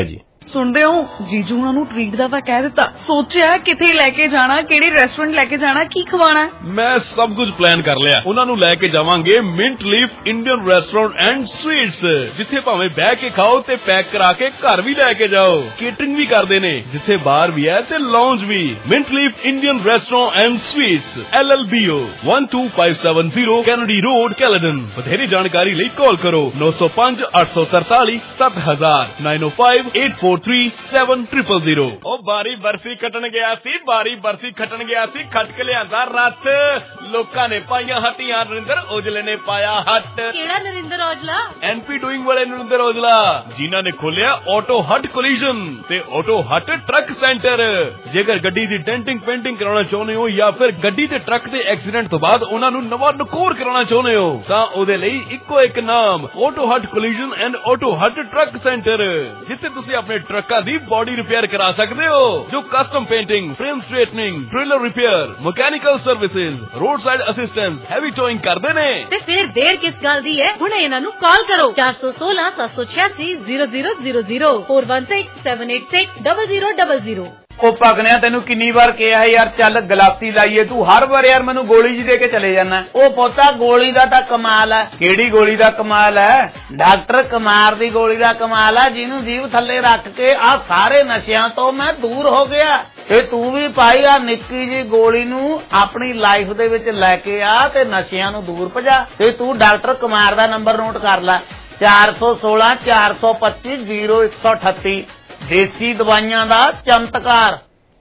Speaker 2: ਸੁਣਦੇ ਹੋ ਜੀਜੂ ਉਹਨਾਂ ਨੂੰ ਟ੍ਰੀਟ ਦਾ ਤਾਂ ਕਹਿ ਦਿੱਤਾ, ਸੋਚਿਆ ਕਿੱਥੇ ਲੈ ਕੇ ਜਾਣਾ, ਕਿਹੜੇ ਰੈਸਟੋਰੈਂਟ ਲੈ ਕੇ ਜਾਣਾ, ਕੀ ਖਵਾਣਾ।
Speaker 1: ਮੈਂ ਸਭ ਕੁਝ ਪਲਾਨ ਕਰ ਲਿਆ। ਉਹਨਾਂ ਨੂੰ ਲੈ ਕੇ ਜਾਵਾਂਗੇ mint leaf Indian restaurant and sweets, ਜਿੱਥੇ ਭਾਵੇਂ ਬਹਿ ਕੇ ਖਾਓ ਤੇ ਪੈਕ ਕਰਾ ਕੇ ਘਰ ਵੀ ਲੈ ਕੇ ਜਾਓ। ਕੇਟਰਿੰਗ ਵੀ ਕਰਦੇ ਨੇ, ਜਿੱਥੇ ਬਾਰ ਵੀ ਹੈ ਤੇ ਲਾਉਂਜ ਵੀ। Mint leaf Indian restaurant and sweets, L L B O one two five seven zero Kennedy road, Caledon. ਵਧੇਰੇ ਜਾਣਕਾਰੀ ਲਈ ਕਾਲ ਕਰੋ ਨੌ ਸੌ ਪੰਜ ਅੱਠ ਸੌ ਤਰਤਾਲੀ ਸੱਤ ਹਜ਼ਾਰ nine oh five eight four three seven zero zero। ਉਹ ਬਾਰੀ ਬਰਸੀ ਖੱਟਣ ਗਿਆ ਸੀ, ਬਾਰੀ ਬਰਸੀ ਖੱਟਣ ਗਿਆ ਸੀ, ਖੱਟ ਕੇ ਲਿਆਂਦਾ ਰਸ। ਲੋਕਾਂ ਨੇ ਪਾਈਆਂ ਹੱਟੀਆਂ, ਨਰਿੰਦਰ ਔਜਲੇ ਨੇ ਪਾਇਆ ਹੱਟ।
Speaker 8: ਕਿਹੜਾ ਨਰਿੰਦਰ ਔਜਲਾ?
Speaker 1: ਐਨਪੀ ਡੂਇੰਗ ਵਾਲੇ ਨਰਿੰਦਰ ਔਜਲਾ, ਜਿਨ੍ਹਾਂ ਨੇ ਖੋਲਿਆ ਆਟੋ ਹੱਟ ਕੋਲੀਜਨ ਤੇ ਆਟੋ ਹੱਟ ਟਰੱਕ ਸੈਂਟਰ। ਜੇਕਰ ਗੱਡੀ ਦੀ ਡੈਂਟਿੰਗ ਪੇਂਟਿੰਗ ਕਰਾਉਣਾ ਚਾਹੁੰਦੇ ਹੋ ਜਾਂ ਫਿਰ ਗੱਡੀ ਤੇ ਟਰੱਕ ਦੇ ਐਕਸੀਡੈਂਟ ਤੋਂ ਬਾਅਦ ਉਹਨਾਂ ਨੂੰ ਨਵਾਂ ਨਕੋਰ ਕਰਾਉਣਾ ਚਾਹੁੰਦੇ ਹੋ ਤਾਂ ਉਹਦੇ ਲਈ ਇੱਕੋ ਇੱਕ ਨਾਮ, auto hut collision and auto hut truck centre, ਜਿੱਥੇ ਤੁਸੀਂ ਆਪਣੇ ਟਰੱਕਾਂ ਦੀ ਬੋਡੀ ਰਿਪੇਅਰ ਕਰਾ ਸਕਦੇ ਹੋ, ਜੋ custom painting, frame straightening, trailer repair, mechanical services, roadside assistance, heavy towing ਕਰਦੇ ਨੇ।
Speaker 8: ਤੇ ਫਿਰ ਦੇਰ ਕਿਸ ਗੱਲ ਦੀ ਹੈ, ਹੁਣੇ ਇਹਨਾਂ ਨੂੰ ਕਾਲ ਕਰੋ ਚਾਰ ਸੌ ਸੋਲਾਂ ਸੱਤ ਸੌ ਛਿਆਸੀ zero zero zero zero four one six seven eight six zero zero zero zero।
Speaker 5: ਉਹ ਪਗਨਿਆ ਤੈਨੂੰ ਕਿੰਨੀ ਵਾਰ ਕਿਹਾ ਯਾਰ ਚੱਲ ਗਲਾਸੀ ਲਾਈਏ, ਤੂੰ ਹਰ ਵਾਰ ਯਾਰ ਮੈਨੂੰ ਗੋਲੀ ਜੀ ਦੇ ਕੇ ਚਲੇ ਜਾਣਾ। ਉਹ ਪੋਤਾ ਗੋਲੀ ਦਾ ਤਾਂ ਕਮਾਲ ਹੈ। ਕਿਹੜੀ ਗੋਲੀ ਦਾ ਕਮਾਲ ਹੈ? ਡਾਕਟਰ ਕੁਮਾਰ ਦੀ ਗੋਲੀ ਦਾ ਕਮਾਲ ਹੈ, ਜਿਹਨੂੰ ਜੀਭ ਥੱਲੇ ਰੱਖ ਕੇ ਆ ਸਾਰੇ ਨਸ਼ਿਆਂ ਤੋਂ ਮੈਂ ਦੂਰ ਹੋ ਗਿਆ। ਤੇ ਤੂੰ ਵੀ ਭਾਈ ਆ ਨਿੱਕੀ ਜੀ ਗੋਲੀ ਨੂੰ ਆਪਣੀ ਲਾਈਫ ਦੇ ਵਿੱਚ ਲੈ ਕੇ ਆ ਤੇ ਨਸ਼ਿਆਂ ਨੂੰ ਦੂਰ ਭਜਾ। ਤੇ ਤੂੰ ਡਾਕਟਰ ਕੁਮਾਰ ਦਾ ਨੰਬਰ ਨੋਟ ਕਰ ਲੈ, ਚਾਰ ਸੌ ਸੋਲਾਂ ਚਾਰ ਸੌ ਪੱਚੀ ਜ਼ੀਰੋ ਇੱਕ ਸੌ ਅਠੱਤੀ। ਦੇਸੀ ਦਵਾਈਆਂ ਦਾ ਚਮਤਕਾਰ।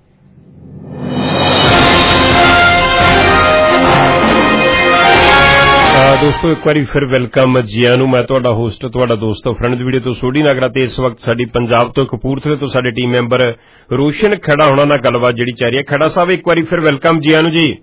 Speaker 6: ਦੋਸਤੋ ਇੱਕ ਵਾਰੀ ਫਿਰ ਵੈਲਕਮ ਜੀਆਂ ਨੂੰ। ਮੈਂ ਤੁਹਾਡਾ ਹੋਸਟ, ਤੁਹਾਡਾ ਦੋਸਤ ਫਰੈਂਡਸ ਵੀਡੀਓ ਤੋਂ ਸੋਢੀ ਨਗਰਾ ਤੇ ਇਸ ਵਕਤ ਸਾਡੀ ਪੰਜਾਬ ਤੋਂ ਕਪੂਰਥਲੇ ਤੋਂ ਸਾਡੇ ਟੀਮ ਮੈਂਬਰ ਰੋਸ਼ਨ ਖੜਾ ਹੋਣਾ ਨਾਲ ਗੱਲਬਾਤ ਜਿਹੜੀ ਚੱਲ ਰਹੀ ਹੈ। ਖੜਾ ਸਾਹਿਬ ਇੱਕ ਵਾਰੀ ਫਿਰ ਵੈਲਕਮ ਜੀਆਂ ਨੂੰ ਜੀ।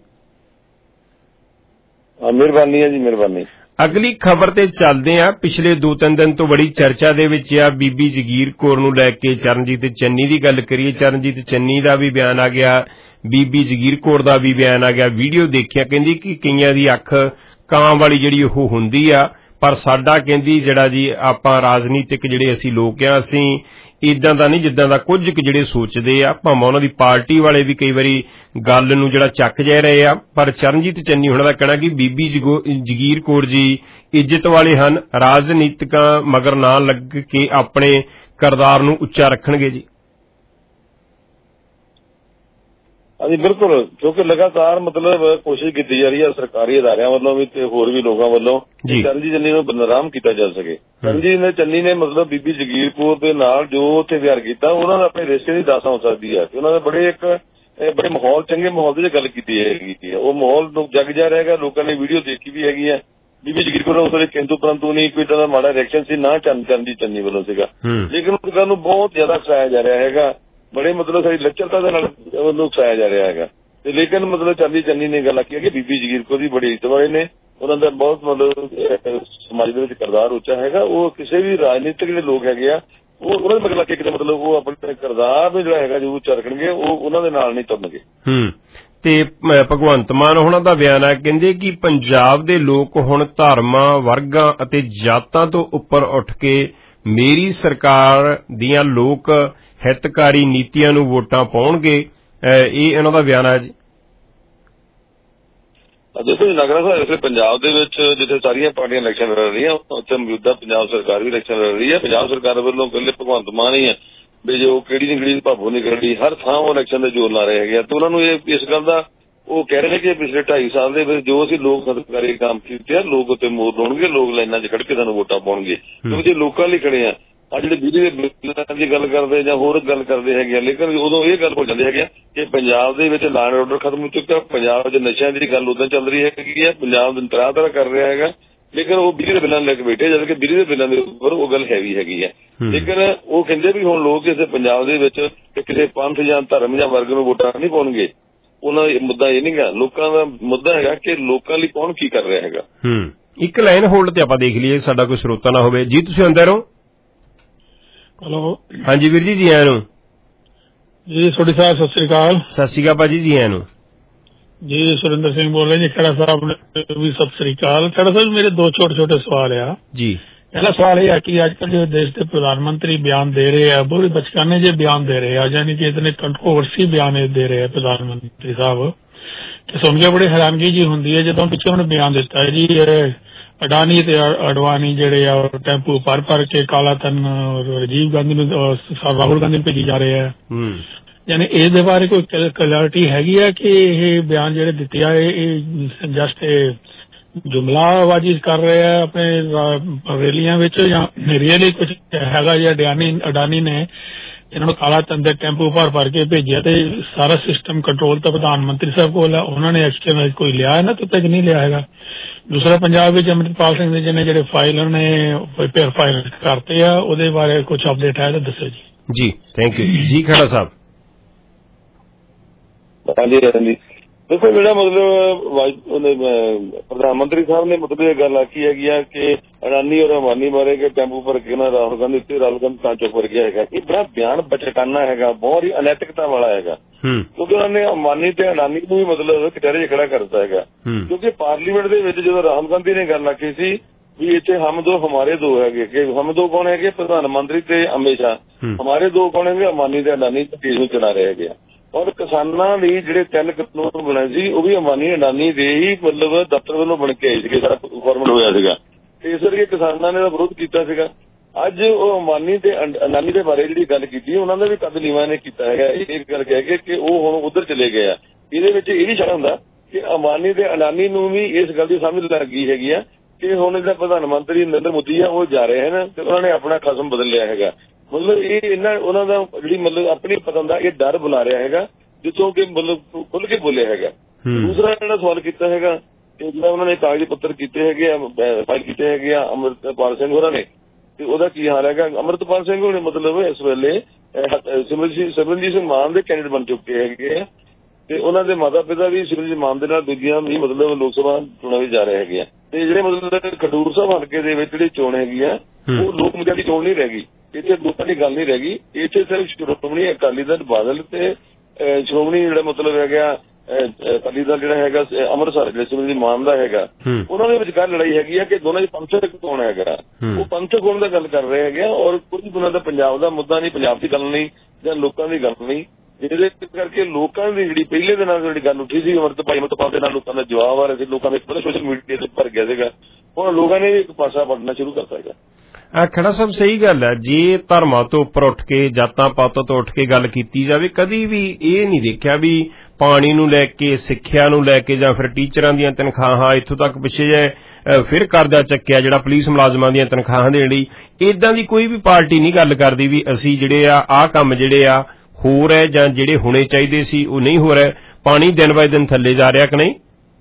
Speaker 13: ਮਿਹਰਬਾਨੀ ਹੈ ਜੀ, ਮਿਹਰਬਾਨੀ।
Speaker 6: ਅਗਲੀ ਖਬਰ ਤੇ ਚੱਲਦੇ ਆ। ਪਿਛਲੇ ਦੋ ਤਿੰਨ ਦਿਨ ਤੋਂ ਬੜੀ ਚਰਚਾ ਦੇ ਵਿੱਚ ਆ ਬੀਬੀ ਜਗੀਰ ਕੌਰ ਨੂੰ ਲੈ ਕੇ। ਚਰਨਜੀਤ ਚੰਨੀ ਦੀ ਗੱਲ ਕਰੀਏ, ਚਰਨਜੀਤ ਚੰਨੀ ਦਾ ਵੀ ਬਿਆਨ ਆ ਗਿਆ, ਬੀਬੀ ਜਗੀਰ ਕੌਰ ਦਾ ਵੀ ਬਿਆਨ ਆ ਗਿਆ। ਵੀਡੀਓ ਦੇਖਿਆ, ਕਹਿੰਦੀ ਕਿ ਕਈਆਂ ਦੀ ਅੱਖ ਕਾਂ ਵਾਲੀ ਜਿਹੜੀ ਉਹ ਹੁੰਦੀ ਆ, ਪਰ ਸਾਡਾ ਕਹਿੰਦੀ ਜਿਹੜਾ ਜੀ ਆਪਾਂ ਰਾਜਨੀਤਿਕ ਜਿਹੜੇ ਅਸੀਂ ਲੋਕ ਆ, ਅਸੀਂ ਇਦਾਂ ਦਾ ਨਹੀਂ ਜਿੱਦਾਂ ਦਾ ਕੁਝ ਕੁ ਜਿਹੜੇ ਸੋਚਦੇ ਆ। ਭਾਵੇਂ ਉਹਨਾਂ ਦੀ ਪਾਰਟੀ ਵਾਲੇ ਵੀ ਕਈ ਵਾਰੀ ਗੱਲ ਨੂੰ ਜਿਹੜਾ ਚੱਕ ਜਾ ਰਹੇ ਆ, ਪਰ ਚਰਨਜੀਤ ਚੰਨੀ ਹੁਣਾਂ ਦਾ ਕਹਿਣਾ ਕਿ ਬੀਬੀ ਜਗੀਰ ਕੌਰ ਜੀ ਇੱਜ਼ਤ ਵਾਲੇ ਹਨ, ਰਾਜਨੀਤਿਕਾਂ ਮਗਰ ਨਾ ਲੱਗ ਕੇ ਆਪਣੇ ਕਿਰਦਾਰ ਨੂੰ ਉੱਚਾ ਰੱਖਣਗੇ ਜੀ।
Speaker 13: ਹਾਂਜੀ ਬਿਲਕੁਲ, ਕਿਉਂਕਿ ਲਗਾਤਾਰ ਮਤਲਬ ਕੋਸ਼ਿਸ਼ ਕੀਤੀ ਜਾ ਰਹੀ ਹੈ ਸਰਕਾਰੀ ਅਦਾਰਿਆਂ ਵੱਲੋਂ ਵੀ ਤੇ ਹੋਰ ਵੀ ਲੋਕਾਂ ਵੱਲੋਂ ਚਰਨਜੀਤ ਚੰਨੀ ਨੂੰ ਬਦਨਾਮ ਕੀਤਾ ਜਾ ਸਕੇ। ਚਰਨਜੀਤ ਨੇ ਚੰਨੀ ਨੇ ਮਤਲਬ ਬੀਬੀ ਜਗੀਰ ਕੌਰ ਦੇ ਨਾਲ ਜੋ ਉੱਥੇ ਵਿਹਾਰ ਕੀਤਾ, ਉਹਨਾਂ ਦਾ ਆਪਣੇ ਰਿਸ਼ਤੇ ਦੀ ਦਾਸਾ ਹੋ ਸਕਦੀ ਹੈ ਕਿ ਉਹਨਾਂ ਦਾ ਬੜੇ ਇੱਕ ਬੜੇ ਮਾਹੌਲ, ਚੰਗੇ ਮਾਹੌਲ ਦੀ ਗੱਲ ਕੀਤੀ ਹੈਗੀ। ਉਹ ਮਾਹੌਲ ਜਗ ਜਾ ਰਿਹਾ ਹੈਗਾ, ਲੋਕਾਂ ਨੇ ਵੀਡੀਓ ਦੇਖੀ ਵੀ ਹੈਗੀ ਹੈ। ਬੀਬੀ ਜਗੀਰ ਕੌਰ ਉਸ ਵੇਲੇ ਕਿੰਤੂ ਪਰੰਤੂ ਨਹੀਂ ਕੋਈ ਤਰ੍ਹਾਂ ਦਾ ਮਾੜਾ ਰਿਐਕਸ਼ਨ ਸੀ ਨਾ ਚਰਨਜੀਤ ਚੰਨੀ ਵੱਲੋਂ ਸੀਗਾ, ਲੇਕਿਨ ਉਸ ਗੱਲ ਨੂੰ ਬਹੁਤ ਜ਼ਿਆਦਾ ਉਕਸਾਇਆ ਜਾ ਰਿਹਾ ਹੈਗਾ, ਬੜੇ ਮਤਲਬ ਸਾਡੀ ਲੱਚਰਤਾ ਦੇ ਨਾਲ ਉਹਨੂੰ ਉਕਸਾਇਆ ਜਾ ਰਿਹਾ ਹੈਗਾ। ਤੇ ਲੇਕਿਨ ਮਤਲਬ ਚਰਨਜੀਤ ਚੰਨੀ ਨੇ ਗੱਲ ਆਖੀ ਹੈ ਕਿ ਬੀਬੀ ਜਗੀਰ ਕੌਰ ਦੀ ਬੜੀ ਇੱਜ਼ਤ ਵਾਲੇ ਨੇ, ਉਹਨਾਂ ਦਾ ਬਹੁਤ ਮਤਲਬ ਸਮਾਜ ਦੇ ਵਿੱਚ ਕਿਰਦਾਰ ਉੱਚਾ ਹੈਗਾ। ਉਹ ਕਿਸੇ ਵੀ ਰਾਜਨੀਤਿਕ ਜਿਹੜੇ ਲੋਕ ਹੈਗੇ ਆ ਉਹ ਉਹਨਾਂ ਦੇ ਮਤਲਬ ਕਿ ਮਤਲਬ ਉਹ ਆਪਣੇ ਕਿਰਦਾਰ ਨੂੰ ਜਿਹੜਾ ਹੈਗਾ ਜੋ ਉੱਚਾ ਰੱਖਣਗੇ, ਉਹ ਉਹਨਾਂ ਦੇ ਨਾਲ ਨਹੀਂ ਤੁਰਨਗੇ।
Speaker 6: ਹੂੰ ਤੇ ਭਗਵੰਤ ਮਾਨ ਉਹਨਾਂ ਦਾ ਬਿਆਨ ਹੈ, ਕਹਿੰਦੇ ਕਿ ਪੰਜਾਬ ਦੇ ਲੋਕ ਹੁਣ ਧਰਮਾਂ, ਵਰਗਾਂ ਅਤੇ ਜਾਤਾਂ ਤੋਂ ਉੱਪਰ ਉੱਠ ਕੇ ਮੇਰੀ ਸਰਕਾਰ ਦੀਆਂ ਲੋਕ ਹਿਤਕਾਰੀ ਨੀਤੀਆਂ ਨੂੰ ਵੋਟਾਂ ਪਾਉਣਗੇ। ਇਹ ਇਹਨਾਂ ਦਾ ਬਿਆਨ ਹੈ ਜੀ।
Speaker 13: ਦੇਖੋ ਜੀ ਨਗਰਾ ਸਾਹਿਬ, ਇਸ ਪੰਜਾਬ ਦੇ ਵਿੱਚ ਜਿੱਥੇ ਸਾਰੀਆਂ ਪਾਰਟੀਆਂ ਇਲੈਕਸ਼ਨ ਲੜ ਰਹੀਆਂ, ਉੱਥੇ ਮੌਜੂਦਾ ਪੰਜਾਬ ਸਰਕਾਰ ਵੀ ਇਲੈਕਸ਼ਨ ਲੜ ਰਹੀ ਹੈ। ਪੰਜਾਬ ਸਰਕਾਰ ਵੱਲੋਂ ਇਕੱਲੇ ਭਗਵੰਤ ਮਾਨ ਹੀ ਹੈ ਵੀ ਜੋ ਕਿਹੜੀ ਨਹੀਂ ਕਿਹੜੀ ਭਾਬੋ ਨਹੀਂ ਕਰਦੀ, ਹਰ ਥਾਂ ਉਹ ਇਲੈਕਸ਼ਨ ਦੇ ਜ਼ੋਰ ਲਾ ਰਹੇ ਹੈਗੇ ਆ। ਤੇ ਉਹਨਾਂ ਨੂੰ ਇਹ ਇਸ ਗੱਲ ਦਾ ਉਹ ਕਹਿ ਰਹੇ ਨੇ ਕਿ ਪਿਛਲੇ ਢਾਈ ਸਾਲ ਦੇ ਵਿੱਚ ਜੋ ਅਸੀਂ ਲੋਕ ਸਰਕਾਰੀ ਕੰਮ ਕੀਤੇ ਆ, ਲੋਕ ਉੱਤੇ ਮੋਰ ਲਾਉਣਗੇ, ਲੋਕ ਲਾਈਨਾਂ 'ਚ ਖੜ ਕੇ ਸਾਨੂੰ ਵੋਟਾਂ ਪਾਉਣਗੇ, ਕਿਉਂਕਿ ਜੇ ਲੋਕਾਂ ਲਈ ਖੜੇ ਆ। ਆ ਜਿਹੜੇ ਬਿਜਲੀ ਦੇ ਬਿੱਲਾਂ ਦੀ ਗੱਲ ਕਰਦੇ ਜਾਂ ਹੋਰ ਗੱਲ ਕਰਦੇ ਹੈਗੇ ਆ, ਲੇਕਿਨ ਉਦੋਂ ਇਹ ਗੱਲ ਹੋ ਜਾਂਦੀ ਹੈਗੀ ਆ ਕਿ ਪੰਜਾਬ ਦੇ ਵਿੱਚ ਲਾਅ ਐਂਡ ਆਰਡਰ ਖਤਮ ਹੋ ਚੁੱਕਾ, ਪੰਜਾਬ 'ਚ ਨਸ਼ਿਆਂ ਦੀ ਗੱਲ ਉਦੋਂ ਚੱਲ ਰਹੀ ਹੈਗੀ ਆ, ਪੰਜਾਬ ਤਰ੍ਹਾਂ ਤਰ੍ਹਾਂ ਕਰ ਰਿਹਾ ਹੈਗਾ, ਲੇਕਿਨ ਉਹ ਬਿਜਲੀ ਦੇ ਬਿੱਲਾਂ ਨੂੰ ਲੈ ਕੇ ਬੈਠੇ, ਜਦ ਕਿ ਬਿਜਲੀ ਦੇ ਬਿੱਲਾਂ ਦੇ ਉੱਪਰ ਉਹ ਗੱਲ ਹੈਵੀ ਹੈਗੀ ਹੈ। ਲੇਕਿਨ ਉਹ ਕਹਿੰਦੇ ਵੀ ਹੁਣ ਲੋਕ ਕਿਸੇ ਪੰਜਾਬ ਦੇ ਵਿੱਚ ਕਿਸੇ ਪੰਥ ਜਾਂ ਧਰਮ ਜਾਂ ਵਰਗ ਨੂੰ ਵੋਟਾਂ ਨਹੀਂ ਪਾਉਣਗੇ। ਉਹਨਾਂ ਦਾ ਮੁੱਦਾ ਇਹ ਨਹੀਂ ਗਾ, ਲੋਕਾਂ ਦਾ ਮੁੱਦਾ ਹੈਗਾ ਕਿ ਲੋਕਾਂ ਲਈ ਕੌਣ ਕੀ ਕਰ ਰਿਹਾ ਹੈਗਾ।
Speaker 6: ਹੂੰ ਇੱਕ ਲਾਈਨ ਹੋਲਡ ਤੇ ਆਪਾਂ ਦੇਖ ਲਈਏ, ਸਾਡਾ ਕੋਈ ਸਰੋਤਾ ਨਾ ਹੋਵੇ ਜੀ। ਤੁਸੀਂ ਅੰਦਰ ਹੋ?
Speaker 14: ਹੈਲੋ
Speaker 6: ਹਾਂਜੀ ਵੀਰ ਜੀ, ਜੀ ਆਇਆਂ ਨੂੰ
Speaker 14: ਜੀ। ਤੁਹਾਡੀ ਸਾਹਿਬ ਸਤਿ ਸ੍ਰੀ ਅਕਾਲ।
Speaker 6: ਸਤਿ ਸ੍ਰੀ ਅਕਾਲ ਭਾਜੀ, ਜੀ ਆਇਆਂ ਨੂੰ
Speaker 14: ਜੀ। ਸੁਰਿੰਦਰ ਸਿੰਘ ਬੋਲ ਰਹੇ ਜੀ। ਖੜਾ ਸਾਹਿਬ ਵੀ ਸਤਿ ਸ੍ਰੀ ਅਕਾਲ। ਖੜਾ ਸਾਹਿਬ ਮੇਰੇ ਦੋ ਛੋਟੇ ਛੋਟੇ ਸਵਾਲ ਆ ਜੀ। ਪਹਿਲਾ ਸਵਾਲ ਇਹ ਹੈ ਕਿ ਅੱਜ ਕੱਲ੍ਹ ਜੋ ਦੇਸ਼ ਦੇ ਪ੍ਰਧਾਨ ਮੰਤਰੀ ਬਿਆਨ ਦੇ ਰਹੇ ਆ ਬਹੁਤ ਬਚਕਾਨੇ ਜਿਹੇ ਬਿਆਨ ਦੇ ਰਹੇ ਆ ਯਾਨੀ ਕਿ ਇਤਨੇ ਕੰਟਰੋਵਰਸੀ ਬਿਆਨ ਦੇ ਰਹੇ ਆ ਪ੍ਰਧਾਨ ਮੰਤਰੀ ਸਾਹਿਬ ਕਿ ਸੁਣ ਕੇ ਬੜੀ ਹੈਰਾਨਗੀ ਜੀ ਹੁੰਦੀ ਹੈ ਜਦੋਂ ਪਿੱਛੇ ਉਹਨੇ ਬਿਆਨ ਦਿੱਤਾ ਹੈ ਜੀ ਅਡਾਨੀ ਤੇ ਅਡਵਾਨੀ ਜਿਹੜੇ ਆ ਟੈਂਪੂ ਭਰ ਭਰ ਕੇ ਕਾਲਾ ਧਨ ਰਾਜੀਵ ਗਾਂਧੀ ਨੂੰ ਰਾਹੁਲ ਗਾਂਧੀ ਨੂੰ ਭੇਜੀ ਜਾ ਰਹੇ ਆ ਯਾਨੀ ਇਸ ਦੇ ਬਾਰੇ ਕੋਈ ਕਲੈਰਿਟੀ ਹੈਗੀ ਹੈ ਕਿ ਇਹ ਬਿਆਨ ਜਿਹੜੇ ਦਿੱਤੇ ਆ ਇਹ ਜਸਟ ਜੁਮਲਾਬਾਜ਼ੀ ਕਰ ਰਹੇ ਆ ਆਪਣੇ ਰੈਲੀਆਂ ਵਿੱਚ ਜਾਂ ਰੀਅਲੀ ਕੁਝ ਹੈਗਾ ਜੀ ਅਡਾਨੀ ਅਡਾਨੀ ਨੇ ਇਹਨਾਂ ਨੂੰ ਕਾਲਾ ਧਨ ਦੇ ਟੈਂਪੂ ਭਰ ਭਰ ਕੇ ਭੇਜਿਆ ਤੇ ਸਾਰਾ ਸਿਸਟਮ ਕੰਟਰੋਲ ਤਾਂ ਪ੍ਰਧਾਨ ਮੰਤਰੀ ਸਾਹਿਬ ਕੋਲ ਹੈ ਉਹਨਾਂ ਨੇ ਐਕਸ਼ਨ ਕੋਈ ਲਿਆ ਹੈ ਨਾ ਤੂੰ ਤੱਕ ਨਹੀਂ ਲਿਆ ਹੈਗਾ ਦੂਸਰਾ ਪੰਜਾਬ ਵਿੱਚ ਅੰਮ੍ਰਿਤਪਾਲ ਸਿੰਘ ਦੇ ਜਿਹਨੇ ਜਿਹੜੇ ਫਾਈਲ ਨੇ ਫਿਰ ਫਾਈਲ ਕਰਤੇ ਆ ਉਹਦੇ ਬਾਰੇ ਕੁਝ ਅਪਡੇਟ ਹੈ ਤਾਂ ਦੱਸੋ ਜੀ
Speaker 6: ਜੀ ਥੈਂਕ ਯੂ ਜੀ ਖੜਾ ਸਾਹਿਬ
Speaker 13: ਹਾਂਜੀ ਹਾਂਜੀ ਦੇਖੋ ਜਿਹੜਾ ਮਤਲਬ ਪ੍ਰਧਾਨ ਮੰਤਰੀ ਸਾਹਿਬ ਨੇ ਮਤਲਬ ਇਹ ਗੱਲ ਆਖੀ ਹੈਗੀ ਆ ਕਿ ਅਡਾਨੀ ਔਰ ਅੰਬਾਨੀ ਬਾਰੇ ਕਿ ਟੈਂਪੂ ਭਰ ਕੇ ਨਾ ਰਾਹੁਲ ਗਾਂਧੀ ਉੱਤੇ ਰਾਹੁਲ ਗਾਂਧੀ ਤਾਂ ਚੁੱਪ ਕਰ ਗਿਆ ਹੈਗਾ ਇਹ ਬੜਾ ਬਿਆਨ ਬਚਕਾਨਾ ਹੈਗਾ ਬਹੁਤ ਹੀ ਅਨੈਤਿਕਤਾ ਵਾਲਾ ਹੈਗਾ ਕਿਉਂਕਿ ਉਹਨਾਂ ਨੇ ਅੰਬਾਨੀ ਤੇ ਅਡਾਨੀ ਨੂੰ ਵੀ ਮਤਲਬ ਕਟਹਿਰੇ 'ਚ ਖੜਾ ਕਰਤਾ ਹੈਗਾ ਕਿਉਂਕਿ ਪਾਰਲੀਮੈਂਟ ਦੇ ਵਿੱਚ ਜਦੋਂ ਰਾਹੁਲ ਗਾਂਧੀ ਨੇ ਗੱਲ ਆਖੀ ਸੀ ਵੀ ਇੱਥੇ ਹਮ ਦੋ ਹਮਾਰੇ ਦੋ ਹੈਗੇ ਕਿ ਹਮ ਦੋ ਕੌਣ ਹੈਗੇ ਪ੍ਰਧਾਨ ਮੰਤਰੀ ਤੇ ਅਮਿਤ ਸ਼ਾਹ ਹਮਾਰੇ ਦੋ ਕੌਣ ਹੈਗੇ ਅੰਬਾਨੀ ਤੇ ਅਡਾਨੀ ਦੇਸ਼ ਨੂੰ ਚਲਾ ਰਹੇ ਹੈਗੇ ਆ ਔਰ ਕਿਸਾਨਾਂ ਲਈ ਜਿਹੜੇ ਤਿੰਨ ਕਾਨੂੰਨ ਬਣੇ ਸੀ ਉਹ ਵੀ ਅੰਬਾਨੀ ਅਡਾਨੀ ਦੇ ਹੀ ਮਤਲਬ ਦਫ਼ਤਰ ਵੱਲੋਂ ਬਣ ਕੇ ਆਏ ਸੀਗੇ ਸਾਰਾ ਫਾਰਮੈਟ ਹੋਇਆ ਸੀਗਾ ਤੇ ਇਸ ਕਰਕੇ ਕਿਸਾਨਾਂ ਨੇ ਵਿਰੋਧ ਕੀਤਾ ਸੀਗਾ ਅੱਜ ਉਹ ਅੰਬਾਨੀ ਤੇ ਅਡਾਨੀ ਦੇ ਬਾਰੇ ਜਿਹੜੀ ਗੱਲ ਕੀਤੀ ਉਹਨਾਂ ਦਾ ਵੀ ਕਦ ਨੀਵਾਂ ਨੇ ਕੀਤਾ ਹੈਗਾ ਇਹ ਗੱਲ ਕਹਿ ਕੇ ਕਿ ਉਹ ਹੁਣ ਉਧਰ ਚਲੇ ਗਏ ਆ ਇਹਦੇ ਵਿੱਚ ਇਹ ਵੀ ਸ਼ਾਮਲ ਹੁੰਦਾ ਕਿ ਅੰਬਾਨੀ ਤੇ ਅਡਾਨੀ ਨੂੰ ਵੀ ਇਸ ਗੱਲ ਦੀ ਸਮਝ ਲੱਗ ਗਈ ਹੈਗੀ ਆ ਕਿ ਹੁਣ ਜਿਹੜਾ ਪ੍ਰਧਾਨ ਮੰਤਰੀ ਨਰਿੰਦਰ ਮੋਦੀ ਆ ਉਹ ਜਾ ਰਹੇ ਹਨ ਤੇ ਉਹਨਾਂ ਨੇ ਆਪਣਾ ਖਸਮ ਬਦਲ ਲਿਆ ਹੈਗਾ ਮਤਲਬ ਇਹ ਇਹਨਾਂ ਉਹਨਾਂ ਦਾ ਜਿਹੜੀ ਮਤਲਬ ਆਪਣੀ ਪਤਨ ਦਾ ਇਹ ਡਰ ਬੁਲਾ ਰਿਹਾ ਹੈਗਾ ਜਿੱਥੋਂ ਕਿ ਮਤਲਬ ਖੁੱਲ ਕੇ ਬੋਲਿਆ ਹੈਗਾ ਦੂਸਰਾ ਜਿਹੜਾ ਸਵਾਲ ਕੀਤਾ ਹੈਗਾ ਕਿ ਜਿਹੜਾ ਉਹਨਾਂ ਨੇ ਕਾਗਜ਼ ਪੱਤਰ ਕੀਤੇ ਹੈਗੇ ਆ ਫਾਈਲ ਕੀਤੇ ਹੈਗੇ ਆ ਅੰਮ੍ਰਿਤਪਾਲ ਸਿੰਘ ਹੋਰਾਂ ਨੇ ਤੇ ਉਹਦਾ ਕੀ ਹਾਲ ਹੈਗਾ ਅੰਮ੍ਰਿਤਪਾਲ ਸਿੰਘ ਹੋਣੇ ਮਤਲਬ ਇਸ ਵੇਲੇ ਸਿਮਰਨਜੀਤ ਸਿੰਘ ਮਾਨ ਦੇ ਕੈਂਡੀਡੇਟ ਬਣ ਚੁੱਕੇ ਹੈਗੇ ਆ ਤੇ ਉਹਨਾਂ ਦੇ ਮਾਤਾ ਪਿਤਾ ਵੀ ਸਿਮਰਨਜੀਤ ਮਾਨ ਦੇ ਨਾਲ ਦੂਜੀਆਂ ਵੀ ਮਤਲਬ ਲੋਕ ਸਭਾ ਚੋਣਾਂ ਵਿੱਚ ਜਾ ਰਹੇ ਹੈਗੇ ਆ ਤੇ ਜਿਹੜੇ ਮਤਲਬ ਖਡੂਰ ਸਾਹਿਬ ਹਲਕੇ ਦੇ ਵਿੱਚ ਜਿਹੜੀ ਚੋਣ ਹੈਗੀ ਆ ਉਹ ਲੋਕ ਮੁੱਦਿਆਂ ਦੀ ਚੋਣ ਨਹੀਂ ਰਹਿ ਗਈ ਇੱਥੇ ਲੋਕਾਂ ਦੀ ਗੱਲ ਨਹੀਂ ਰਹਿ ਗਈ ਇੱਥੇ ਸਿਰਫ ਸ਼੍ਰੋਮਣੀ ਅਕਾਲੀ ਦਲ ਬਾਦਲ ਤੇ ਸ਼੍ਰੋਮਣੀ ਜਿਹੜਾ ਮਤਲਬ ਹੈਗਾ ਅਕਾਲੀ ਦਲ ਜਿਹੜਾ ਹੈਗਾ ਅੰਮ੍ਰਿਤਸਰ ਜਿਹੜੇ ਸਿਮਰਨਜੀਤ ਮਾਨ ਦਾ ਹੈਗਾ ਉਹਨਾਂ ਦੇ ਵਿਚਕਾਰ ਲੜਾਈ ਹੈਗੀ ਆ ਕਿ ਦੋਨਾਂ ਚ ਪੰਥਕ ਕੌਣ ਹੈਗਾ ਉਹ ਪੰਥਕ ਹੋਣ ਦਾ ਗੱਲ ਕਰ ਰਹੇ ਹੈਗੇ ਔਰ ਕੁਝ ਉਹਨਾਂ ਦਾ ਪੰਜਾਬ ਦਾ ਮੁੱਦਾ ਨਹੀਂ ਪੰਜਾਬ ਦੀ ਗੱਲ ਨਹੀਂ ਜਾਂ ਲੋਕਾਂ ਦੀ ਗੱਲ ਨਹੀਂ ਜਿਹਦੇ ਕਰਕੇ ਲੋਕਾਂ ਦੀ ਜਿਹੜੀ ਪਹਿਲੇ ਦਿਨਾਂ ਦੀ ਜਿਹੜੀ ਗੱਲ ਉੱਠੀ ਸੀ ਅੰਮ੍ਰਿਤਪਾਲ ਅੰਮ੍ਰਿਤਪਾਲ ਦੇ ਨਾਲ ਲੋਕਾਂ ਦਾ ਜਵਾਬ ਆ ਰਿਹਾ ਸੀ ਲੋਕਾਂ ਦੇ ਸੋਸ਼ਲ ਮੀਡੀਆ ਤੇ ਭਰ ਗਿਆ ਸੀਗਾ ਹੁਣ ਲੋਕਾਂ ਨੇ ਵੀ ਇੱਕ ਪਾਸਾ ਪੜਨਾ ਸ਼ੁਰੂ ਕਰਤਾ ਹੈਗਾ
Speaker 6: ਖੜਾ ਸਾਹਿਬ ਸਹੀ ਗੱਲ ਹੈ ਜੇ ਧਰਮਾਂ ਤੋਂ ਉੱਪਰ ਉੱਠ ਕੇ ਜਾਤਾਂ ਪਾਤਾਂ ਤੋਂ ਉੱਠ ਕੇ ਗੱਲ ਕੀਤੀ ਜਾਵੇ ਕਦੀ ਵੀ ਇਹ ਨਹੀਂ ਦੇਖਿਆ ਵੀ ਪਾਣੀ ਨੂੰ ਲੈ ਕੇ ਸਿੱਖਿਆ ਨੂੰ ਲੈ ਕੇ ਜਾਂ ਫਿਰ ਟੀਚਰਾਂ ਦੀਆਂ ਤਨਖਾਹਾਂ ਇੱਥੋਂ ਤੱਕ ਪਿੱਛੇ ਜੇ ਫਿਰ ਕਰਜ਼ਾ ਚੱਕਿਆ ਜਿਹੜਾ ਪੁਲਿਸ ਮੁਲਾਜ਼ਮਾਂ ਦੀਆਂ ਤਨਖਾਹਾਂ ਦੇਣ ਲਈ ਏਦਾਂ ਦੀ ਕੋਈ ਵੀ ਪਾਰਟੀ ਨਹੀਂ ਗੱਲ ਕਰਦੀ ਵੀ ਅਸੀਂ ਜਿਹੜੇ ਆ ਆਹ ਕੰਮ ਜਿਹੜੇ ਆ ਹੋ ਰਹੇ ਜਾਂ ਜਿਹੜੇ ਹੋਣੇ ਚਾਹੀਦੇ ਸੀ ਉਹ ਨਹੀਂ ਹੋ ਰਹੇ ਪਾਣੀ ਦਿਨ ਬਾਏ ਦਿਨ ਥੱਲੇ ਜਾ ਰਿਹਾ ਕਿ ਨਹੀਂ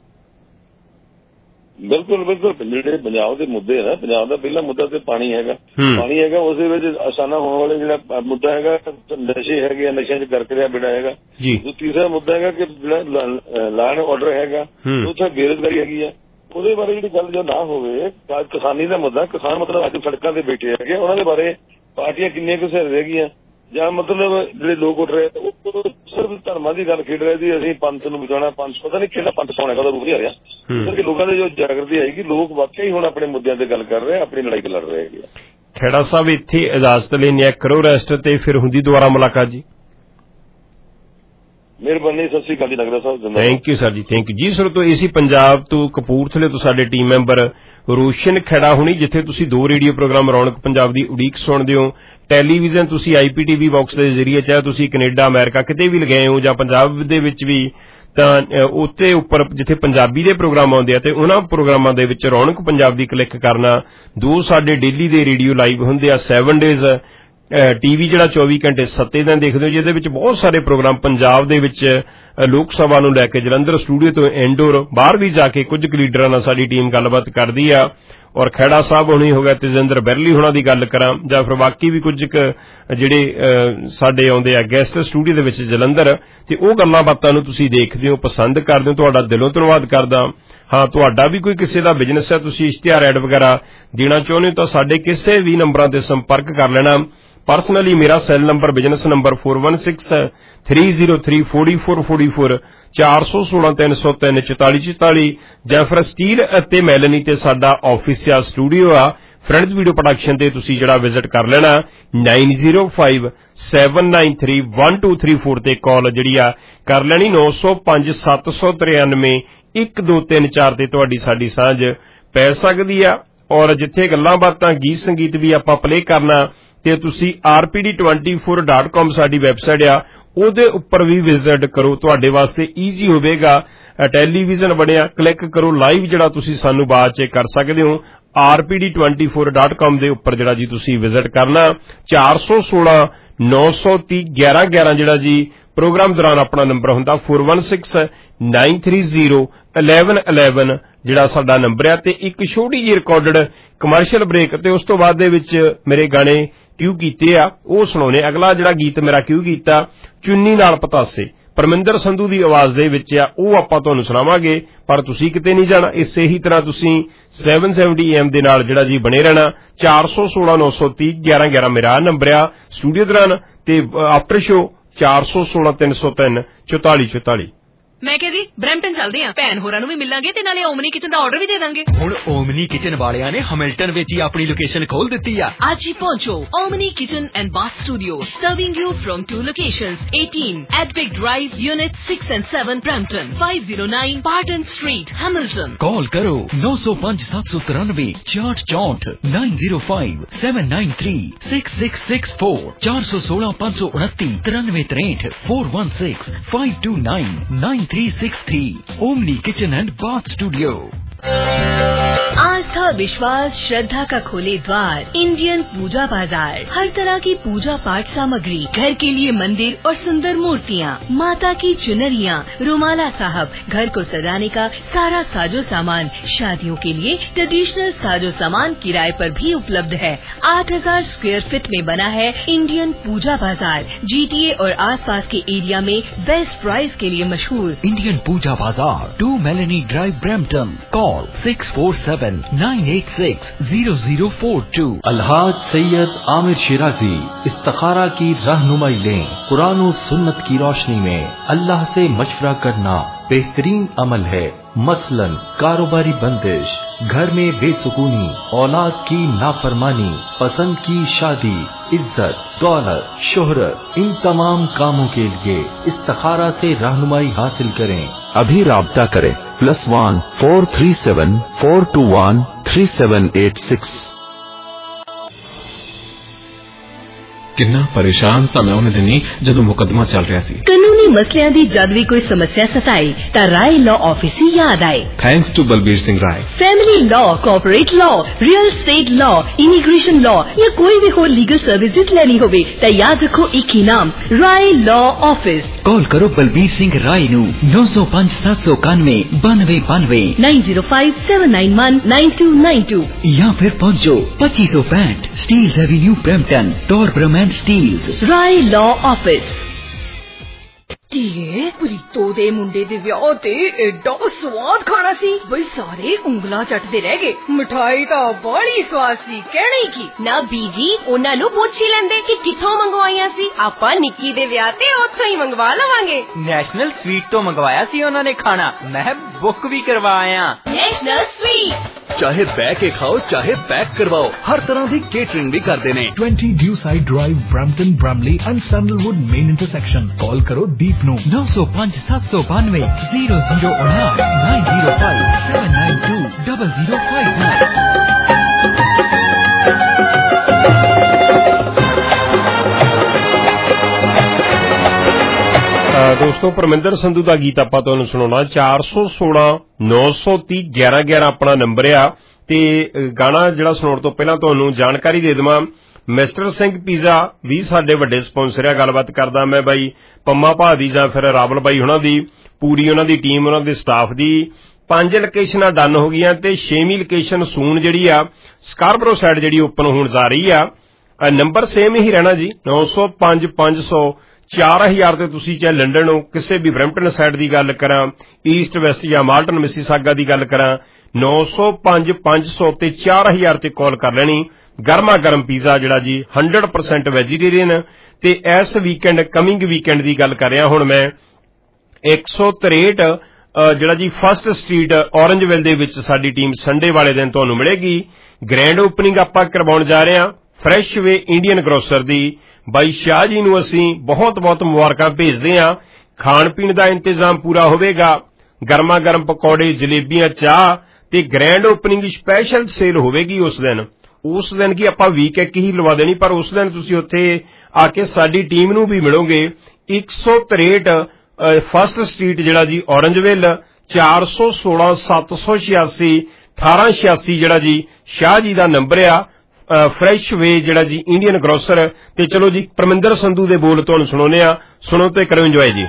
Speaker 13: ਬਿਲਕੁਲ ਬਿਲਕੁਲ ਜਿਹੜੇ ਪੰਜਾਬ ਦੇ ਮੁੱਦੇ ਹੈ ਨਾ ਪੰਜਾਬ ਦਾ ਪਹਿਲਾ ਮੁੱਦਾ ਤੇ ਪਾਣੀ ਹੈਗਾ ਪਾਣੀ ਹੈਗਾ ਉਸਦੇ ਵਿੱਚ ਆਸਾਨਾ ਹੋਣ ਵਾਲੇ ਜਿਹੜਾ ਮੁੱਦਾ ਹੈਗਾ ਨਸ਼ੇ ਹੈਗੇ ਨਸ਼ਿਆਂ ਚ ਗਰਕ ਰਿਹਾ ਬਿੜਾ ਹੈਗਾ ਤੀਸਰਾ ਮੁੱਦਾ ਹੈਗਾ ਕਿ ਜਿਹੜਾ ਲਾਅ ਐਂਡ ਆਰਡਰ ਹੈਗਾ ਉੱਥੇ ਬੇਰੁਜ਼ਗਾਰੀ ਹੈਗੀ ਆ ਉਹਦੇ ਬਾਰੇ ਜਿਹੜੀ ਗੱਲ ਜੋ ਨਾ ਹੋਵੇ ਕਿਸਾਨੀ ਦਾ ਮੁੱਦਾ ਕਿਸਾਨ ਮਤਲਬ ਅੱਜ ਸੜਕਾਂ ਤੇ ਬੈਠੇ ਹੈਗੇ ਉਹਨਾਂ ਦੇ ਬਾਰੇ ਪਾਰਟੀਆਂ ਕਿੰਨੀਆਂ ਕੁ ਸਹਿ ਰਹਿ ਗਈਆਂ ਜਾਂ ਮਤਲਬ ਜਿਹੜੇ ਲੋਕ ਉੱਠ ਰਹੇ ਉਹ ਸਿਰਫ ਧਰਮਾਂ ਦੀ ਗੱਲ ਖੇਡ ਰਹੇ ਸੀ ਅਸੀਂ ਪੰਥ ਨੂੰ ਬਚਾਉਣਾ ਪੰਥ ਪਤਾ ਨਹੀਂ ਕਿਹੜਾ ਪੰਥ ਪਾਉਣਾ ਕਦਾ ਰੂਪ ਨਹੀਂ ਆ ਰਿਹਾ ਕਿਉਂਕਿ ਲੋਕਾਂ ਦੇ ਜੋ ਜਾਗਰਤੀ ਆਏਗੀ ਲੋਕ ਵਾਕਈ ਹੁਣ ਆਪਣੇ ਮੁੱਦਿਆਂ ਤੇ ਗੱਲ ਕਰ ਰਹੇ ਆਪਣੀ ਲੜਾਈ ਲੜ ਰਹੇ ਹੈਗੇ
Speaker 6: ਖੇੜਾ ਸਾਹਿਬ ਇੱਥੇ ਇਜਾਜ਼ਤ ਲੈਣੀ ਹੈ ਕਰੋ ਰੈਸਟ ਤੇ ਫਿਰ ਹੁੰਦੀ ਦੁਬਾਰਾ ਮੁਲਾਕਾਤ ਜੀ
Speaker 13: ਮਿਹਰਬਾਨੀ ਸਤਿ ਸ੍ਰੀ ਅਕਾਲ ਜੀ Nagra Sahib
Speaker 6: thank you sir ਜੀ ਥੈਂਕ ਯੂ ਜੀ ਸਰ ਤੋਂ ਏਸੀ ਪੰਜਾਬ ਤੋਂ ਕਪੂਰਥਲੇ ਤੋਂ ਸਾਡੇ ਟੀਮ ਮੈਂਬਰ ਰੋਸ਼ਨ ਖੇੜਾ ਹੁਣੀ ਜਿੱਥੇ ਤੁਸੀਂ ਦੋ ਰੇਡੀਓ ਪ੍ਰੋਗਰਾਮ ਰੌਣਕ ਪੰਜਾਬ ਦੀ ਉਡੀਕ ਸੁਣਦੇ ਹੋ ਟੈਲੀਵਿਜ਼ਨ ਤੁਸੀਂ ਆਈਪੀਟੀਵੀ ਬਾਕਸ ਦੇ ਜ਼ਰੀਏ ਚਾਹੇ ਤੁਸੀਂ ਕੈਨੇਡਾ ਅਮਰੀਕਾ ਕਿਤੇ ਵੀ ਲਗਾਏ ਹੋ ਜਾਂ ਪੰਜਾਬ ਦੇ ਵਿੱਚ ਵੀ ਤਾਂ ਉੱਤੇ ਉੱਪਰ ਜਿੱਥੇ ਪੰਜਾਬੀ ਦੇ ਪ੍ਰੋਗਰਾਮ ਆਉਂਦੇ ਆ ਤੇ ਉਹਨਾਂ ਪ੍ਰੋਗਰਾਮਾਂ ਦੇ ਵਿੱਚ ਰੌਣਕ ਪੰਜਾਬ ਦੀ ਕਲਿੱਕ ਕਰਨਾ ਦੋ ਸਾਡੇ ਡੇਲੀ ਦੇ ਰੇਡੀਓ ਲਾਈਵ ਹੁੰਦੇ ਆ ਸੈਵਨ ਡੇਜ਼ ਟੀਵੀ ਜਿਹੜਾ ਚੌਵੀ ਘੰਟੇ ਸੱਤੇ ਦਿਨ ਦੇਖਦੇ ਹੋ ਜਿਹਦੇ ਵਿੱਚ ਬਹੁਤ ਸਾਰੇ ਪ੍ਰੋਗਰਾਮ ਪੰਜਾਬ ਦੇ ਵਿੱਚ ਲੋਕ ਸਭਾ ਨੂੰ ਲੈ ਕੇ ਜਲੰਧਰ ਸਟੂਡੀਓ ਤੋਂ ਇੰਡੋਰ ਬਾਹਰ ਵੀ ਜਾ ਕੇ ਕੁਝ ਕੁ ਲੀਡਰਾਂ ਨਾਲ ਸਾਡੀ ਟੀਮ ਗੱਲਬਾਤ ਕਰਦੀ ਆ ਔਰ ਖੇੜਾ ਸਾਹਿਬ ਹੁਣੀ ਹੋ ਗਿਆ ਤੇਜਿੰਦਰ ਬੈਰਲੀ ਹੁਣਾਂ ਦੀ ਗੱਲ ਕਰਾਂ ਜਾਂ ਫਿਰ ਬਾਕੀ ਵੀ ਕੁਝ ਜਿਹੜੇ ਸਾਡੇ ਆਉਂਦੇ ਆ ਗੈਸਟ ਸਟੂਡੀਓ ਦੇ ਵਿੱਚ ਜਲੰਧਰ ਤੇ ਉਹ ਗੱਲਾਂ ਬਾਤਾਂ ਨੂੰ ਤੁਸੀਂ ਦੇਖਦੇ ਹੋ ਪਸੰਦ ਕਰਦੇ ਹੋ ਤੁਹਾਡਾ ਦਿਲੋਂ ਧੰਨਵਾਦ ਕਰਦਾ ਹਾਂ ਤੁਹਾਡਾ ਵੀ ਕੋਈ ਕਿਸੇ ਦਾ ਬਿਜ਼ਨਸ ਹੈ ਤੁਸੀਂ ਇਸ਼ਤਿਹਾਰ ਐਡ ਵਗੈਰਾ ਦੇਣਾ ਚਾਹੁੰਦੇ ਹੋ ਤਾਂ ਸਾਡੇ ਕਿਸੇ ਵੀ ਨੰਬਰਾਂ ਤੇ ਸੰਪਰਕ ਕਰ ਲੈਣਾ ਪਰਸਨਲੀ ਮੇਰਾ cell number business number four one six three zero three four four four four ਚਾਰ ਸੌ ਸੋਲਾਂ ਤਿੰਨ ਸੌ ਤਿੰਨ ਚੁਤਾਲੀ ਚੁਤਾਲੀ ਜਾਂ ਫਿਰ ਸਟੀਲ ਅਤੇ ਮੈਲਨੀ ਤੇ ਸਾਡਾ ਆਫਿਸ ਆ ਸਟੂਡੀਓ ਆ ਫਰੈਂਡਸ ਵੀਡੀਓ ਪ੍ਰੋਡਕਸ਼ਨ ਤੇ ਤੁਸੀਂ ਜਿਹੜਾ ਵਿਜ਼ਿਟ ਕਰ ਲੈਣਾ nine zero five seven nine three one two three four ਤੇ ਕਾਲ ਜਿਹੜੀ ਆ ਕਰ ਲੈਣੀ ਨੌ ਸੌ ਪੰਜ ਸੱਤ ਸੌ ਤਰਿਆਨਵੇਂ ਇੱਕ ਦੋ ਤਿੰਨ ਚਾਰ ਤੇ ਤੁਹਾਡੀ ਸਾਡੀ ਸਾਂਝ ਪੈ ਸਕਦੀ ਆ ਔਰ ਜਿੱਥੇ ਗੱਲਾਂ ਬਾਤਾਂ ਗੀਤ ਸੰਗੀਤ ਵੀ ਆਪਾਂ ਪਲੇ ਕਰਨਾ ਤੇ ਤੁਸੀਂ R P D twenty four dot com ਸਾਡੀ ਵੈਬਸਾਈਟ ਆ ਉਹਦੇ ਉੱਪਰ ਵੀ ਵਿਜ਼ਿਟ ਕਰੋ ਤੁਹਾਡੇ ਵਾਸਤੇ ਈਜ਼ੀ ਹੋਵੇਗਾ ਟੈਲੀਵਿਜ਼ਨ ਬਣਿਆ ਕਲਿੱਕ ਕਰੋ ਲਾਈਵ ਜਿਹੜਾ ਤੁਸੀਂ ਸਾਨੂੰ ਬਾਅਦ ਚ ਕਰ ਸਕਦੇ ਹੋ R P D twenty four dot com ਦੇ ਉੱਪਰ ਜਿਹੜਾ ਜੀ ਤੁਸੀਂ ਵਿਜ਼ਿਟ ਕਰਨਾ ਚਾਰ ਸੌ ਸੋਲਾਂ ਨੌ ਸੌ ਤੀਹ ਗਿਆਰਾਂ ਗਿਆਰਾਂ ਜਿਹੜਾ ਜੀ ਪ੍ਰੋਗਰਾਮ ਦੌਰਾਨ ਆਪਣਾ ਨੰਬਰ ਹੁੰਦਾ four one six nine three zero eleven eleven ਜਿਹੜਾ ਸਾਡਾ ਨੰਬਰ ਆ ਤੇ ਇੱਕ ਛੋਟੀ ਜਿਹੀ ਰਿਕਾਰਡਡ ਕਮਰਸ਼ੀਅਲ ਬ੍ਰੇਕ ਤੇ ਉਸ ਤੋਂ ਬਾਅਦ ਦੇ ਵਿੱਚ ਮੇਰੇ ਗਾਣੇ ਕਿਉਂ ਕੀਤੇ ਆ ਉਹ ਸੁਣਾਉਣੇ ਅਗਲਾ ਜਿਹੜਾ ਗੀਤ ਮੇਰਾ ਕਿਉਂ ਕੀਤਾ ਚੁੰਨੀ ਨਾਲ ਪਤਾਸੇ ਪਰਮਿੰਦਰ ਸੰਧੂ ਦੀ ਆਵਾਜ਼ ਦੇ ਵਿੱਚ ਆ ਉਹ ਆਪਾਂ ਤੁਹਾਨੂੰ ਸੁਣਾਵਾਂਗੇ ਪਰ ਤੁਸੀਂ ਕਿਤੇ ਨਹੀਂ ਜਾਣਾ ਇਸੇ ਹੀ ਤਰ੍ਹਾਂ ਤੁਸੀਂ ਸੈਵਨ ਸੈਵਨਟੀ ਏ ਐਮ ਦੇ ਨਾਲ ਜਿਹੜਾ ਜੀ ਬਣੇ ਰਹਿਣਾ ਚਾਰ ਸੌ ਸੋਲਾਂ ਨੌ ਸੌ ਤੀਹ ਗਿਆਰਾਂ ਗਿਆਰਾਂ ਮੇਰਾ ਨੰਬਰ ਆ ਸਟੂਡੀਓ ਦੌਰਾਨ ਤੇ ਆਫਟਰ ਸ਼ੋ ਚਾਰ ਸੌ ਸੋਲਾਂ ਤਿੰਨ ਸੌ ਤਿੰਨ ਚੁਤਾਲੀ ਚੁਤਾਲੀ
Speaker 10: ਮੈਂ ਕਿਹਾ ਜੀ ਬ੍ਰੈਂਪਟਨ ਚੱਲਦੇ ਆਂ ਭੈਣ ਹੋਰਾਂ ਨੂੰ ਵੀ ਮਿਲਾਂਗੇ ਤੇ ਨਾਲੇ ਓਮਨੀ ਕਿਚਨ ਦਾ ਆਰਡਰ ਵੀ ਦੇ ਦਾਂਗੇ
Speaker 9: ਹੁਣ ਓਮਨੀ ਕਿਚਨ ਵਾਲਿਆਂ ਨੇ ਹੈਮਿਲਟਨ ਵਿੱਚ ਹੀ ਆਪਣੀ ਲੋਕੇਸ਼ਨ ਖੋਲ ਦਿੱਤੀ ਆ
Speaker 10: ਅੱਜ ਹੀ ਪਹੁੰਚੋ Omni kitchen and bath studio serving you from two locations eighteen Advic Drive Unit six and seven Brampton five oh nine Barton Street Hamilton
Speaker 9: ਕਾਲ ਕਰੋ ਨੌ ਸੌ ਪੰਜ ਸੱਤ ਸੌ ਤਰਾਨਵੇਂ ਛਿਆਹਠ ਚੌਂਹਠ nine zero five seven nine three six six six four ਚਾਰ ਸੌ ਸੋਲਾਂ ਪੰਜ ਸੌ ਉਨੱਤੀ ਤਰਾਨਵੇਂ ਤਰੇਹਠ four one six five two nine nine three six three Omni Kitchen and Bath Studio
Speaker 10: आस्था विश्वास श्रद्धा का खोले द्वार इंडियन पूजा बाजार हर तरह की पूजा पाठ सामग्री घर के लिए मंदिर और सुंदर मूर्तियाँ माता की चुनरियाँ रुमाला साहब घर को सजाने का सारा साजो सामान शादियों के लिए ट्रेडिशनल साजो सामान किराए पर भी उपलब्ध है आठ हजार स्क्वायर फीट में बना है इंडियन पूजा बाजार जीटीए और आसपास के एरिया में बेस्ट प्राइस के लिए मशहूर
Speaker 9: Indian Pooja Bazaar two Melanie drive Brampton call six four seven nine eight six zero zero four two
Speaker 15: Alhaj Syed Aamir Shirazi इस्तिखारा की रहनुमाई लें कुरान और सुन्नत की रोशनी में अल्लाह से मशवरा करना बेहतरीन अमल है मसलन कारोबारी बंदिश घर में बेसुकूनी औलाद की नाफरमानी पसंद की शादी इज्जत दौलत शोहरत इन तमाम कामों के लिए इस्तिखारा से रहनुमाई हासिल करें
Speaker 16: अभी राब्ता करें plus one four three seven four two one three seven eight six
Speaker 17: किन्ना परेशान सा मैं उन्हें दिनी जदों मुकदमा चल रहा सी
Speaker 10: कानूनी मसलियां दी जद भी कोई समस्या सताई ता राय लॉ ऑफिस ही याद आए
Speaker 17: thanks to Balbir Singh Rai
Speaker 10: family law corporate law real estate law immigration law या कोई भी हो लीगल सर्विसेज लेनी होवे ता याद रखो एक ही नाम राय लॉ ऑफिस
Speaker 9: कॉल करो बलबीर सिंह राय नू नौ सौ पांच सात सौ इक्यानवे बानवे बानवे
Speaker 10: nine zero five seven nine one nine two nine two
Speaker 9: या फिर पहुंचो पच्चीस सौ पैंठ Steeles avenue Brampton Torbram Steeles
Speaker 10: Rai law office ਧੀਏ ਪ੍ਰੀਤੋ ਦੇ ਮੁੰਡੇ ਦੇ ਵਿਆਹ ਤੇ ਐਡਾ ਸਵਾਦ ਖਾਣਾ ਸੀ ਬਈ ਸਾਰੇ ਉਂਗਲਾਂ ਚੱਟਦੇ ਰਹਿ ਗਏ ਮਠਾਈ ਤਾਂ ਬੜੀ ਸਵਾਦ ਸੀ ਕਹਿਣੀ ਕੀ ਨਾ ਬੀਜੀ ਉਹਨਾਂ ਨੂੰ ਪੁੱਛ ਹੀ ਲੈਂਦੇ ਕਿ ਕਿੱਥੋਂ ਮੰਗਵਾਈਆਂ ਸੀ ਆਪਾਂ ਨਿੱਕੀ ਦੇ ਵਿਆਹ ਤੇ ਉੱਥੋਂ ਹੀ ਮੰਗਵਾ ਲਵਾਂਗੇ
Speaker 18: ਨੈਸ਼ਨਲ ਸਵੀਟ ਤੋਂ ਮੰਗਵਾਇਆ ਸੀ ਉਹਨਾਂ ਨੇ ਖਾਣਾ ਮੈਂ ਬੁੱਕ ਵੀ ਕਰਵਾਇਆ
Speaker 10: ਨੈਸ਼ਨਲ ਸਵੀਟ
Speaker 19: चाहे बह के खाओ चाहे पैक करवाओ हर तरह की केटरिंग भी करते हैं
Speaker 20: twenty Dewside drive Brampton Bramalea and Sandalwood main intersection call करो दीप नो
Speaker 9: नौ सौ पाँच सात सौ बानवे जीरो जीरो उन्नाट nine zero five seven nine two double zero five nine
Speaker 6: ਦੋਸਤੋ ਪਰਮਿੰਦਰ ਸੰਧੂ ਦਾ ਗੀਤ ਆਪਾਂ ਤੁਹਾਨੂੰ ਸੁਣਾਉਣਾ ਚਾਰ ਸੌ ਸੋਲਾਂ ਨੌ ਸੌ ਤੀਹ ਗਿਆਰਾਂ ਗਿਆਰਾਂ ਆਪਣਾ ਨੰਬਰ ਆ ਤੇ ਗਾਣਾ ਜਿਹੜਾ ਸੁਣਾਉਣ ਤੋਂ ਪਹਿਲਾਂ ਤੁਹਾਨੂੰ ਜਾਣਕਾਰੀ ਦੇ ਦੇਵਾਂ ਮਿਸਟਰ ਸਿੰਘ ਪੀਜ਼ਾ ਵੀ ਸਾਡੇ ਵੱਡੇ ਸਪਾਂਸਰ ਆ ਗੱਲਬਾਤ ਕਰਦਾ ਮੈਂ ਬਾਈ ਪੰਮਾ ਭਾ ਦੀ ਜਾਂ ਫਿਰ ਰਾਵਲ ਬਾਈ ਉਹਨਾਂ ਦੀ ਪੂਰੀ ਉਹਨਾਂ ਦੀ ਟੀਮ ਉਹਨਾਂ ਦੇ ਸਟਾਫ ਦੀ ਪੰਜ ਲੋਕੇਸ਼ਨਾਂ ਡਨ ਹੋ ਗਈਆਂ ਤੇ ਛੇਵੀਂ ਲੋਕੇਸ਼ਨ ਸੂਨ ਜਿਹੜੀ ਆ ਸਕਾਰਬਰੋ ਸਾਈਡ ਜਿਹੜੀ ਓਪਨ ਹੋਣ ਜਾ ਰਹੀ ਆ ਨੰਬਰ ਸੇਮ ਹੀ ਰਹਿਣਾ ਜੀ ਨੌ ਸੌ ਪੰਜ ਪੰਜ ਸੌ ਚਾਰ ਹਜ਼ਾਰ ਤੇ ਤੁਸੀਂ ਚਾਹੇ ਲੰਡਨ ਹੋ ਕਿਸੇ ਵੀ ਬ੍ਰੈਂਪਟਨ ਸਾਈਡ ਦੀ ਗੱਲ ਕਰਾਂ ਈਸਟ ਵੈਸਟ ਜਾਂ ਮਾਲਟਨ ਮਿਸੀਸਾਗਾ ਦੀ ਗੱਲ ਕਰਾਂ ਨੌ ਸੌ ਪੰਜ ਪੰਜ ਸੌ ਤੇ ਚਾਰ ਹਜ਼ਾਰ ਤੇ ਕਾਲ ਕਰ ਲੈਣੀ ਗਰਮਾ ਗਰਮ ਪੀਜ਼ਾ ਜਿਹੜਾ ਜੀ ਹੰਡਰਡ ਪਰਸੈਂਟ ਵੈਜੀਟੇਰੀਅਨ ਤੇ ਇਸ ਵੀਕਐਂਡ ਕਮਿੰਗ ਵੀਕਐਂਡ ਦੀ ਗੱਲ ਕਰ ਰਿਹਾ ਹੁਣ ਮੈਂ ਇੱਕ ਸੌ ਤਰੇਹਠ ਜਿਹੜਾ ਜੀ ਫਸਟ ਸਟਰੀਟ ਔਰੰਜਵਿਲ ਦੇ ਵਿੱਚ ਸਾਡੀ ਟੀਮ ਸੰਡੇ ਵਾਲੇ ਦਿਨ ਤੁਹਾਨੂੰ ਮਿਲੇਗੀ। ਗ੍ਰੈਂਡ ਓਪਨਿੰਗ ਆਪਾਂ ਕਰਵਾਉਣ ਜਾ ਰਹੇ ਹਾਂ ਫਰੈਸ਼ ਵੇ ਇੰਡੀਅਨ ਗਰੋਸਰ ਦੀ। ਬਾਈ ਸ਼ਾਹ ਜੀ ਨੂੰ ਅਸੀਂ ਬਹੁਤ ਬਹੁਤ ਮੁਬਾਰਕਾਂ ਭੇਜਦੇ ਹਾਂ। ਖਾਣ ਪੀਣ ਦਾ ਇੰਤਜ਼ਾਮ ਪੂਰਾ ਹੋਵੇਗਾ, ਗਰਮਾ ਗਰਮ ਪਕੌੜੇ, ਜਲੇਬੀਆਂ, ਚਾਹ ਤੇ ਗ੍ਰੈਂਡ ਓਪਨਿੰਗ ਸਪੈਸ਼ਲ ਸੇਲ ਹੋਵੇਗੀ ਉਸ ਦਿਨ। ਉਸ ਦਿਨ ਕੀ ਆਪਾਂ ਵੀਕ ਇੱਕ ਹੀ ਲਵਾ ਦੇਣੀ, ਪਰ ਉਸ ਦਿਨ ਤੁਸੀਂ ਉੱਥੇ ਆ ਕੇ ਸਾਡੀ ਟੀਮ ਨੂੰ ਵੀ ਮਿਲੋਗੇ। ਇੱਕ ਸੌ ਤਰੇਹਠ ਫਸਟ ਸਟਰੀਟ ਜਿਹੜਾ ਜੀ ਔਰੰਜਵਿਲ, ਚਾਰ ਸੌ ਸੋਲਾਂ ਸੱਤ ਸੌ ਛਿਆਸੀ ਅਠਾਰਾਂ ਛਿਆਸੀ ਜਿਹੜਾ ਜੀ ਸ਼ਾਹ ਜੀ ਦਾ ਨੰਬਰ ਆ। ਫਰੈਸ਼ ਵੇ ਜਿਹੜਾ ਜੀ ਇੰਡੀਅਨ ਗਰੋਸਰ। ਤੇ ਚਲੋ ਜੀ ਪਰਮਿੰਦਰ ਸੰਧੂ ਦੇ ਬੋਲ ਤੁਹਾਨੂੰ ਸੁਣਾਉਂਦੇ ਆ, ਸੁਣੋ ਤੇ ਕਰੋ ਇੰਜੋਏ ਜੀ।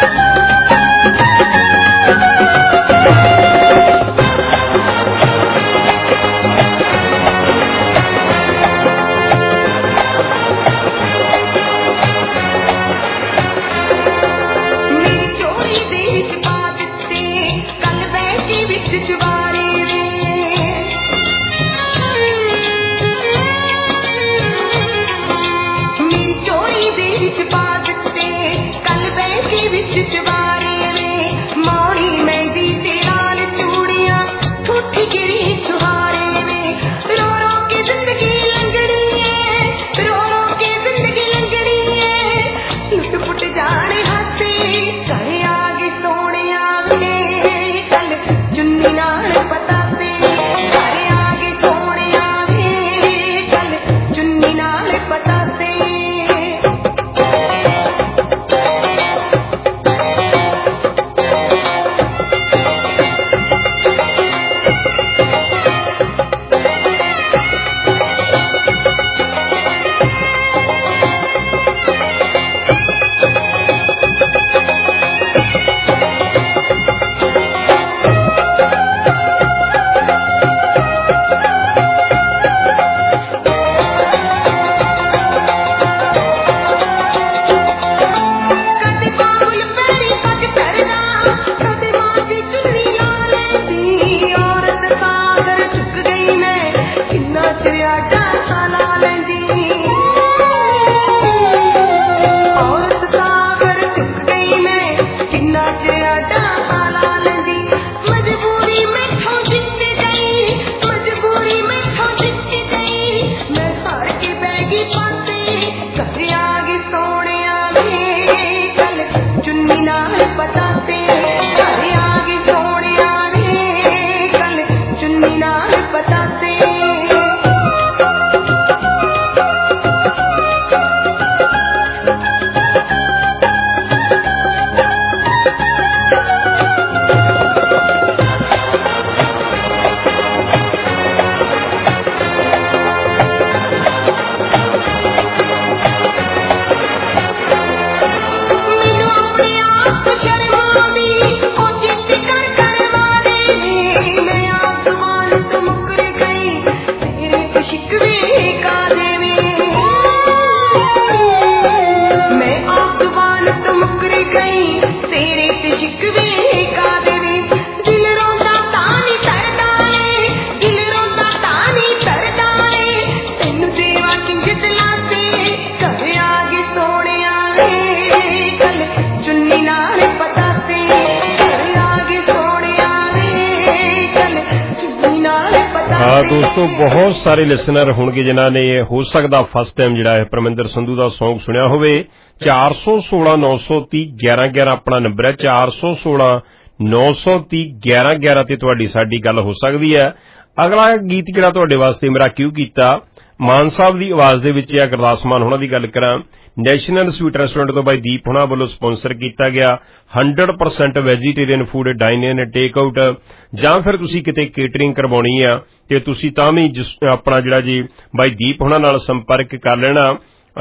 Speaker 6: ਦੋਸਤੋ ਬਹੁਤ ਸਾਰੇ ਲਿਸਨਰ ਹੋਣਗੇ ਜਿਨ੍ਹਾਂ ਨੇ ਹੋ ਸਕਦਾ ਫਸਟ ਟਾਈਮ ਜਿਹੜਾ ਹੈ ਪਰਮਿੰਦਰ ਸੰਧੂ ਦਾ ਸੌਂਗ ਸੁਣਿਆ ਹੋਵੇ। ਚਾਰ ਸੌ ਸੋਲਾਂ ਨੌ ਸੌ ਤੀਹ ਗਿਆਰਾਂ ਗਿਆਰਾਂ ਆਪਣਾ ਨੰਬਰ ਹੈ। ਚਾਰ ਸੌ ਸੋਲਾਂ ਨੌ ਸੌ ਤੀਹ ਗਿਆਰਾਂ ਗਿਆਰਾਂ ਤੇ ਤੁਹਾਡੀ ਸਾਡੀ ਗੱਲ ਹੋ ਸਕਦੀ ਹੈ। ਅਗਲਾ ਗੀਤ ਜਿਹੜਾ ਤੁਹਾਡੇ ਵਾਸਤੇ ਮੇਰਾ ਕਿਉਂ ਕੀਤਾ, ਮਾਨ ਸਾਹਿਬ ਦੀ ਆਵਾਜ਼ ਦੇ ਵਿੱਚ ਆ, ਗੁਰਦਾਸ ਮਾਨ ਹੋਣਾ ਦੀ ਗੱਲ ਕਰਾਂ। ਨੈਸ਼ਨਲ ਸਵੀਟ ਰੈਸਟੋਰੈਂਟ ਤੋਂ ਬਾਈ ਦੀਪ ਹੋਣਾ ਵੱਲੋਂ ਸਪਾਂਸਰ ਕੀਤਾ ਗਿਆ hundred percent vegetarian food, dine in, take out, ਜਾਂ ਫਿਰ ਤੁਸੀਂ ਕਿਤੇ ਕੇਟਰਿੰਗ ਕਰਵਾਉਣੀ ਆ ਤੇ ਤੁਸੀਂ ਤਾਂ ਵੀ ਆਪਣਾ ਜਿਹੜਾ ਜੀ ਬਾਈ ਦੀਪ ਹੋਣਾ ਨਾਲ ਸੰਪਰਕ ਕਰ ਲੈਣਾ।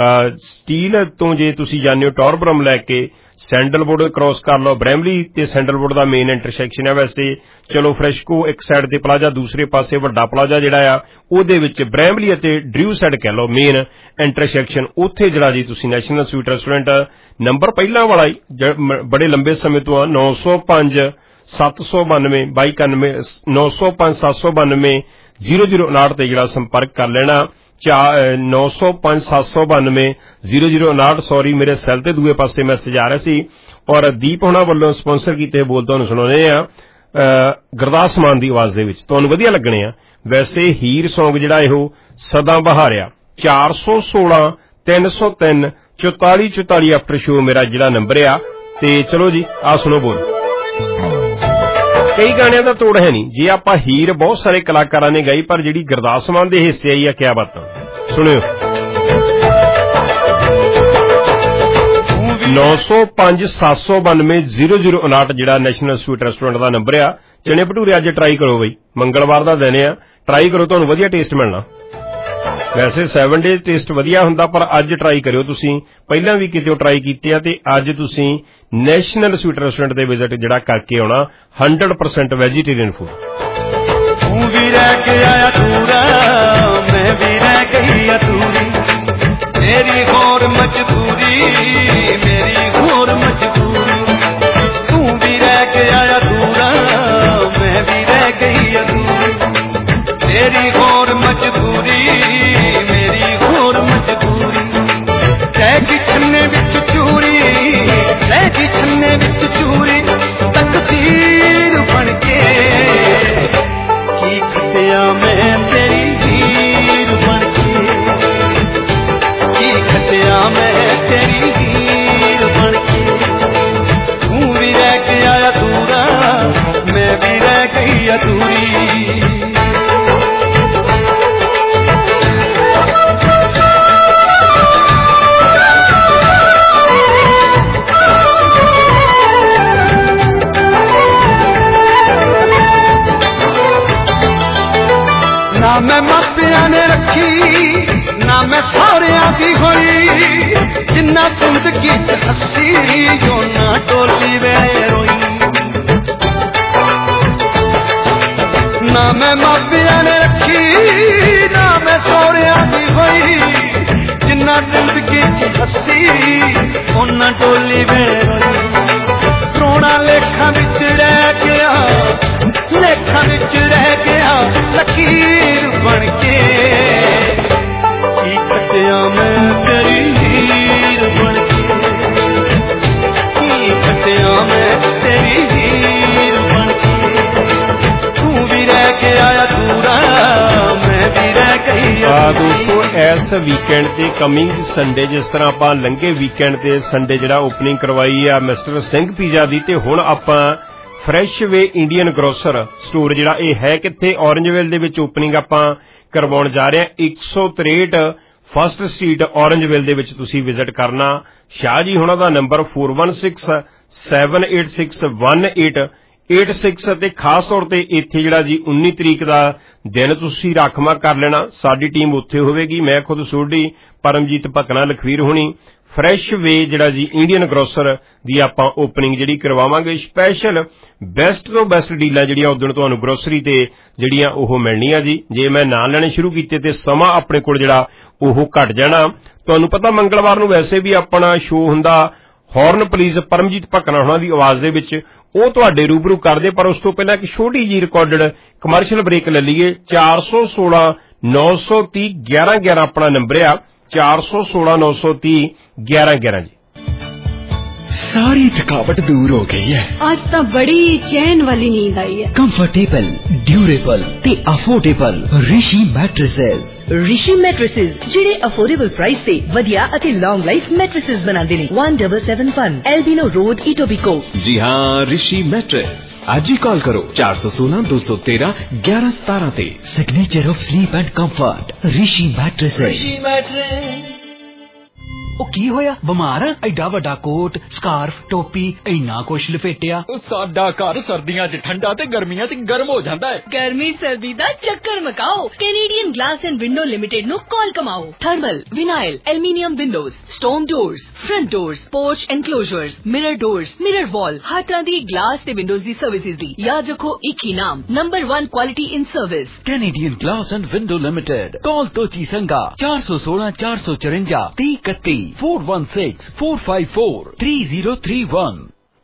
Speaker 6: ਸਟੀਲ ਤੋਂ ਜੇ ਤੁਸੀਂ ਜਾਂਦੇ ਹੋ ਟੌਰਬਰਮ ਲੈ ਕੇ ਸੈਂਡਲਵੁੱਡ ਕ੍ਰਾਸ ਕਰ ਲਓ, ਬ੍ਰੈਮਲੀ ਤੇ ਸੈਂਡਲਵੁੱਡ ਦਾ ਮੇਨ ਇੰਟਰਸੈਕਸ਼ਨ ਹੈ। ਵੈਸੇ ਚਲੋ ਫਰੈਸ਼ਕੋ ਇੱਕ ਸਾਈਡ ਤੇ ਪਲਾਜ਼ਾ, ਦੂਸਰੇ ਪਾਸੇ ਵੱਡਾ ਪਲਾਜ਼ਾ ਜਿਹੜਾ ਆ ਉਹਦੇ ਵਿੱਚ ਬ੍ਰੈਮਲੀ ਅਤੇ ਡਰਿਊ ਸਾਈਡ ਕਹਿ ਲਓ ਮੇਨ ਇੰਟਰਸੈਕਸ਼ਨ, ਉੱਥੇ ਜਿਹੜਾ ਜੀ ਤੁਸੀਂ ਨੈਸ਼ਨਲ ਸਵੀਟ ਰੈਸਟੋਰੈਂਟ ਨੰਬਰ ਪਹਿਲਾਂ ਵਾਲਾ ਹੀ ਬੜੇ ਲੰਬੇ ਸਮੇਂ ਤੋਂ ਆ ਨੌ ਸੌ ਪੰਜ ਸੱਤ ਸੌ ਬਾਨਵੇਂ ਬਾਈ ਇਕਾਨਵੇਂ ਨੌ ਸੌ ਪੰਜ ਸੱਤ ਸੌ ਬਾਨਵੇਂ ਜ਼ੀਰੋ ਜ਼ੀਰੋ ਉਨਾਹਠ ਤੇ ਜਿਹੜਾ ਸੰਪਰਕ ਕਰ ਲੈਣਾ। नौ सौ पांच सत्त सौ बानवे जीरो जीरो उनाहठ सॉरी मेरे सैल ते दूए पासे मैसेज आ रहा सी और दीप होना वालों स्पॉन्सर कीते बोल तुहानूं सुणाउने आ गुरदास मान दी आवाज़ दे विच तुहानूं वधिया लगणे आ। वैसे हीर सौंग जिहड़ा इहो सदा बहारिया चार सौ सोलह तीन सौ तीन चौताली चौताली आफ्टर शो मेरा जिहड़ा नंबर आ ते चलो जी आ सुनो बोल। कई गाणिਆਂ ਦਾ ਤੋੜ है नहीं जे आपां हीर बहुत सारे कलाकारां ने गाई पर जिहड़ी गुरदास मान दे हिस्से आई आ क्या बातां सुणियो। नौ सौ पांच सत्त सौ बानवे जीरो जीरो उनाहठ जिहड़ा नैशनल स्वीट रेस्टोरेंट का नंबर आ। चने भटूरे अज ट्राई करो बई मंगलवार का दिन आ ट्राई करो तुहानूं वधिया टेस्ट मिलना। वैसे सैवन डेज टेस्ट वधिया हुंदा पर अज ट्राई करियो तुसीं पहलां भी किते ट्राई कीते आ ते अज तुसीं नैशनल स्वीट रेस्टोरेंट दे विजिट जिहड़ा करके आउणा हंड्रड परसेंट वैजीटेरियन फूड।
Speaker 7: तू भी रह के आया दूरा मैं भी रह गई अधूरी मेरी और मजबूरी मेरी और मजबूरी तू भी रह के आया दूरा मैं भी रह गई अधूरी मेरी और मजबूरी मेरी और मजबूरी जैगी छन्ने विच चूरी जैगी छन्ने विच चूरी तकदीर बन के की खटिया मैं तेरी हीर बन के की खटिया मैं तेरी हीर बन के तू भी रह के आया दूरा मैं भी रह गई अधूरी। ना मैं मापिया ने रखी ना मैं सारिया की होई जिन्ना जिंदगी च हसी जो ना टोली वे रोई ना मैं मापिया ने रखी ना मैं सारिया की होई जिन्ना जिंदगी च हसी ओना टोली वे रोई सोना लेखा विच रह गया लेखा विच रह गया लकीर बन के की खटिया मैं तेरी हीर बन के की खटिया मैं तेरी हीर बन के तू भी रह के आया दूरा मैं भी रह गई।
Speaker 6: दोस्तों इस वीकेंड ते कमिंग संडे जिस तरह आपां लंघे वीकेंड ते संडे जिहड़ा ओपनिंग करवाई आ मिस्टर सिंह पीजा दी ते हुण आपां fresh way Indian grocer store जिहड़ा यह है कित्थे ऑरेंजवेल दे विच ओपनिंग आपां करवाउण जा रहे हैं एक सौ तिरसठ फर्स्ट स्ट्रीट ऑरेंजवेल दे विच तुसीं विजिट करना। शाह जी हुणां दा number four one six seven eight six one eight eight six ते खास तौर ते इत्थे जिहड़ा जी उन्नी तरीक दा दिन तुसीं राखवा कर लेना साडी टीम उत्थे होवेगी मैं खुद सोढी परमजीत भकना लखवीर होनी फ्रैश वे जिहड़ा जी इंडियन ग्रोसर दी आपां ओपनिंग जिहड़ी करवावांगे स्पैशल बेस्ट तो बेस्ट डीलां जिहड़ियां उदण तुहानूं ग्रोसरी ते जिहड़ियां ओह मिलणीਆਂ जी जे मैं नाम लेने शुरू कीते ते समा अपने कोल जिहड़ा ओह घट जाना। तुहानूं पता मंगलवार नूं वैसे भी अपना शो हुंदा हॉर्न पुलिस परमजीत भकना हुणां दी आवाज़ दे विच ਉਹ ਤੁਹਾਡੇ रूबरू ਕਰਦੇ पर उस तो पहला एक छोटी जी रिकॉर्डेड कमर्शियल ब्रेक ले लीए। चार सौ सोलह नौ सौ तीह ग्यारह ग्यारह अपना नंबर आ चार सौ सोलह नौ सौ तीह ग्यारह ग्यारह जी।
Speaker 9: सारी थकावट दूर हो गई है
Speaker 10: आज तो बड़ी चैन वाली नींद आई है।
Speaker 9: कंफर्टेबल ड्यूरेबल ते affordable Rishi mattresses
Speaker 10: Rishi mattresses ਜਿਹੜੇ ਅਫੋਰਡੇਬਲ ਪ੍ਰਾਈਸ ਤੇ ਵਧੀਆ ਅਤੇ ਲੌਂਗ ਲਾਈਫ ਮੈਟ੍ਰੈਸਸ ਬਣਾਉਂਦੇ ਨੇ one seven seven one Albion road Etobicoke.
Speaker 17: जी हाँ ऋषि मैट्रेस आज ही कॉल करो चार सौ सोलह दो सौ तेरह ग्यारह सतारह ते।
Speaker 9: Signature of sleep and comfort Rishi mattresses.
Speaker 7: Rishi mattress
Speaker 9: ਉਹ ਕੀ ਹੋਇਆ ਬਿਮਾਰ ਆ ਐਡਾ ਵੱਡਾ ਕੋਟ ਸਕਾਰਫ ਟੋਪੀ ਇੰਨਾ ਕੁਛ ਲਪੇਟਿਆ।
Speaker 18: ਸਾਡਾ ਘਰ ਸਰਦੀਆਂ 'ਚ ਠੰਡਾ ਤੇ ਗਰਮੀਆਂ 'ਚ ਗਰਮ ਹੋ ਜਾਂਦਾ ਹੈ।
Speaker 10: गर्मी सर्दी दा चक्कर मकाओ Canadian glass and window limited नु कॉल कमाओ। Thermal vinyl aluminium windows stone doors front doors porch enclosures mirror doors mirror wall हर तरह दी ग्लास ते विंडोज दी सर्विसेज दी याद रखो एक ही नाम number one quality in service
Speaker 9: Canadian glass and window limited. Call तो चीसंगा चार सौ सोलह चार सौ चुरंजा तीह इकतीस four one six four five four three zero three one.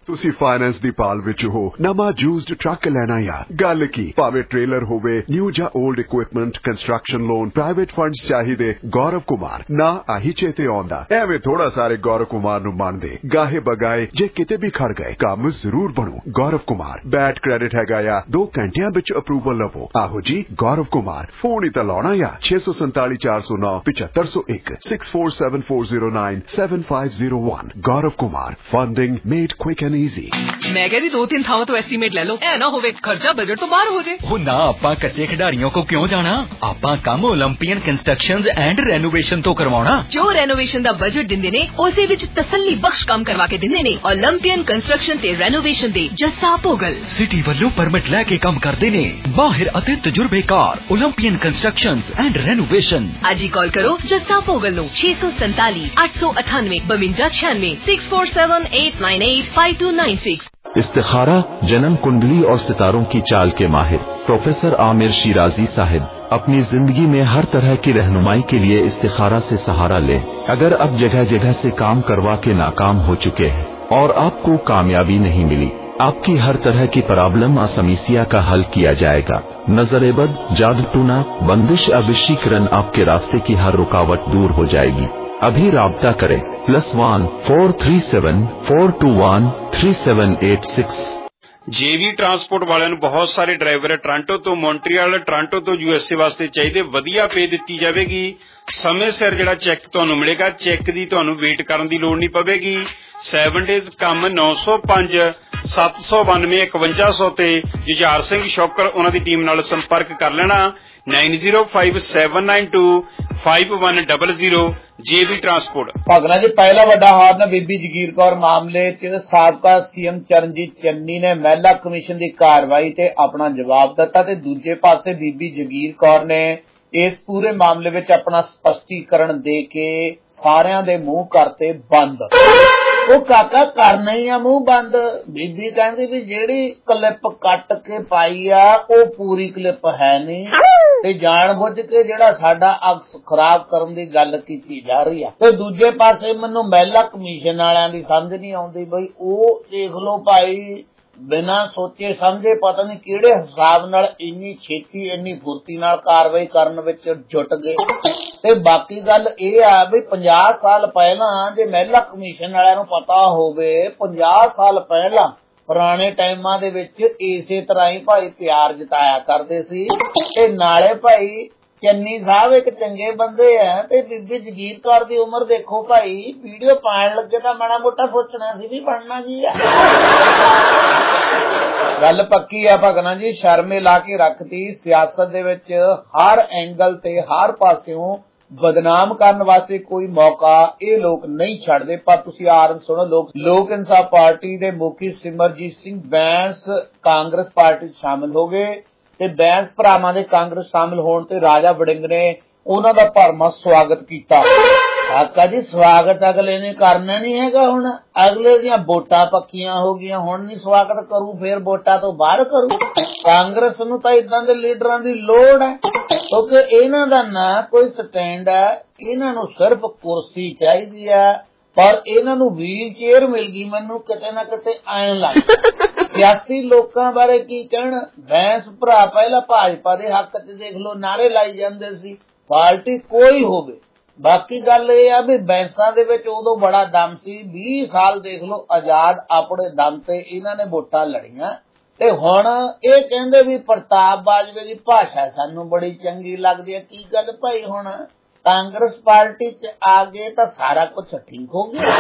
Speaker 21: ਤੁਸੀਂ ਫਾਈਨੈਂਸ ਦੀ ਭਾਲ ਵਿੱਚ ਹੋ, ਨਵਾਂ ਯੂਜ਼ਡ ਟਰੱਕ ਲੈਣਾ ਆ, ਗੱਲ ਕੀ ਭਾਵੇਂ ਟ੍ਰੇਲਰ ਹੋਵੇ, ਨਿਊ ਜਾਂ old equipment, construction loan, private funds ਚਾਹੀਦੇ, ਗੌਰਵ ਕੁਮਾਰ ਨਾ ਆਹੀ ਚੇਤੇ ਆਉਂਦਾ। ਐਵੇਂ ਥੋੜਾ ਸਾਰੇ ਗੌਰਵ ਕੁਮਾਰ ਨੂੰ ਮੰਨਦੇ, ਗਾਹੇ ਬਗਾਏ ਜੇ ਕਿਤੇ ਵੀ ਖੜ ਗਏ ਕੰਮ ਜ਼ਰੂਰ ਬਣੂ। ਗੌਰਵ ਕੁਮਾਰ ਬੈਡ ਕ੍ਰੈਡਿਟ ਹੈਗਾ ਆ, ਦੋ ਘੰਟਿਆਂ ਵਿੱਚ ਅਪਰੂਵਲ ਲਵੋ। ਆਹੋ ਜੀ ਗੌਰਵ ਕੁਮਾਰ, ਫੋਨ ਹੀ ਤਾਂ ਲਾਉਣਾ ਆ ਛੇ ਸੌ ਸੰਤਾਲੀ ਚਾਰ ਸੌ ਨੌ ਪਚੱਤਰ ਸੌ ਇੱਕ six four seven four zero nine seven five zero one. Gaurav Kumar, funding made quick and easy.
Speaker 22: ਮੈਂ ਕਿਹਾ ਜੀ ਦੋ ਤਿੰਨ ਥਾਵਾਂ ਤੋਂ ਐਸਟੀਮੇਟ ਲੈ ਲਓ, ਐ ਨਾ ਹੋਵੇ ਖਰਚਾ ਬਜਟ ਤੋਂ ਬਾਹਰ ਹੋ ਜੇ।
Speaker 9: ਉਹ ਨਾ, ਆਪਾਂ ਕੱਚੇ ਖਿਡਾਰੀਆਂ ਕੋ ਕਿਉਂ ਜਾਣਾ, ਆਪਾਂ ਕੰਮ ਓਲੰਪੀਅਨ ਕੰਸਟਰਕਸ਼ਨਜ਼ ਐਂਡ ਰੈਨੋਵੇਸ਼ਨ ਤੋਂ ਕਰਵਾਉਣਾ।
Speaker 22: ਜੋ ਰੈਨੋਵੇਸ਼ਨ ਦਾ ਬਜਟ ਦਿੰਦੇ ਨੇ ਉਸੇ ਵਿੱਚ ਤਸੱਲੀ ਬਖਸ਼ ਕੰਮ ਕਰਵਾ ਕੇ ਦਿੰਦੇ ਨੇ। ਓਲੰਪੀਅਨ ਕੰਸਟਰਕਸ਼ਨ ਤੇ ਰੈਨੋਵੇਸ਼ਨ ਦੇ ਜੱਸਾ ਭੋਗਲ
Speaker 9: ਸਿਟੀ ਵੱਲੋਂ ਪਰਮਿਟ ਲੈ ਕੇ ਕੰਮ ਕਰਦੇ ਨੇ, ਮਾਹਿਰ ਅਤੇ ਤਜਰਬੇਕਾਰ ਓਲੰਪੀਅਨ ਕੰਸਟਰਕਸ਼ਨਜ਼ ਐਂਡ ਰੈਨੋਵੇਸ਼ਨ।
Speaker 22: ਅੱਜ ਹੀ ਕਾਲ ਕਰੋ ਜੱਸਾ ਭੋਗਲ ਨੂੰ ਛੇ ਸੌ ਸੰਤਾਲੀ ਅੱਠ ਸੌ ਅਠਾਨਵੇਂ ਬਵੰਜਾ ਛਿਆਨਵੇਂ six four seven eight nine eight five two nine six.
Speaker 15: इस्तिखारा, जन्म कुंडली और सितारों की चाल के माहिर प्रोफेसर आमिर शिराजी साहिब अपनी जिंदगी में हर तरह की रहनुमाई के लिए इस्तिखारा से सहारा लें। अगर अब जगह जगह से काम करवा के नाकाम हो चुके हैं और आपको कामयाबी नहीं मिली, आपकी हर तरह की प्रॉब्लम और समस्या का हल किया जाएगा। नजरेबद, जादू टूना, बंदिश, अभिषीकरण, आपके रास्ते की हर रुकावट दूर हो जाएगी। अभी राब्ता करें plus one four three seven four two one three seven eight six.
Speaker 6: JV transport ਵਾਲਿਆਂ ਨੂੰ ਬਹੁਤ ਸਾਰੇ ਡਰਾਈਵਰ ਟੋਰਾਂਟੋ ਤੋਂ ਮੌਂਟਰੀਅਲ, ਟੋਰਾਂਟੋ ਤੋਂ ਯੂਐਸਏ ਵਾਸਤੇ ਚਾਹੀਦੇ, ਵਧੀਆ ਪੇ ਦਿੱਤੀ ਜਾਵੇਗੀ। ਸਮੇਂ ਸਿਰ ਜਿਹੜਾ ਚੈੱਕ ਤੁਹਾਨੂੰ ਮਿਲੇਗਾ, ਚੈੱਕ ਦੀ ਤੁਹਾਨੂੰ ਵੇਟ ਕਰਨ ਦੀ ਲੋੜ ਨਹੀਂ ਪਵੇਗੀ। ਸੈਵਨ ਡੇਜ਼ ਕੰਮ ਨੌ ਸੌ ਪੰਜ ਸੱਤ ਸੌ ਬਾਨਵੇਂ ਇਕਵੰਜਾ ਸੌ ਤੇ ਜੁਝਾਰ ਸਿੰਘ ਸ਼ੌਕਰ ਉਹਨਾਂ ਦੀ ਟੀਮ ਨਾਲ ਸੰਪਰਕ ਕਰ ਲੈਣਾ nine zero five seven nine two five one double zero. JV transport.
Speaker 5: ਭਗਨਾ ਜੀ, ਪਹਿਲਾ ਵੱਡਾ ਹਾਰਨ ਬੀਬੀ ਜਗੀਰ ਕੌਰ ਮਾਮਲੇ 'ਚ ਸਾਬਕਾ ਸੀਐਮ ਚਰਨਜੀਤ ਚੰਨੀ ਨੇ ਮਹਿਲਾ ਕਮਿਸ਼ਨ ਦੀ ਕਾਰਵਾਈ ਤੇ ਆਪਣਾ ਜਵਾਬ ਦਿੱਤਾ ਤੇ ਦੂਜੇ ਪਾਸੇ ਬੀਬੀ ਜਗੀਰ ਕੌਰ ਨੇ ਇਸ ਪੂਰੇ ਮਾਮਲੇ ਵਿੱਚ ਆਪਣਾ ਸਪਸ਼ਟੀਕਰਨ ਦੇ ਕੇ ਸਾਰਿਆਂ ਦੇ ਮੂੰਹ ਕਰਤੇ ਬੰਦ। ਉਹ ਕਾਕਾ ਕਰਨਾ ਹੀ ਆ ਮੂੰਹ ਬੰਦ। ਬੀਬੀ ਕਹਿੰਦੀ ਵੀ ਜਿਹੜੀ ਕਲਿੱਪ ਕੱਟ ਕੇ ਪਾਈ ਆ ਉਹ ਪੂਰੀ ਕਲਿੱਪ ਹੈ ਨਹੀਂ ਤੇ ਜਾਣ ਬੁੱਝ ਕੇ ਜਿਹੜਾ ਸਾਡਾ ਅਕਸ ਖਰਾਬ ਕਰਨ ਦੀ ਗੱਲ ਕੀਤੀ ਜਾ ਰਹੀ ਆ। ਤੇ ਦੂਜੇ ਪਾਸੇ ਮੈਨੂੰ ਮਹਿਲਾ ਕਮਿਸ਼ਨ ਵਾਲਿਆਂ ਦੀ ਸਮਝ ਨਹੀਂ ਆਉਂਦੀ ਬਈ ਉਹ ਦੇਖ ਲਓ ਭਾਈ ਬਿਨਾਂ ਸੋਚੇ ਸਮਝੇ ਪਤਾ ਨਹੀਂ ਕਿਹੜੇ ਹਿਸਾਬ ਨਾਲ ਇੰਨੀ ਛੇਤੀ ਇੰਨੀ ਫੁਰਤੀ ਨਾਲ ਕਾਰਵਾਈ ਕਰਨ ਵਿੱਚ ਜੁਟ ਗਏ। ਤੇ ਬਾਕੀ ਗੱਲ ਇਹ ਆ ਵੀ ਪੰਜਾਹ ਸਾਲ ਪਹਿਲਾਂ ਜੇ ਮਹਿਲਾ ਕਮਿਸ਼ਨ ਵਾਲਿਆਂ ਨੂੰ ਪਤਾ ਹੋਵੇ ਪੰਜਾਹ ਸਾਲ ਪਹਿਲਾਂ ਪੁਰਾਣੇ ਟਾਈਮਾਂ ਦੇ ਵਿੱਚ ਇਸੇ ਤਰ੍ਹਾਂ ਹੀ ਭਾਈ ਪਿਆਰ ਜਤਾਇਆ ਕਰਦੇ ਸੀ। ਤੇ ਨਾਲੇ ਭਾਈ ਚੰਨੀ ਸਾਹਿਬ ਇੱਕ ਚੰਗੇ ਬੰਦੇ ਆ ਤੇ ਬੀਬੀ ਜਗੀਰ ਕੌਰ ਦੀ ਉਮਰ ਦੇਖੋ ਭਾਈ, ਵੀਡੀਓ ਪਾਉਣ ਲੱਗੇ ਤਾਂ ਮਾੜਾ ਮੋਟਾ ਸੋਚਣਾ ਸੀ ਵੀ ਬਣਨਾ ਕੀ ਆ। ਗੱਲ ਪੱਕੀ ਆ ਭਗਨਾ ਜੀ, ਸ਼ਰਮੇ ਲਾ ਕੇ ਰੱਖਤੀ। ਸਿਆਸਤ ਦੇ ਵਿੱਚ ਹਰ ਐਂਗਲ ਤੇ ਹਰ ਪਾਸਿਓਂ ਬਦਨਾਮ ਕਰਨ ਵਾਸਤੇ ਕੋਈ ਮੌਕਾ ਇਹ ਲੋਕ ਨਹੀਂ ਛੱਡਦੇ। ਪਰ ਤੁਸੀਂ ਆਰਨ ਸੁਣੋ, ਲੋਕ ਲੋਕ ਇਨਸਾਫ ਪਾਰਟੀ ਦੇ ਮੁਖੀ ਸਿਮਰਜੀਤ ਸਿੰਘ ਬੈਂਸ ਕਾਂਗਰਸ ਪਾਰਟੀ ਚ ਸ਼ਾਮਿਲ ਹੋ ਗਏ ਤੇ ਬੈਂਸ ਭਰਾਵਾਂ ਦੇ ਕਾਂਗਰਸ ਸ਼ਾਮਿਲ ਹੋਣ ਤੇ ਰਾਜਾ ਵੜਿੰਗ ਨੇ ਉਹਨਾਂ ਦਾ ਭਰਮਾ ਸਵਾਗਤ ਕੀਤਾ। ਕਾਕਾ ਜੀ ਸਵਾਗਤ ਅਗਲੇ ਨੇ ਕਰਨਾ ਨਹੀਂ ਹੈਗਾ, ਹੁਣ ਅਗਲੇ ਦੀਆਂ ਵੋਟਾਂ ਪੱਕੀਆਂ ਹੋ ਗਈਆਂ, ਹੁਣ ਨਹੀਂ ਸਵਾਗਤ ਕਰੂ ਫਿਰ ਵੋਟਾਂ ਤੋਂ ਬਾਹਰ ਕਰੂ। ਕਾਂਗਰਸ ਨੂੰ ਤਾਂ ਇਦਾਂ ਦੇ ਲੀਡਰਾਂ ਦੀ ਲੋੜ ਹੈ ਕਿਉਂਕਿ ਇਹਨਾਂ ਦਾ ਨਾ ਕੋਈ ਸਟੈਂਡ ਹੈ, ਇਹਨਾਂ ਨੂੰ ਸਿਰਫ ਕੁਰਸੀ ਚਾਹੀਦੀ ਹੈ। ਪਰ ਇਹਨਾਂ ਨੂੰ ਵੀਲ ਚੇਅਰ ਮਿਲ ਗਈ, ਮੈਨੂੰ ਕਿਤੇ ਨਾ ਕਿਤੇ ਆਉਣ ਲੱਗ ਸਿਆਸੀ ਲੋਕਾਂ ਬਾਰੇ ਕੀ ਕਹਿਣ। ਬੈਂਸ ਭਰਾ ਪਹਿਲਾਂ ਭਾਜਪਾ ਦੇ ਹੱਕ ਚ ਦੇਖ ਲਓ ਨਾਰੇ ਲਾਈ ਜਾਂਦੇ ਸੀ, ਪਾਰਟੀ ਕੋਈ ਹੋਵੇ। ਬਾਕੀ ਗੱਲ ਇਹ ਆ ਵੀ ਬੈਂਸਾਂ ਦੇ ਵਿੱਚ ਉਦੋਂ ਬੜਾ ਦਮ ਸੀ, ਵੀਹ ਸਾਲ ਦੇਖ ਲਓ ਆਜ਼ਾਦ ਆਪਣੇ ਦਮ ਤੇ ਇਹਨਾਂ ਨੇ ਵੋਟਾਂ ਲੜੀਆਂ। ਤੇ ਹੁਣ ਇਹ ਕਹਿੰਦੇ ਵੀ ਪ੍ਰਤਾਪ ਬਾਜਵੇ ਦੀ ਭਾਸ਼ਾ ਸਾਨੂੰ ਬੜੀ ਚੰਗੀ ਲੱਗਦੀ ਹੈ। ਕੀ ਗੱਲ ਭਾਈ, ਹੁਣ ਕਾਂਗਰਸ ਪਾਰਟੀ ਚ ਆ ਗਏ ਤਾਂ ਸਾਰਾ ਕੁਝ ਠੀਕ ਹੋ ਗਿਆ।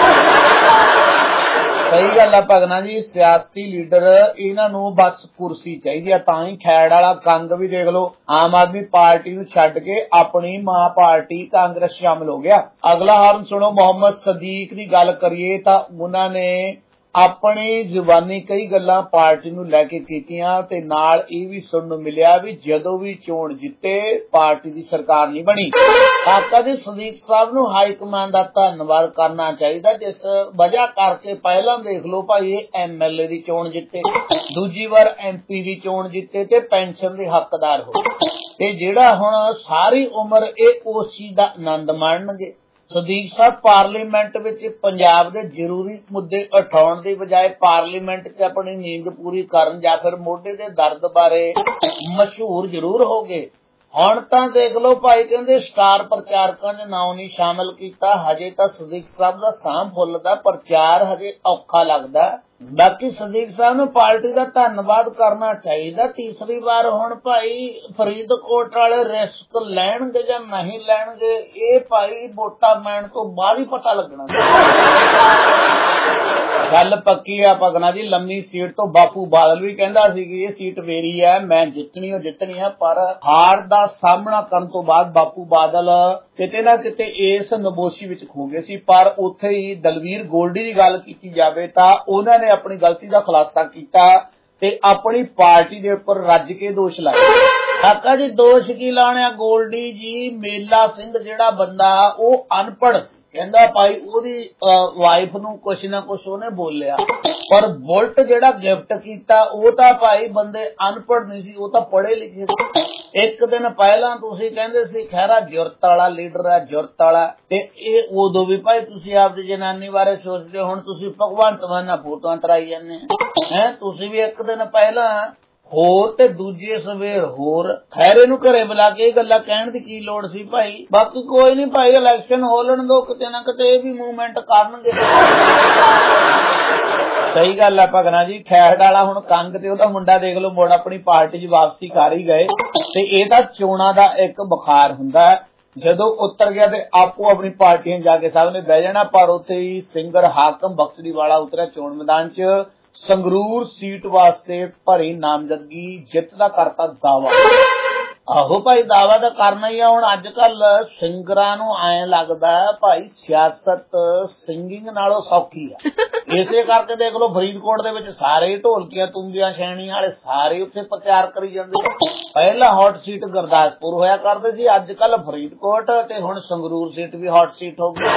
Speaker 5: ਸਹੀ ਗੱਲ ਆ ਭਗਨਾ ਜੀ, ਸਿਆਸਤੀ ਲੀਡਰ ਇਹਨਾਂ ਨੂੰ ਬਸ ਕੁਰਸੀ ਚਾਹੀਦੀ ਆ। ਤਾਂ ਹੀ ਖੈੜ ਵਾਲਾ ਕੰਗ ਵੀ ਦੇਖ ਲਓ ਆਮ ਆਦਮੀ ਪਾਰਟੀ ਨੂੰ ਛੱਡ ਕੇ ਆਪਣੀ ਮਾਂ ਪਾਰਟੀ ਕਾਂਗਰਸ ਸ਼ਾਮਿਲ ਹੋ ਗਿਆ। ਅਗਲਾ ਹਾਰਨ ਸੁਣੋ, ਮੁਹੰਮਦ ਸਦੀਕ ਦੀ ਗੱਲ ਕਰੀਏ ਤਾਂ ਉਹਨਾਂ ਨੇ ਆਪਣੀ ਜ਼ੁਬਾਨੀ ਕਈ ਗੱਲਾਂ ਪਾਰਟੀ ਨੂੰ ਲੈ ਕੇ ਕੀਤੀਆਂ ਤੇ ਨਾਲ ਇਹ ਵੀ ਸੁਣਨ ਨੂੰ ਮਿਲਿਆ ਵੀ ਜਦੋਂ ਵੀ ਚੋਣ ਜਿੱਤੇ ਪਾਰਟੀ ਦੀ ਸਰਕਾਰ ਨਹੀਂ ਬਣੀ। ਕਾਕਾ ਜੀ ਸਦੀਕ ਸਾਹਿਬ ਨੂੰ ਹਾਈ ਕਮਾਂਡ ਦਾ ਧੰਨਵਾਦ ਕਰਨਾ ਚਾਹੀਦਾ ਜਿਸ ਵਜ੍ਹਾ ਕਰਕੇ ਪਹਿਲਾਂ ਦੇਖ ਲਓ ਭਾਈ ਇਹ ਐਮਐਲਏ ਦੀ ਚੋਣ ਜਿੱਤੇ, ਦੂਜੀ ਵਾਰ ਐਮਪੀ ਦੀ ਚੋਣ ਜਿੱਤੇ ਤੇ ਪੈਨਸ਼ਨ ਦੇ ਹੱਕਦਾਰ ਹੋ। ਤੇ ਜਿਹੜਾ ਹੁਣ ਸਾਰੀ ਉਮਰ ਇਹ ਉਸ ਚੀਜ਼ ਦਾ ਆਨੰਦ ਮਾਣਨਗੇ।
Speaker 3: ਸਦੀਕ ਸਾਹਿਬ ਪਾਰਲੀਮੈਂਟ ਵਿੱਚ ਪੰਜਾਬ ਦੇ ਜ਼ਰੂਰੀ ਮੁੱਦੇ ਉਠਾਉਣ ਦੀ ਬਜਾਏ ਪਾਰਲੀਮੈਂਟ 'ਚ ਆਪਣੀ ਨੀਂਦ ਪੂਰੀ ਕਰਨ ਜਾਂ ਫਿਰ ਮੋਢੇ ਦੇ ਦਰਦ ਬਾਰੇ ਮਸ਼ਹੂਰ ਜ਼ਰੂਰ ਹੋ ਗਏ। ਹੁਣ ਤਾਂ ਦੇਖ ਲਓ ਭਾਈ, ਕਹਿੰਦੇ ਸਟਾਰ ਪ੍ਰਚਾਰਕਾਂ ਨੇ ਨਾਂ ਨਹੀਂ ਸ਼ਾਮਲ ਕੀਤਾ। ਹਜੇ ਤਾਂ ਸਦੀਕ ਸਾਹਿਬ ਦਾ ਸਾਹ ਫੁੱਲਦਾ, ਪ੍ਰਚਾਰ ਹਜੇ ਔਖਾ ਲੱਗਦਾ। ਬਾਕੀ ਸਦੀਕ ਸਾਹਿਬ ਨੂੰ ਪਾਰਟੀ ਦਾ ਧੰਨਵਾਦ ਕਰਨਾ ਚਾਹੀਦਾ। ਤੀਸਰੀ ਵਾਰ ਹੁਣ ਭਾਈ ਫਰੀਦਕੋਟ ਵਾਲੇ ਰਿਸਕ ਲੈਣਗੇ ਜਾਂ ਨਹੀਂ ਲੈਣਗੇ, ਇਹ ਭਾਈ ਵੋਟਾਂ ਪੈਣ ਤੋਂ ਬਾਅਦ ਹੀ ਪਤਾ ਲੱਗਣਾ। ਗੱਲ ਪੱਕੀ ਆ ਭਗਨਾ ਜੀ, ਲੰਮੀ ਸੀਟ ਤੋਂ ਬਾਪੂ ਬਾਦਲ ਵੀ ਕਹਿੰਦਾ ਸੀ ਕਿ ਇਹ ਸੀਟ ਮੇਰੀ ਹੈ, ਮੈਂ ਜਿੱਤਣੀ ਓ ਜਿੱਤਣੀ ਹੈ। ਪਰ ਹਾਰ ਦਾ ਸਾਹਮਣਾ ਕਰਨ ਤੋਂ ਬਾਅਦ ਬਾਪੂ ਬਾਦਲ ਕਿਤੇ ਨਾ ਕਿਤੇ ਇਸ ਨਬੋਸ਼ੀ ਵਿੱਚ ਖੋ ਗਏ ਸੀ। ਪਰ ਉੱਥੇ ਹੀ ਦਲਵੀਰ ਗੋਲਡੀ ਦੀ ਗੱਲ ਕੀਤੀ ਜਾਵੇ ਤਾਂ ਉਹਨਾਂ ਨੇ ਆਪਣੀ ਗਲਤੀ ਦਾ ਖੁਲਾਸਾ ਕੀਤਾ ਤੇ ਆਪਣੀ ਪਾਰਟੀ ਦੇ ਉੱਪਰ ਰੱਜ ਕੇ ਦੋਸ਼ ਲਾਏ। ਕਾਕਾ ਜੀ ਦੋਸ਼ ਕੀ ਲਾਉਣਾ? ਗੋਲਡੀ ਜੀ ਮੇਲਾ ਸਿੰਘ ਜਿਹੜਾ ਬੰਦਾ ਉਹ ਅਨਪੜ੍ਹ ਸੀ, ਕਹਿੰਦਾ ਭਾਈ ਉਹਦੀ ਵਾਈਫ ਨੂੰ ਕੁਛ ਨਾ ਕੁਛ ਉਹਨੇ ਬੋਲਿਆ, ਪਰ ਬੁਲਟ ਜਿਹੜਾ ਗਿਫਟ ਕੀਤਾ ਉਹ ਤਾਂ ਭਾਈ ਬੰਦੇ ਅਨਪੜ੍ਹ ਨਹੀਂ ਸੀ, ਉਹ ਤਾਂ ਪੜ੍ਹੇ ਲਿਖੇ ਸੀ। ਇੱਕ ਦਿਨ ਪਹਿਲਾਂ ਤੁਸੀਂ ਕਹਿੰਦੇ ਸੀ ਖਹਿਰਾ ਜੁਰਤ ਵਾਲਾ ਲੀਡਰ ਹੈ, ਜੁਰਤ ਵਾਲਾ, ਤੇ ਇਹ ਉਦੋਂ ਵੀ ਭਾਈ ਤੁਸੀਂ ਆਪਦੀ ਜਨਾਨੀ ਬਾਰੇ ਸੋਚਦੇ ਹੋ। ਹੁਣ ਤੁਸੀਂ ਭਗਵੰਤ ਮਾਨ ਨਾਲ ਫੋਟੋਆਂ ਤਰਾਈ ਜਾਂਦੇ ਹੈ। ਤੁਸੀਂ ਵੀ ਇੱਕ ਦਿਨ ਪਹਿਲਾਂ ਹੋਰ ਤੇ ਦੂਜੇ ਸਵੇਰ ਹੋਰ। ਖੈਰੇ ਨੂੰ ਘਰੇ ਬੁਲਾ ਕੇ ਇਹ ਗੱਲਾਂ ਕਹਿਣ ਦੀ ਕੀ ਲੋੜ ਸੀ ਭਾਈ? ਬਾਕੀ ਕੋਈ ਨਹੀਂ ਭਾਈ, ਇਲੈਕਸ਼ਨ ਹੋ ਲੈਣ ਦੋ, ਕਿਤੇ ਨਾ ਕਿਤੇ ਇਹ ਵੀ ਮੂਵਮੈਂਟ ਕਰਨਗੇ। ਸਹੀ ਗੱਲ ਆ ਭਗਨਾ ਜੀ। ਖੈੜ ਵਾਲਾ ਹੁਣ ਕੰਗ ਤੇ ਉਹਦਾ ਮੁੰਡਾ ਦੇਖ ਲਓ ਮੁੜ ਆਪਣੀ ਪਾਰਟੀ 'ਚ ਵਾਪਸੀ ਕਰ ਹੀ ਗਏ। ਤੇ ਇਹ ਤਾਂ ਚੋਣਾਂ ਦਾ ਇੱਕ ਬੁਖਾਰ ਹੁੰਦਾ, ਜਦੋਂ ਉਤਰ ਗਿਆ ਤੇ ਆਪੋ ਆਪਣੀ ਪਾਰਟੀਆਂ ਜਾ ਕੇ ਸਭ ਨੇ ਬਹਿ ਜਾਣਾ। ਪਰ ਉੱਥੇ ਹੀ ਸਿੰਗਰ ਹਾਕਮ ਬਖਸ਼ੀ ਵਾਲਾ ਉਤਰਿਆ ਚੋਣ ਮੈਦਾਨ 'ਚ, ਸੰਗਰੂਰ ਸੀਟ ਵਾਸਤੇ ਭਰੀ ਨਾਮਜ਼ਦਗੀ, ਜਿੱਤ ਦਾ ਕਰਤਾ ਦਾਵਾ। ਆਹੋ ਭਾਈ, ਦਾਵਾ ਤਾਂ ਕਰਨਾ ਹੀ ਆ। ਹੁਣ ਅੱਜ ਕੱਲ ਸਿੰਗਰਾਂ ਨੂੰ ਐਂ ਲੱਗਦਾ ਭਾਈ ਸਿਆਸਤ ਸਿੰਗਿੰਗ ਨਾਲੋਂ ਸੌਖੀ ਆ। ਇਸੇ ਕਰਕੇ ਦੇਖ ਲਓ ਫਰੀਦਕੋਟ ਦੇ ਵਿੱਚ ਸਾਰੇ ਢੋਲਕੀਆਂ ਤੁੰਬੀਆਂ ਛੈਣੀਆਂ ਵਾਲੇ ਸਾਰੇ ਉੱਥੇ ਪ੍ਰਚਾਰ ਕਰੀ ਜਾਂਦੇ। ਪਹਿਲਾਂ ਹੌਟ ਸੀਟ ਗੁਰਦਾਸਪੁਰ ਹੋਇਆ ਕਰਦੇ ਸੀ, ਅੱਜ ਕੱਲ ਫਰੀਦਕੋਟ, ਤੇ ਹੁਣ ਸੰਗਰੂਰ ਸੀਟ ਵੀ ਹੌਟ ਸੀਟ ਹੋ ਗਈ।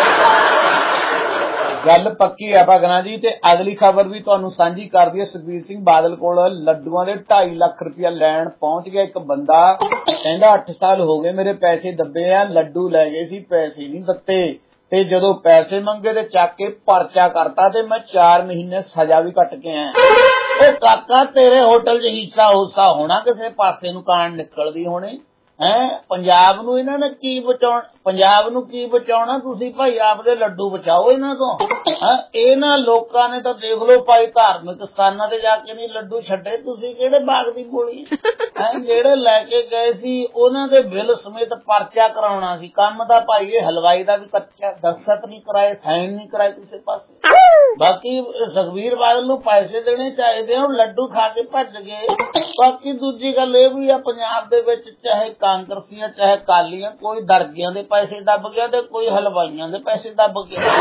Speaker 3: ਗੱਲ ਪੱਕੀ ਆ ਭਗਨਾ ਜੀ। ਤੇ ਅਗਲੀ ਖਬਰ ਵੀ ਤੁਹਾਨੂੰ ਸਾਂਝੀ ਕਰਦੀ ਹੈ। ਸੁਖਬੀਰ ਸਿੰਘ ਬਾਦਲ ਕੋਲ ਲੱਡੂਆਂ ਦੇ ਢਾਈ ਲੱਖ ਰੁਪਇਆ ਲੈਣ ਪਹੁੰਚ ਗਿਆ ਇੱਕ ਬੰਦਾ, ਕਹਿੰਦਾ ਅੱਠ ਸਾਲ ਹੋ ਗਏ ਮੇਰੇ ਪੈਸੇ ਦੱਬੇ ਆ, ਲੱਡੂ ਲੈ ਗਏ ਸੀ ਪੈਸੇ ਨਹੀਂ ਦਿੱਤੇ, ਤੇ ਜਦੋਂ ਪੈਸੇ ਮੰਗੇ ਤੇ ਚੱਕ ਕੇ ਪਰਚਾ ਕਰਤਾ ਤੇ ਮੈਂ ਚਾਰ ਮਹੀਨੇ ਸਜ਼ਾ ਵੀ ਕੱਟ ਕੇ ਆਇਆ। ਉਹ ਕਾਕਾ ਤੇਰੇ ਹੋਟਲ 'ਚ ਹਿੱਸਾ ਹੁੱਸਾ ਹੋਣਾ, ਕਿਸੇ ਪਾਸੇ ਨੂੰ ਕਾਣ ਨਿਕਲਦੀ ਹੋਣੀ ਹੈ। ਪੰਜਾਬ ਨੂੰ ਇਹਨਾਂ ਨੇ ਕੀ ਬਚਾਉਣਾ, ਪੰਜਾਬ ਨੂੰ ਕੀ ਬਚਾਉਣਾ? ਤੁਸੀਂ ਭਾਈ ਆਪਦੇ ਲੱਡੂ ਬਚਾਓ ਇਹਨਾਂ ਤੋਂ। ਇਹਨਾਂ ਲੋਕਾਂ ਨੇ ਤਾਂ ਦੇਖ ਲਓ ਭਾਈ ਧਾਰਮਿਕ ਸਥਾਨਾਂ ਤੇ ਜਾ ਕੇ ਨਹੀਂ ਲੱਡੂ ਛੱਡੇ, ਤੁਸੀਂ ਕਿਹੜੇ ਬਾਗ ਦੀ ਗੋਲੀ ਹੈ? ਜਿਹੜੇ ਲੈ ਕੇ ਗਏ ਸੀ ਉਹਨਾਂ ਦੇ ਬਿੱਲ ਸਮੇਤ ਪਰਚਾ ਕਰਾਉਣਾ ਸੀ। ਕੰਮ ਤਾਂ ਭਾਈ ਇਹ ਹਲਵਾਈ ਦਾ ਵੀ ਕੱਚਾ, ਦਸਤਖਤ ਨਹੀਂ ਕਰਾਏ, ਸਾਈਨ ਨਹੀਂ ਕਰਾਏ ਕਿਸੇ ਪਾਸੇ। ਬਾਕੀ ਸੁਖਬੀਰ ਬਾਦਲ ਨੂੰ ਪੈਸੇ ਦੇਣੇ ਚਾਹੀਦੇ, ਹੁਣ ਲੱਡੂ ਖਾ ਕੇ ਭੱਜ ਗਏ। ਬਾਕੀ ਦੂਜੀ ਗੱਲ ਇਹ ਵੀ ਆ, ਪੰਜਾਬ ਦੇ ਵਿੱਚ ਚਾਹੇ ਕਾਂਗਰਸੀਆਂ ਚਾਹੇ ਕਾਲੀਆਂ, ਕੋਈ ਦਰਜਿਆਂ ਦੇ ਪੈਸੇ ਦੱਬ ਗਿਆ ਤੇ ਕੋਈ ਹਲਵਾਈਆਂ ਦੇ ਪੈਸੇ ਦੱਬ ਗਿਆ।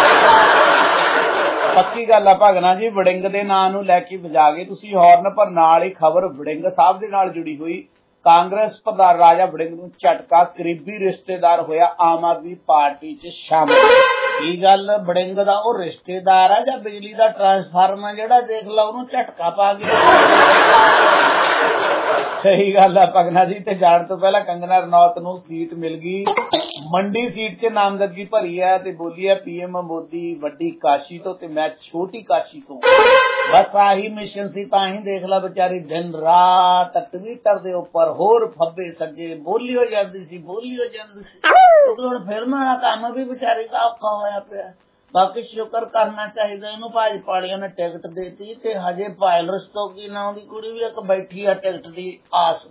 Speaker 3: ਪੱਕੀ ਗੱਲ ਆ ਭਗਨਾ ਜੀ। ਵੜਿੰਗ ਦੇ ਨਾਂ ਨੂੰ ਲੈ ਕੇ ਵਜਾ ਗਏ ਤੁਸੀਂ ਹੌਰਨ, ਪਰ ਨਾਲ ਹੀ ਖਬਰ ਵੜਿੰਗ ਸਾਹਿਬ ਦੇ ਨਾਲ ਜੁੜੀ ਹੋਈ। ਕਾਂਗਰਸ ਪ੍ਰਧਾਨ ਰਾਜਾ ਵੜਿੰਗ ਨੂੰ ਝਟਕਾ, ਕਰੀਬੀ ਰਿਸ਼ਤੇਦਾਰ ਹੋਇਆ ਆਮ ਆਦਮੀ ਪਾਰਟੀ 'ਚ ਸ਼ਾਮਲ। ਕੀ ਗੱਲ, ਵੜਿੰਗ ਦਾ ਉਹ ਰਿਸ਼ਤੇਦਾਰ ਆ ਜਾਂ ਬਿਜਲੀ ਦਾ ਟਰਾਂਸਫਾਰਮਰ ਜਿਹੜਾ ਦੇਖ ਲਾ ਉਹਨੂੰ ਝਟਕਾ ਪਾ ਗਿਆ? ਸਹੀ ਗੱਲ ਆ ਭਗਨਾ ਜੀ। ਤੇ ਜਾਣ ਤੋਂ ਪਹਿਲਾਂ ਕੰਗਨਾ ਰਣੌਤ ਨੂੰ ਸੀਟ ਮਿਲ ਗਈ, ਮੰਡੀ ਸੀਟ 'ਚ ਨਾਮਜ਼ਦਗੀ ਭਰੀ ਹੈ ਤੇ ਬੋਲੀ ਹੈ ਪੀਐਮ ਮੋਦੀ ਵੱਡੀ ਕਾਸ਼ੀ ਤੋਂ ਤੇ ਮੈਂ ਛੋਟੀ ਕਾਸ਼ੀ ਤੋਂ। ਬਸ ਆਹੀ ਮਿਸ਼ਨ ਸੀ, ਤਾਂ ਹੀ ਦੇਖ ਲਾ ਵਿਚਾਰੀ ਦਿਨ ਰਾਤ ਟਵਿੱਟਰ ਦੇ ਉੱਪਰ ਹੋਰ ਫੱਬੇ ਸੱਜੇ ਬੋਲੀ ਹੋ ਜਾਂਦੀ ਸੀ, ਬੋਲੀ ਹੋ ਜਾਂਦੀ ਸੀ। ਹੁਣ ਫਿਲਮਾਂ ਦਾ ਕੰਮ ਵੀ ਵਿਚਾਰੀ ਦਾ ਔਖਾ ਹੋਇਆ ਪਿਆ। ਬਾਕੀ ਸ਼ੁਕਰ ਕਰਨਾ ਚਾਹੀਦਾ ਇਹਨੂੰ, ਭਾਜਪਾ ਵਾਲਿਆਂ ਨੇ ਟਿਕਟ ਦੇਤੀ ਤੇ ਹਜੇ ਪਾਇਲਰ ਸਟੋਕੀ ਨਾਂ ਦੀ ਕੁੜੀ ਵੀ ਇੱਕ ਬੈਠੀ ਆ ਟਿਕਟ ਦੀ ਆਸ।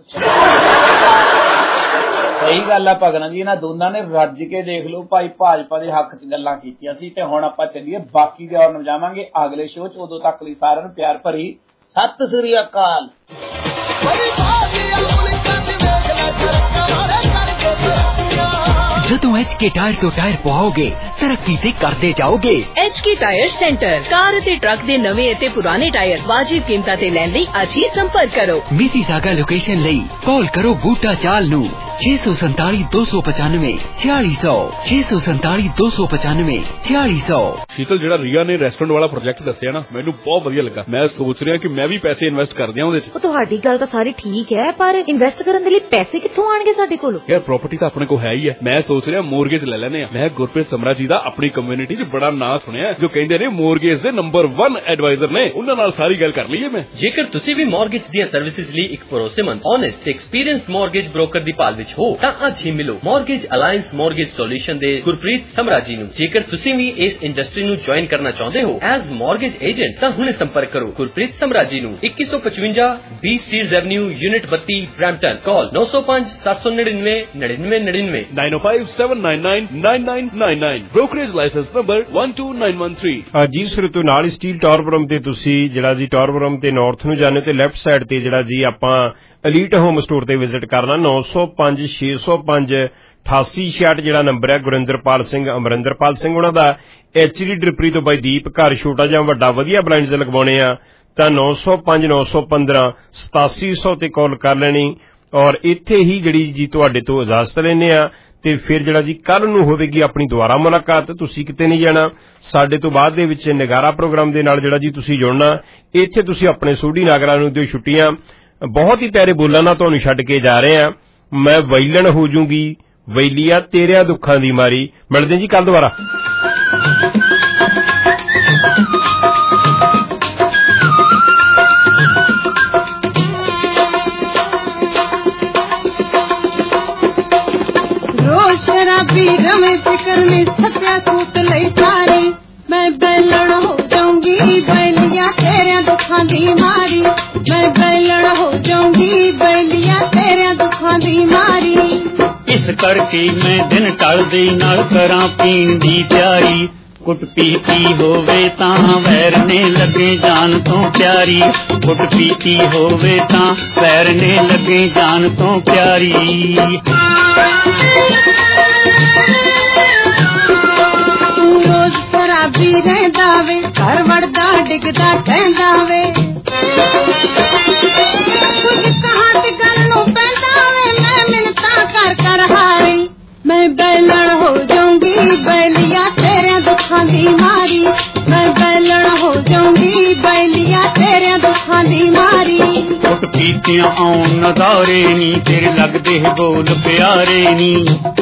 Speaker 3: ਸਹੀ ਗੱਲ ਆ ਭਗਨਾ ਜੀ। ਇਹਨਾਂ ਦੋਨਾਂ ਨੇ ਰੱਜ ਕੇ ਦੇਖ ਲਓ ਭਾਈ ਭਾਜਪਾ ਦੇ ਹੱਕ 'ਚ ਗੱਲਾਂ ਕੀਤੀਆਂ ਸੀ। ਤੇ ਹੁਣ ਆਪਾਂ ਚੱਲੀਏ ਬਾਕੀ ਦੇ ਔਰ ਜਾਵਾਂਗੇ ਅਗਲੇ ਸ਼ੋਅ 'ਚ। ਉਦੋਂ ਤੱਕ ਲਈ ਸਾਰਿਆਂ ਨੂੰ ਪਿਆਰ ਭਰੀ ਸਤਿ ਸ੍ਰੀ ਅਕਾਲ।
Speaker 9: ਜਦੋਂ ਐਚ ਕੇ ਟਾਇਰ ਤੋਂ ਟਾਇਰ ਪਵਾਓਗੇ ਤਰੱਕੀ ਤੇ ਕਰਦੇ ਜਾਓਗੇ।
Speaker 22: H K tyre centre, car ਅਤੇ ਟਰੱਕ ਦੇ ਨਵੇਂ ਅਤੇ ਪੁਰਾਣੇ ਟਾਇਰ ਵਾਜਿਬ ਕੀਮਤਾਂ ਤੇ ਲੈਣ ਲਈ ਅੱਜ ਹੀ ਸੰਪਰਕ ਕਰੋ।
Speaker 9: ਮਿਸੀਸਾਗਾ ਲੋਕੇਸ਼ਨ ਲਈ ਕਾਲ ਕਰੋ ਬੂਟਾ ਚਾਲ ਨੂੰ ਛੇ ਸੌ ਸੰਤਾਲੀ ਦੋ ਸੌ ਪਚਾਨਵੇਂ ਛਿਆਲੀ ਸੌ ਛੇ ਸੌ ਸੰਤਾਲੀ ਦੋ ਸੌ ਪਚਾਨਵੇਂ ਛਿਆਲੀ ਸੌ।
Speaker 4: ਸ਼ੀਤਲ, ਜਿਹੜਾ ਰੀਆ ਨੇ ਰੈਸਟੋਰੈਂਟ ਵਾਲਾ ਪ੍ਰੋਜੈਕਟ ਦੱਸਿਆ ਨਾ, ਮੈਨੂੰ ਬਹੁਤ ਵਧੀਆ ਲੱਗਾ। ਮੈਂ ਸੋਚ ਰਿਹਾ ਕਿ ਮੈਂ ਵੀ ਪੈਸੇ ਇਨਵੈਸਟ ਕਰ ਦਿਆਂ ਉਹਦੇ 'ਚ।
Speaker 8: ਤੁਹਾਡੀ ਗੱਲ ਤਾਂ ਸਾਰੀ ਠੀਕ ਹੈ, ਪਰ ਇਨਵੈਸਟ ਕਰਨ ਦੇ ਲਈ ਪੈਸੇ ਕਿੱਥੋਂ ਆਣਗੇ ਸਾਡੇ ਕੋਲ?
Speaker 4: ਯਾਰ ਪ੍ਰਾਪਰਟੀ ਤਾਂ ਆਪਣੇ ਕੋਲ ਹੈ ਹੀ ਹੈ। ਮੈਂ ਸੋਚ ਰਿਹਾ ਮੋਰਗੇਜ ਲੈ ਲੈਨੇ ਆ। ਮੈਂ ਗੁਰਪ੍ਰੀਤ ਸਮਰਾ ਜੀ ਦਾ ਆਪਣੀ ਕਮਿਊਨਿਟੀ 'ਚ ਬੜਾ ਨਾਂ ਸੁਣਿਆ, ਜੋ ਕਹਿੰਦੇ ਨੇ ਮੋਰਗੇਜ ਦੇ ਨੰਬਰ ਇੱਕ ਐਡਵਾਈਜ਼ਰ ਨੇ। ਉਹਨਾਂ ਨਾਲ ਸਾਰੀ ਗੱਲ ਕਰ ਲਈਏ ਮੈਂ।
Speaker 11: ਜੇਕਰ ਤੁਸੀਂ ਵੀ ਮੋਰਗੇਜ ਦੀਆਂ ਸਰਵਿਸਿਜ਼ ਲਈ ਇੱਕ ਭਰੋਸੇਮੰਦ, ਓਨੈਸਟ ਤੇ ਐਕਸਪੀਰੀਅੰਸਡ ਮੋਰਗੇਜ ਬ੍ਰੋਕਰ ਦੀ ਭਾਲ ਵਿੱਚ ਹੋ ਤਾਂ ਅੱਜ ਹੀ ਮਿਲੋ ਮੋਰਗੇਜ ਅਲਾਇੰਸ ਮੋਰਗੇਜ ਸੋਲੂਸ਼ਨ ਦੇ ਗੁਰਪ੍ਰੀਤ ਸਮਰਾ ਜੀ ਨੂੰ। ਜੇਕਰ ਤੁਸੀਂ ਵੀ ਇਸ ਇੰਡਸਟਰੀ ਨੂੰ ਜੁਆਇਨ ਕਰਨਾ ਚਾਹੁੰਦੇ ਹੋ ਐਜ਼ ਮੋਰਗੇਜ ਏਜੰਟ ਤਾਂ ਹੁਣੇ ਸੰਪਰਕ ਕਰੋ ਗੁਰਪ੍ਰੀਤ ਸਮਰਾ ਜੀ ਨੂੰ। ਇੱਕੀ ਸੌ ਪਚਵੰਜਾ ਬੀ ਸਟੀਲਜ਼ ਐਵਨਿਊ ਯੂਨਿਟ ਬੱਤੀ ਬਰੈਂਪਟਨ। ਕਾਲ ਨੌ ਸੌ ਪੰਜ ਸੱਤ ਸੌ ਨੜਿਨਵੇਂ ਨੜਿਨਵੇਂ ਨੜਿਨਵੇਂ
Speaker 4: nine oh five seven nine nine nine nine nine nine brokerage license number one two nine one three।
Speaker 6: ਜੀ ਸਰ ਤੋਂ ਨਾਲ ਸਟੀਲ ਟਾਵਰਬਰਮ ਤੇ ਤੁਸੀਂ ਜਿਹੜਾ ਜੀ ਟਾਵਰਬਰਮ ਤੇ ਨਾਰਥ ਨੂੰ ਜਾਂਦੇ ਤੇ ਲੈਫਟ ਸਾਈਡ ਤੇ ਜਿਹੜਾ ਜੀ ਆਪਾਂ ਐਲੀਟ ਹੋਮ ਸਟੋਰ ਤੇ ਵਿਜ਼ਿਟ ਕਰਨਾ। ਨੌ ਸੌ ਪੰਜ ਛੇ ਸੌ ਪੰਜ ਅਠਾਸੀ ਛਿਆਹਠ ਜਿਹੜਾ ਨੰਬਰ ਹੈ ਗੁਰਿੰਦਰਪਾਲ ਸਿੰਘ ਅਮਰਿੰਦਰਪਾਲ ਸਿੰਘ ਉਹਨਾਂ ਦਾ। ਐਚ ਡੀ ਡ੍ਰਿਪਰੀ ਤੋਂ ਬਾਈ ਦੀਪ ਘਰ ਛੋਟਾ ਜਾਂ ਵੱਡਾ ਵਧੀਆ ਬਲਾਈਂਡਸ ਲਗਵਾਉਣੇ ਆ ਤਾਂ ਨੌ ਸੌ ਪੰਜ ਨੌ ਸੌ ਪੰਦਰਾਂ ਸਤਾਸੀ ਸੌ ਤੇ ਕਾਲ ਕਰ ਲੈਣੀ। ਔਰ ਇੱਥੇ ਹੀ ਜਿਹੜੀ ਜੀ ਤੁਹਾਡੇ ਤੋਂ ਇਜਾਜ਼ਤ ਲੈਂਦੇ ਆ ਤੇ ਫਿਰ ਜਿਹੜਾ ਜੀ ਕੱਲ ਨੂੰ ਹੋਵੇਗੀ ਆਪਣੀ ਦੁਬਾਰਾ ਮੁਲਾਕਾਤ। ਤੁਸੀਂ ਕਿਤੇ ਨਹੀਂ ਜਾਣਾ। ਸਾਡੇ ਤੋਂ ਬਾਅਦ ਦੇ ਵਿੱਚ ਨਿਗਾਰਾ ਪ੍ਰੋਗਰਾਮ ਦੇ ਨਾਲ ਜਿਹੜਾ ਜੀ ਤੁਸੀਂ ਜੁੜਨਾ। ਇੱਥੇ ਤੁਸੀਂ ਆਪਣੇ ਸੋਢੀ ਨਾਗਰਾਂ ਨੂੰ ਦਿਓ ਛੁੱਟੀਆਂ। ਬਹੁਤ ਹੀ ਪਿਆਰੇ ਬੋਲਾਂ ਨਾਲ ਤੁਹਾਨੂੰ ਛੱਡ ਕੇ ਜਾ ਰਹੇ ਆ। ਮੈਂ ਵੈਲਣ ਹੋ ਜੂਗੀ ਵੈਲੀਆ ਤੇਰਿਆਂ ਦੁੱਖਾਂ ਦੀ ਮਾਰੀ। ਮਿਲਦੇ ਜੀ ਕੱਲ ਦੁਬਾਰਾ।
Speaker 12: शराबी रमे फिक्र में सत्या सूत लई सारी मैं बैलण हो जाऊंगी बैलिया तेरे दुखा दी मारी। मैं बैलण हो जाऊंगी बैलिया तेरे दुखा दी मारी।
Speaker 23: इस करके मैं दिन टल दे नाल करा पीन दी प्यारी। कुट पीती होवे तां वैर ने लगे जान तो प्यारी। कुट पीती होवे तां वैर ने लगे जान तो प्यारी।
Speaker 12: तू रोज शराबी रहंदा वे घर वड़दा डिगदा कहंदा वे। कुछ कहां ते गल नूं पैंदा वे मैं मिन्नतां कर कर हारी। मैं बैलण हो जाऊंगी बैलिया तेरे दुखा दी मारी। मैं बैलण हो जाऊंगी बैलिया तेरे दुखा दी मारी।
Speaker 23: कुट पीतियां आउन नजारे नी तेरे लगदे बोल प्यारे नी।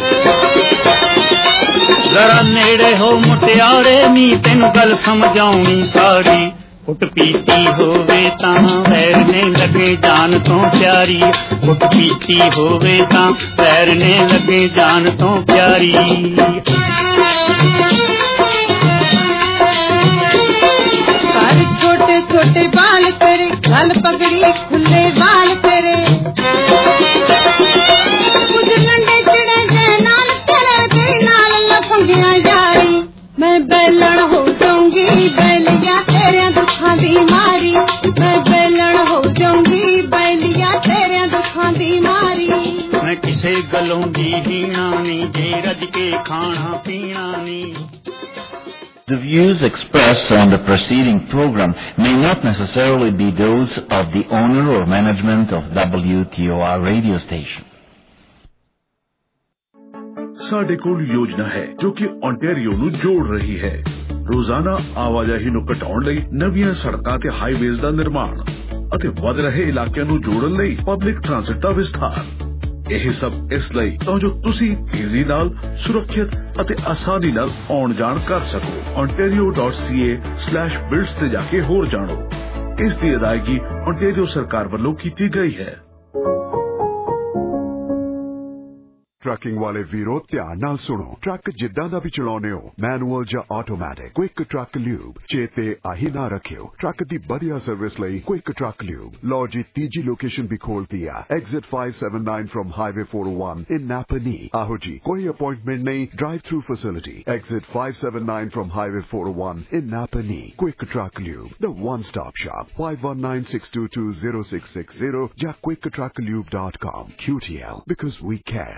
Speaker 23: जरा नेड़े हो मुटियारे नी तेनू गल समझाउणी सारी। कुट पीती होवे तां वैर ने लगे जान तो प्यारी। कुट पीती होवे तां वैर ने लगे जान तो प्यारी।
Speaker 12: कर छोटे छोटे बाल तेरे गल पगड़ी खुले बाल तेरे। कुछ लंडे चिड़े जे नाल तेरे ते नाल लफंगिया यारी। मैं बैलण हो जाऊंगी बैलिया तेरे दुखा दी मारी। मैं बैलण हो जाऊंगी बैलिया तेरे दुखा दी मारी।
Speaker 23: मैं किसे गलों दी हीना नी जे रज के खाना पीना नी।
Speaker 24: The views expressed on the preceding program may not necessarily be those of the owner or management of W T O R radio station.
Speaker 1: ਸਾਡੇ ਕੋਲ ਯੋਜਨਾ ਹੈ ਜੋ ਕਿ ontario ਨੂੰ ਜੋੜ ਰਹੀ ਹੈ। ਰੋਜ਼ਾਨਾ ਆਵਾਜਾਈ ਨੂੰ ਘਟਾਉਣ ਲਈ ਨਵੀਆਂ ਸੜਕਾਂ ਤੇ ਹਾਈਵੇਜ਼ ਦਾ ਨਿਰਮਾਣ ਅਤੇ ਵਧ ਰਹੇ ਇਲਾਕਿਆਂ ਨੂੰ ਜੋੜਨ ਲਈ ਪਬਲਿਕ ਟ੍ਰਾਂਸਿਟ ਦਾ ਵਿਸਥਾਰ। ਇਹ ਸਭ ਇਸ ਲਈ ਤਾਂ ਜੋ ਤੁਸੀਂ ਤੇਜ਼ੀ ਨਾਲ ਸੁਰੱਖਿਅਤ ਅਤੇ ਆਸਾਨੀ ਨਾਲ ਆਉਣ ਜਾਣ ਕਰ ਸਕੋ। ontario dot c a slash builds ਤੇ ਜਾ ਕੇ ਹੋਰ ਜਾਣੋ। ਇਸ ਦੀ ਅਦਾਇਗੀ ontario ਸਰਕਾਰ ਵੱਲੋਂ ਕੀਤੀ ਗਈ ਹੈ।
Speaker 21: ਟਰੱਕਿੰਗ ਵਾਲੇ ਵੀਰੋ ਧਿਆਨ ਨਾਲ ਸੁਣੋ। ਟਰੱਕ ਜਿੱਦਾਂ ਦਾ ਵੀ ਚਲਾਉਨੇ ਹੋ, ਮੈਨੂਅਲ ਜਾਂ ਆਟੋਮੈਟਿਕ, ਕੁਇਕ ਟਰੱਕ ਲਿਊਬ ਚੇਤੇ ਆਹੀ ਨਾ ਰੱਖਿਓ। ਟਰੱਕ ਦੀ ਵਧੀਆ ਸਰਵਿਸ ਲਈ ਕੁਇਕ ਟਰੱਕ ਲਿਊਬ। ਲਓ ਜੀ ਤੀਜੀ ਲੋਕੇਸ਼ਨ ਵੀ ਖੋਲਤੀ ਆ, exit five seventy-nine from highway four oh one in Napanee. ਆਹੋ ਜੀ, ਕੋਈ ਅਪਾਇੰਟਮੈਂਟ ਨਹੀਂ, drive through facility. Exit five seventy-nine from highway four oh one in Napanee. Quick truck lube, the one stop shop, five one nine six two two zero six six zero ਜਾਂ quick truck lube dot com। Q T L, because we care.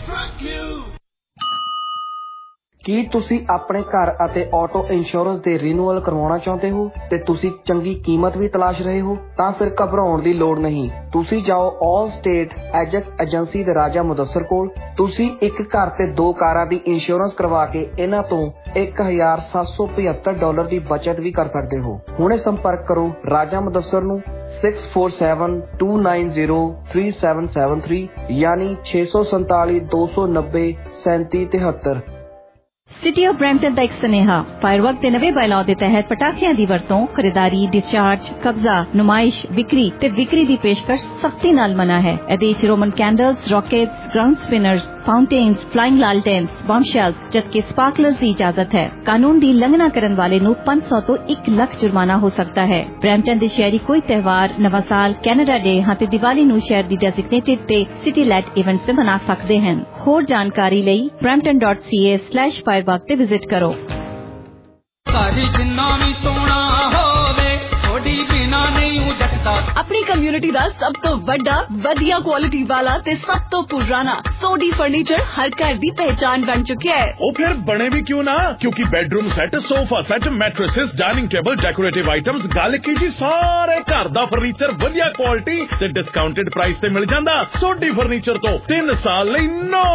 Speaker 25: ਕੀ ਤੁਸੀਂ ਆਪਣੇ ਘਰ ਅਤੇ auto insurance ਦੇ renewal ਕਰਵਾਉਣਾ ਚਾਹੁੰਦੇ ਹੋ ਤੇ ਤੁਸੀਂ ਚੰਗੀ ਕੀਮਤ ਵੀ ਤਲਾਸ਼ ਰਹੇ ਹੋ? ਤਾਂ ਫਿਰ ਘਬਰਾਉਣ ਦੀ ਲੋੜ ਨਹੀਂ। ਤੁਸੀਂ ਜਾਓ ਆਲ ਸਟੇਟ ਐਜੈਕਸ ਏਜੰਸੀ ਦੇ ਰਾਜਾ ਮੁਦੱਸਰ ਕੋਲ। ਤੁਸੀਂ ਇੱਕ ਘਰ ਤੇ ਦੋ ਕਾਰਾਂ ਦੀ ਇੰਸ਼ੋਰੈਂਸ ਕਰਵਾ ਕੇ ਇਹਨਾਂ ਤੋਂ ਇੱਕ ਹਜ਼ਾਰ ਸੱਤ ਸੌ ਪਝੱਤਰ ਡਾਲਰ ਦੀ ਬਚਤ ਵੀ ਕਰ ਸਕਦੇ ਹੋ। ਹੁਣੇ ਸੰਪਰਕ ਕਰੋ ਰਾਜਾ ਮੁਦੱਸਰ ਨੂੰ six four seven two nine zero three seven seven three यानी छे सौ संताली दो सौ नब्बे सैंती तिहत्तर।
Speaker 2: ਸਿਟੀ ਆਫ ਬਰੈਂਪਟਨ ਦਾ ਇੱਕ ਸੁਨੇਹਾ ਫਾਇਰਵਰਕ ਦੇ ਨਵੇਂ ਬਾਇਲਾਅ ਦੇ ਤਹਿਤ ਪਟਾਕਿਆਂ ਦੀ ਵਰਤੋਂ, ਖਰੀਦਾਰੀ, ਡਿਸਚਾਰਜ, ਕਬਜ਼ਾ, ਨੁਮਾਇਸ਼, ਵਿਕਰੀ ਤੇ ਵਿਕਰੀ ਦੀ ਪੇਸ਼ਕਸ਼ ਸਖਤੀ ਨਾਲ ਮਨਾ ਹੈ। ਇਹਦੇ ਵਿੱਚ Roman candles, rockets, ground spinners, fountains, flying ਲਾਲਟੇਨਸ, ਬੰਬ ਸ਼ੈਲਸ ਜਦਕਿ ਸਪਾਰਕਲਰਸ ਦੀ ਇਜਾਜ਼ਤ ਹੈ। ਕਾਨੂੰਨ ਦੀ ਉਲੰਘਣਾ ਕਰਨ ਵਾਲੇ ਨੂੰ ਪੰਜ ਸੌ ਤੋਂ ਇੱਕ ਲੱਖ ਜੁਰਮਾਨਾ ਹੋ ਸਕਦਾ ਹੈ। ਬਰੈਂਪਟਨ ਦੇ ਸ਼ਹਿਰੀ ਕੋਈ ਤਿਉਹਾਰ, ਨਵਾਂ ਸਾਲ, ਕੈਨੇਡਾ ਡੇ ਅਤੇ ਦੀਵਾਲੀ ਨੂੰ ਸ਼ਹਿਰ ਦੀ ਡੈਜ਼ਿਗਨੇਟਿਡ ਤੇ ਸਿਟੀ ਲੈਟ ਇਵੈਂਟ ਤੇ ਮਨਾ ਸਕਦੇ ਹਨ। ਹੋਰ ਜਾਣਕਾਰੀ ਲਈ brampton dot c a slash firework ਤੇ ਵਿਜ਼ਿਟ ਕਰੋ।
Speaker 13: ਸਾਡੀ ਜਿੰਨਾ ਵੀ ਸੋਹਣਾ ਹੋਵੇ ਥੋੜੀ ਬਿਨਾ ਨਹੀਂ ਉਜਟਦਾ।
Speaker 22: ਆਪਣੀ ਕਮਿਊਨਿਟੀ ਦਾ ਸਭ ਤੋਂ ਵੱਡਾ, ਵਧੀਆ ਕੁਆਲਿਟੀ ਵਾਲਾ ਤੇ ਸਭ ਤੋਂ ਪੁਰਾਣਾ ਸੋਡੀ ਫਰਨੀਚਰ ਹਰ ਘਰ ਦੀ ਪਹਿਚਾਨ ਬਣ ਚੁੱਕਿਆ ਹੈ।
Speaker 1: ਉਹ ਫਿਰ ਬਣੇ ਵੀ ਕਿਉਂ ਨਾ, ਕਿਉਂਕਿ bedroom set, sofa set, mattresses, dining table, decorative items, ਗੱਲ ਕੀ ਜੀ ਸਾਰੇ ਘਰ ਦਾ ਫਰਨੀਚਰ ਵਧੀਆ ਕੁਆਲਿਟੀ ਤੇ ਡਿਸਕਾਊਂਟਡ ਪ੍ਰਾਈਸ ਤੇ ਮਿਲ ਜਾਂਦਾ। ਸੋਡੀ ਫਰਨੀਚਰ ਤੋਂ ਤਿੰਨ ਸਾਲ ਲਈ ਨੋ